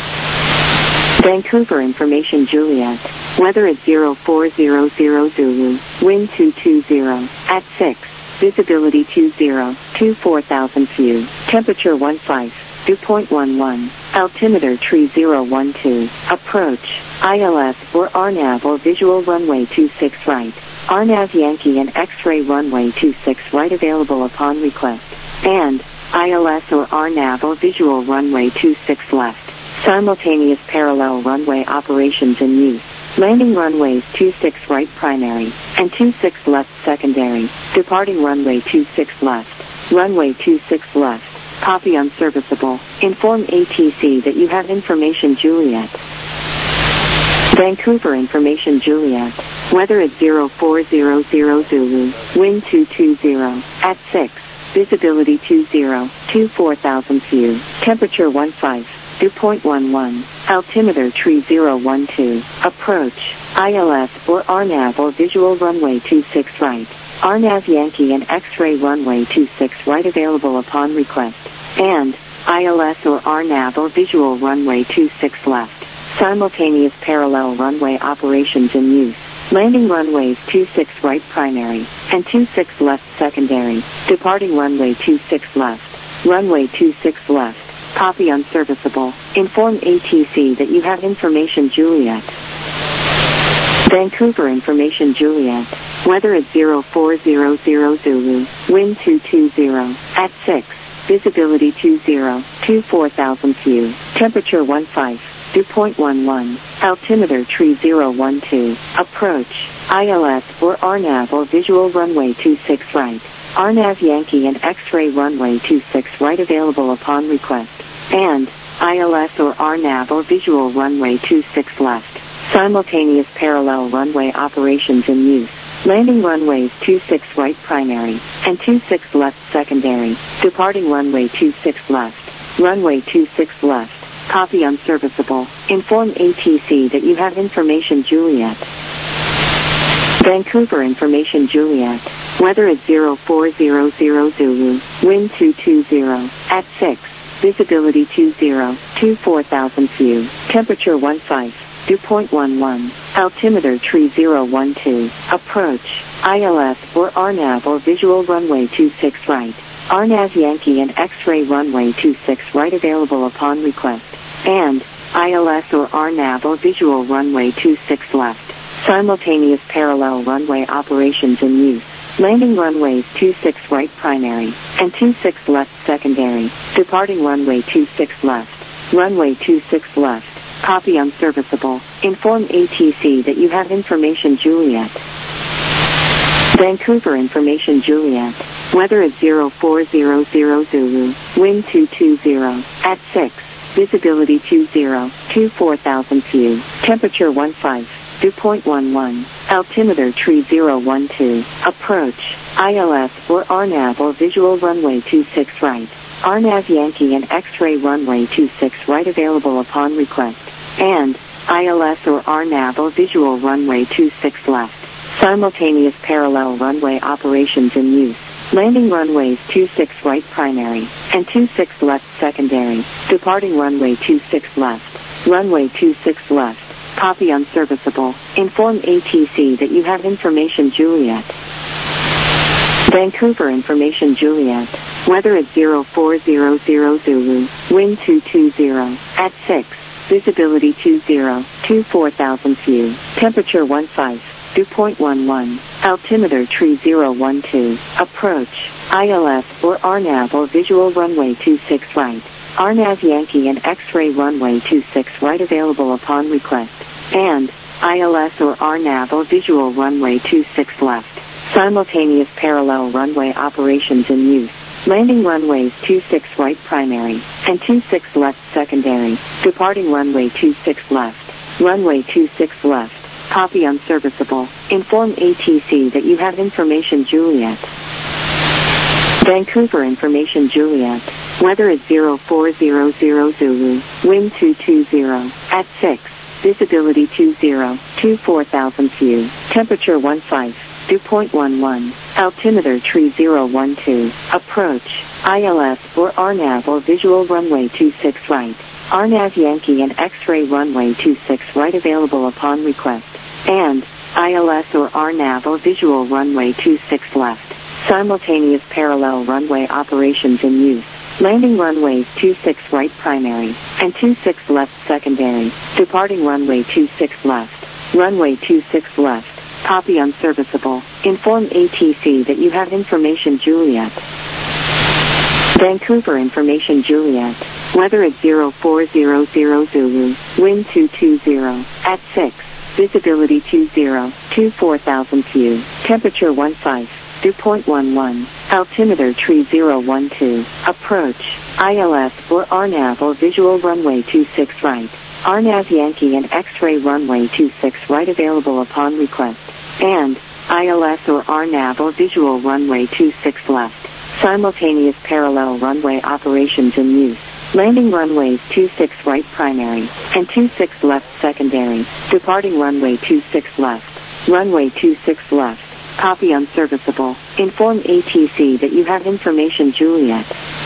Vancouver Information Juliet. Weather at 0400 Zulu. Wind 220. At 6. Visibility 20. 24,000 view. Temperature 15. Dew point 11. Altimeter tree 012. Approach. ILS or RNAV or visual runway 26 right. RNAV Yankee and X-ray runway 26 right available upon request. And ILS or RNAV or visual runway 26 left. Simultaneous parallel runway operations in use. Landing runways 26 right primary and 26 left secondary. Departing runway 26 left. Runway 26 left. Copy unserviceable. Inform ATC that you have information Juliet. Vancouver Information Juliet. Weather at 0400 Zulu. Wind 220. At 6. Visibility 20. 24,000 view. Temperature 15. Dew point 11. Altimeter tree 012. Approach. ILS or RNAV or visual runway 26 right. RNAV Yankee and X-ray runway 26 right available upon request. And ILS or RNAV or visual runway 26 left. Simultaneous parallel runway operations in use. Landing runways 26 right primary and 26 left secondary. Departing runway 26 left. Runway 26 left. Copy unserviceable. Inform ATC that you have information Juliet. Vancouver Information Juliet. Weather at 0400 Zulu. Wind 220. At 6. Visibility 20. 24,000 view. Temperature 15. Dew point 11. Altimeter tree 012. Approach. ILS or RNAV or visual runway 26 right. RNAV Yankee and X-ray runway 26 right available upon request. And ILS or RNAV or visual runway 26 left. Simultaneous parallel runway operations in use. Landing runways 26 right primary and 26 left secondary. Departing runway 26 left. Runway 26 left. Copy unserviceable. Inform ATC that you have information Juliet. Vancouver information Juliet. Weather at 0400 Zulu. Wind 220. At 6. Visibility 20. 24,000 few. Temperature 15. Dew point 11. Altimeter 3012. Approach. ILS or RNAV or visual runway 26 right. RNAV Yankee and X-ray runway 26 right available upon request. And ILS or RNAV or visual runway 26 left. Simultaneous parallel runway operations in use. Landing runways 26 right primary and 26 left secondary. Departing runway 26 left. Runway 26 left. Copy unserviceable. Inform ATC that you have information Juliet. Vancouver information Juliet. Weather at 0400 Zulu. Wind 220. At 6. Visibility 20. 24,000 few. Temperature 15. Dew point 11. Altimeter 3012. Approach. ILS or RNAV or visual runway 26 right. RNAV Yankee and X-ray runway 26 right available upon request. And ILS or RNAV or visual runway 26 left. Simultaneous parallel runway operations in use. Landing runways 26 right primary and 26 left secondary. Departing runway 26 left. Runway 26 left. Copy unserviceable. Inform ATC that you have information Juliet. Vancouver information Juliet. Weather at 0400 Zulu. Wind 220. At 6. Visibility 20. 24,000 few. Temperature 15. Dew point 11. Altimeter 3012. Approach. ILS or RNAV or visual runway 26 right. RNAV Yankee and X-ray runway 26 right available upon request. And ILS or RNAV or visual runway 26 left. Simultaneous parallel runway operations in use. Landing runways 26 right primary and 26 left secondary. Departing runway 26 left. Runway 26 left. Copy unserviceable. Inform ATC that you have information Juliet. Vancouver information Juliet. Weather at 0400 Zulu. Wind 220. At 6. Visibility 20. 24,000 few. Temperature 15. Dew point 11. Altimeter 3012. Approach. ILS or RNAV or visual runway 26 right. RNAV Yankee and X-ray runway 26 right available upon request. And ILS or RNAV or visual runway 26 left. Simultaneous parallel runway operations in use. Landing runways 26 right primary and 26 left secondary. Departing runway 26 left. Runway 26 left. Copy unserviceable. Inform ATC that you have information Juliet. Vancouver information Juliet. Weather at 0400 Zulu. Wind 220. At 6. Visibility 20. 24,000 few. Temperature 15. Dew point 11. Altimeter 3012. Approach. ILS or RNAV or visual runway 26 right. RNAV Yankee and X-ray runway 26 right available upon request. And ILS or RNAV or visual runway 26 left. Simultaneous parallel runway operations in use. Landing runways 26 right primary and 26 left secondary. Departing runway 26 left. Runway 26 left. Copy unserviceable. Inform ATC that you have information Juliet.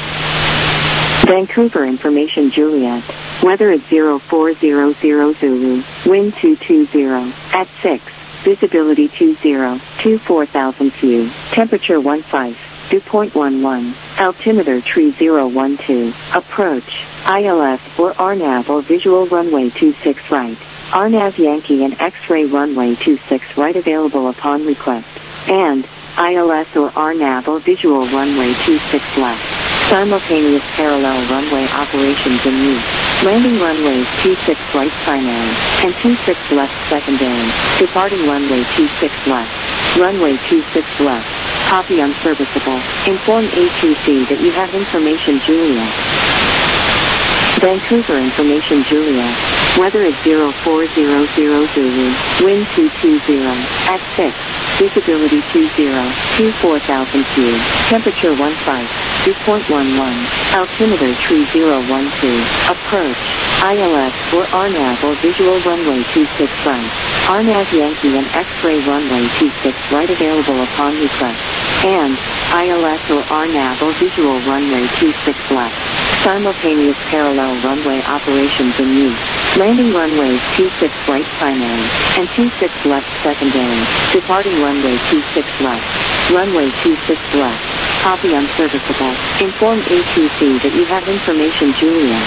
Vancouver information Juliet. Weather at 0400 Zulu. Wind 220. At 6. Visibility 20. 24,000 few. Temperature 15. Dew point 11. Altimeter 3012. Approach. ILS or RNAV or visual runway 26 right. RNAV Yankee and X-ray runway 26 right available upon request. And ILS or RNAV or visual runway 26 left. Simultaneous parallel runway operations in use. Landing runways 26 right primary and 26 left secondary. Departing runway 26 left. Runway 26 left. Copy unserviceable. Inform ATC that you have information Juliet. Vancouver information Juliet. Weather is 0400 Zulu. Wind 220. At 6. Visibility 20. 24,000 feet. Temperature 15. 2.11. Altimeter 3012. Approach. ILS or RNAV or visual runway 26 right. RNAV Yankee and X-ray runway 26 right available upon request. And ILS or RNAV or visual runway 26 left. Simultaneous parallel runway operations in use. Landing runways 26 right primary and 26 left secondary. Departing runway 26 left. Runway 26 left. Copy unserviceable. Inform ATC that you have information Juliet.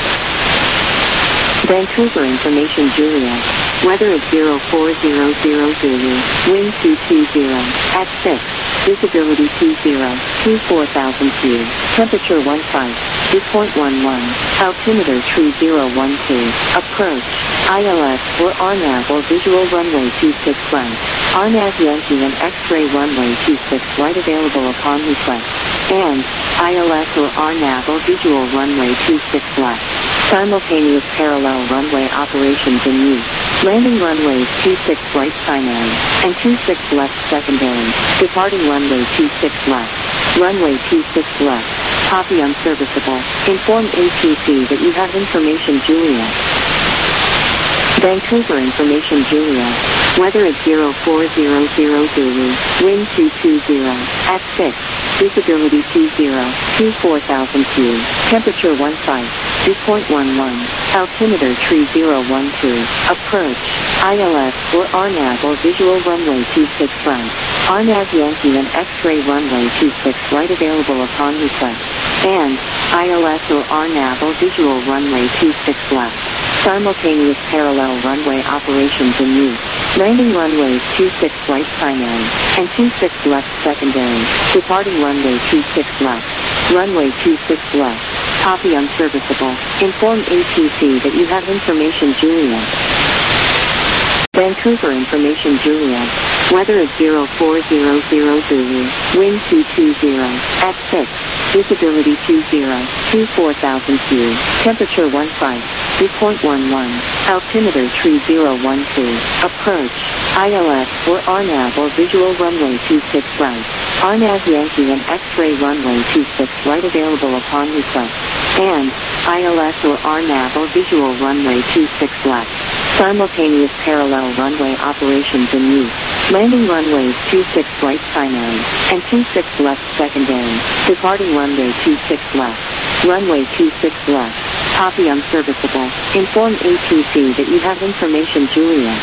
Vancouver information Juliet. Weather is 0400 Zulu. Wind 220. At 6. Visibility 20. 24,000 feet. Temperature 15. 2.11. Altimeter 3012. Approach. ILS or RNAV or visual runway 26 right. RNAV Yankee and X-ray runway 26 right available upon request. And ILS or RNAV or visual runway 26 left. Simultaneous parallel runway operations in use. Landing runways 26 right primary and 26 left secondary. Departing runway 26 left. Runway 26 left. Copy unserviceable. Inform ATC that you have information Juliet. Vancouver information Juliet. Weather is 0400 Zulu. Wind 220. At 6. Visibility 20. 24,000 feet. Temperature 15. 2.11. Altimeter 3012. Approach. ILS or RNAV or visual runway 26 right. RNAV Yankee and X-ray runway 26 right available upon request. And ILS or RNAV or visual runway 26 left. Simultaneous parallel runway operations in use. Landing runways 26 right primary and 26 left secondary. Departing runway 26 left. Runway 26 left. Copy unserviceable. Inform ATC that you have information Juliet. Vancouver information Juliet. Weather is 0400 Zulu. Wind 220. At 6. Visibility 20. 24,000 feet. Temperature 15. 2.11. Altimeter 3012. Approach. ILS or RNAV or visual runway 26 right. RNAV Yankee and X-ray runway 26 right available upon request. And ILS or RNAV or visual runway 26 left. Simultaneous parallel runway operations in use. Landing runways 26 right primary and 26 left secondary. Departing runway 26 left. Runway 26 left. Copy unserviceable. Inform ATC that you have information Juliet.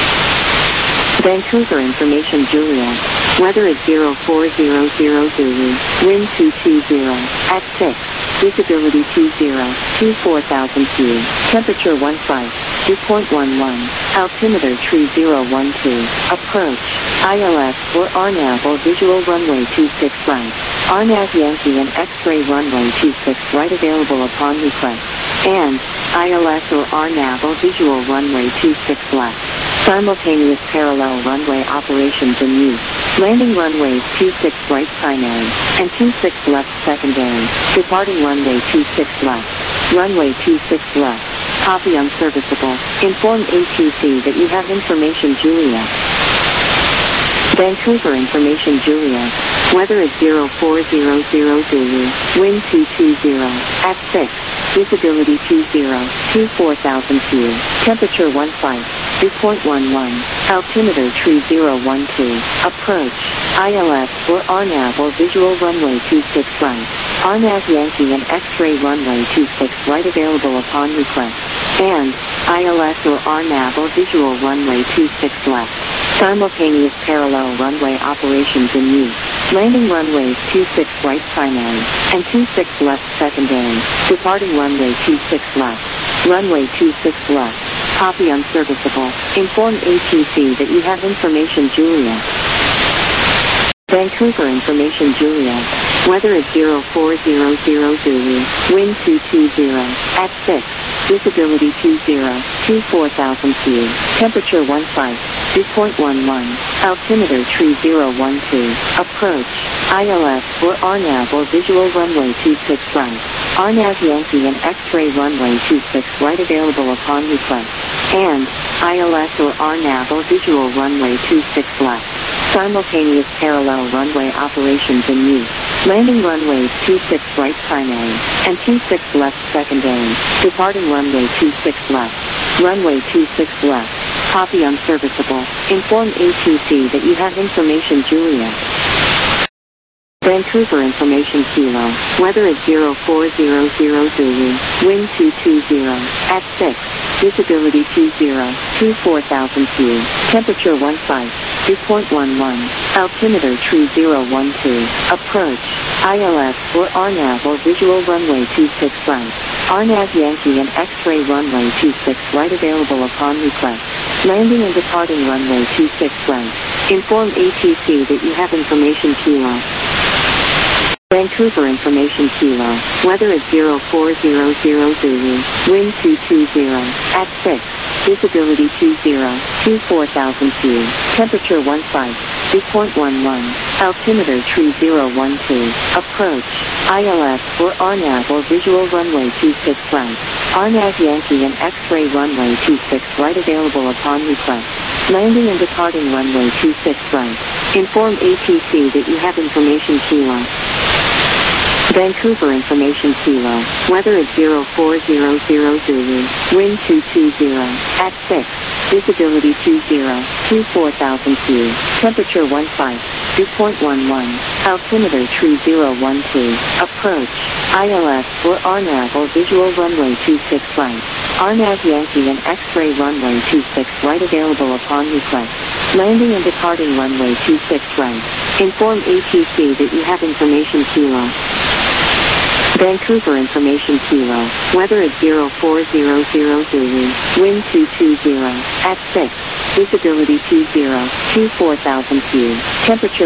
Vancouver information Juliet. Weather is 0400 Zulu. Wind 220. At 6. Visibility 20. 24,000 feet. Temperature 15. 2.11. Altimeter 3012. Approach. ILS or RNAV or visual runway 26 right. RNAV Yankee and X-ray runway 26 right available upon request. And ILS or RNAV or visual runway 26 left. Simultaneous parallel runway operations in use. Landing runways 26 right primary and 26 left secondary. Departing runway 26 left. Runway 26 left. Copy unserviceable. Inform ATC that you have information Juliet. Vancouver information Juliet. Weather is 0400 Zulu. Wind 220. At 6. Visibility 20. 24,000 feet. Temperature 15. 2.11. Altimeter 3012. Approach. ILS or RNAV or visual runway 26 right. RNAV Yankee and X-ray runway 26 right available upon request. And ILS or RNAV or visual runway 26 left. Simultaneous parallel runway operations in use. Landing runways 26 right primary and 26 left secondary. Departing runway 26 left. Runway 26 left. Copy unserviceable. Inform ATC that you have information Juliet. Vancouver Information Juliet. Weather is 0400 Zulu. Wind 220 at 6. Visibility 24,000 feet. Temperature 2.11. Altimeter 3012. Approach. ILS or RNAV or visual runway 26 right. RNAV Yankee and X-ray runway 26 right available upon request. And ILS or RNAV or visual runway 26 left. Simultaneous parallel runway operations in use. Landing runways 26 right primary and 26 left secondary. Departing runway 26 left. Runway 26 left. Copy unserviceable. Inform ATC that you have information Juliet. Vancouver Information Kilo. Weather is 0400 Zulu. Wind 220 at 6. Visibility 24,000 feet. Temperature 2.11. Altimeter 3012. Approach. ILS or RNAV or visual runway 26 right. RNAV Yankee and X-ray runway 26 right available upon request. Landing and departing runway 26 right. Inform ATC that you have information Kilo. Vancouver Information Kilo. Weather is 0400 Zulu. Wind 220 at 6. Visibility 24,000 feet. Temperature 2.11. Altimeter 3012. Approach. ILS or RNAV or visual runway 26 right. RNAV Yankee and X-ray runway 26 right available upon request. Landing and departing runway 26 right. Inform ATC that you have information Kilo. Vancouver Information Kilo. Weather is 0400 Zulu. Wind 220 at 6. Visibility 24,000 feet. Temperature 2.11. Altimeter 3012. Approach. ILS or RNAV or visual runway 26 right. RNAV Yankee and X-ray runway 26 right available upon request. Landing and departing runway 26 right. Inform ATC that you have information Kilo. Vancouver Information Kilo. Weather is 0400 Zulu. Wind 220 at 6. Visibility 24,000 feet. Temperature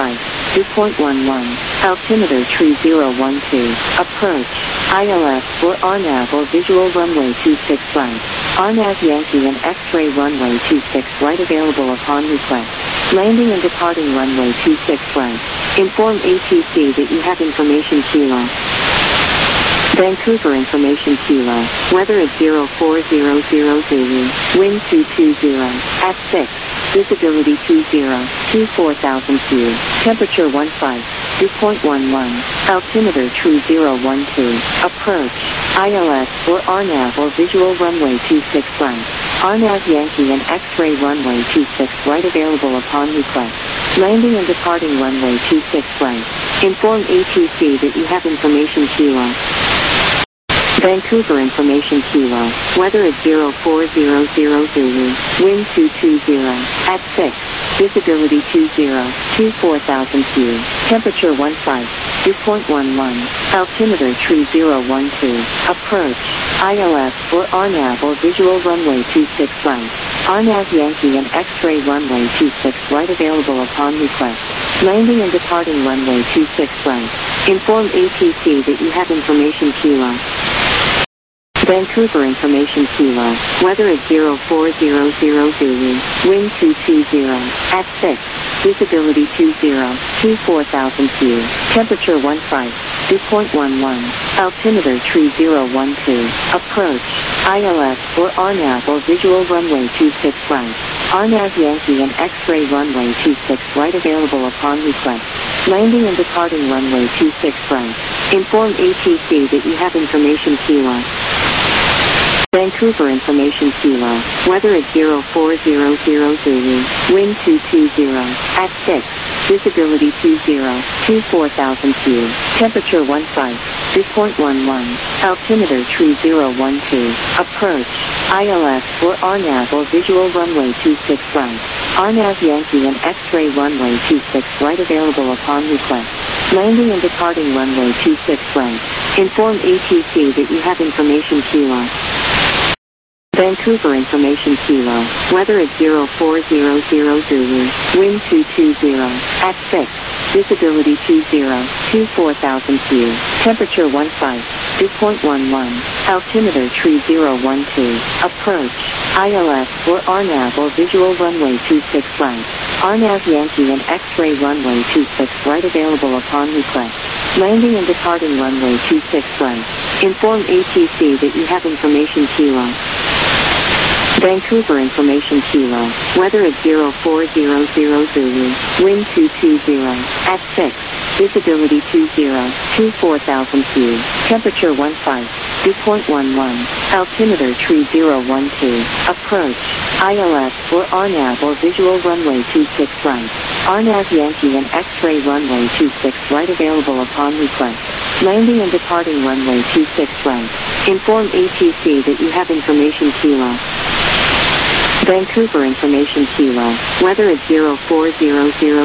2.11. Altimeter 3012. Approach. ILS or RNAV or visual runway 26 right. RNAV Yankee and X-ray runway 26 right available upon request. Landing and departing runway 26 right. Inform ATC that you have information Kilo. Vancouver Information Kilo. Weather is 0400 Zulu. Wind 220 at 6. Visibility 24,000 feet. Temperature 2.11. Altimeter 3012. Approach. ILS or RNAV or visual runway 26 right. RNAV Yankee and X-ray runway 26 right available upon request. Landing and departing runway 26 right. Inform ATC that you have information Kilo. Vancouver Information Kilo. Weather is 0400 Zulu. Wind 220 at 6. Visibility 24,000 feet. Temperature 2.11. Altimeter 3012. Approach. ILS or RNAV or visual runway 26 right. RNAV Yankee and X-ray runway 26 right available upon request. Landing and departing runway 26 right. Inform ATC that you have information Kilo. Vancouver Information Kilo. Weather is 0400 Zulu. Wind 220 at 6. Visibility 24,000 feet. Temperature 2.11. Altimeter 3012. Approach. ILS or RNAV or visual runway 26 right. RNAV Yankee and X-ray runway 26 right available upon request. Landing and departing runway 26 right. Inform ATC that you have information Kilo. Vancouver Information Kilo. Weather is 0400 Zulu. Wind 220 at 6. Visibility 24,000 feet. Temperature 2.11. Altimeter 3012. Approach. ILS or RNAV or visual runway 26 right. RNAV Yankee and X-ray runway 26 right available upon request. Landing and departing runway 26 right. Inform ATC that you have information Kilo. Vancouver Information Kilo, weather at 0400 Zulu, wind 220, at 6, visibility 20, 24,000 feet, temperature 15, dew point 11, altimeter tree 012, approach, ILS or RNAV or visual runway 26 right, RNAV Yankee and X-ray runway 26 right available upon request, landing and departing runway 26 right, inform ATC that you have information Kilo. Vancouver Information Kilo, weather at 0400 Zulu, wind 220, at 6, visibility 20, 24,000 feet, temperature 15, dew point 11, altimeter tree 012, approach, ILS or RNAV or visual runway 26 right, RNAV Yankee and X-ray runway 26 right available upon request, landing and departing runway 26 right, inform ATC that you have information Kilo. Vancouver Information Kilo, weather at 0400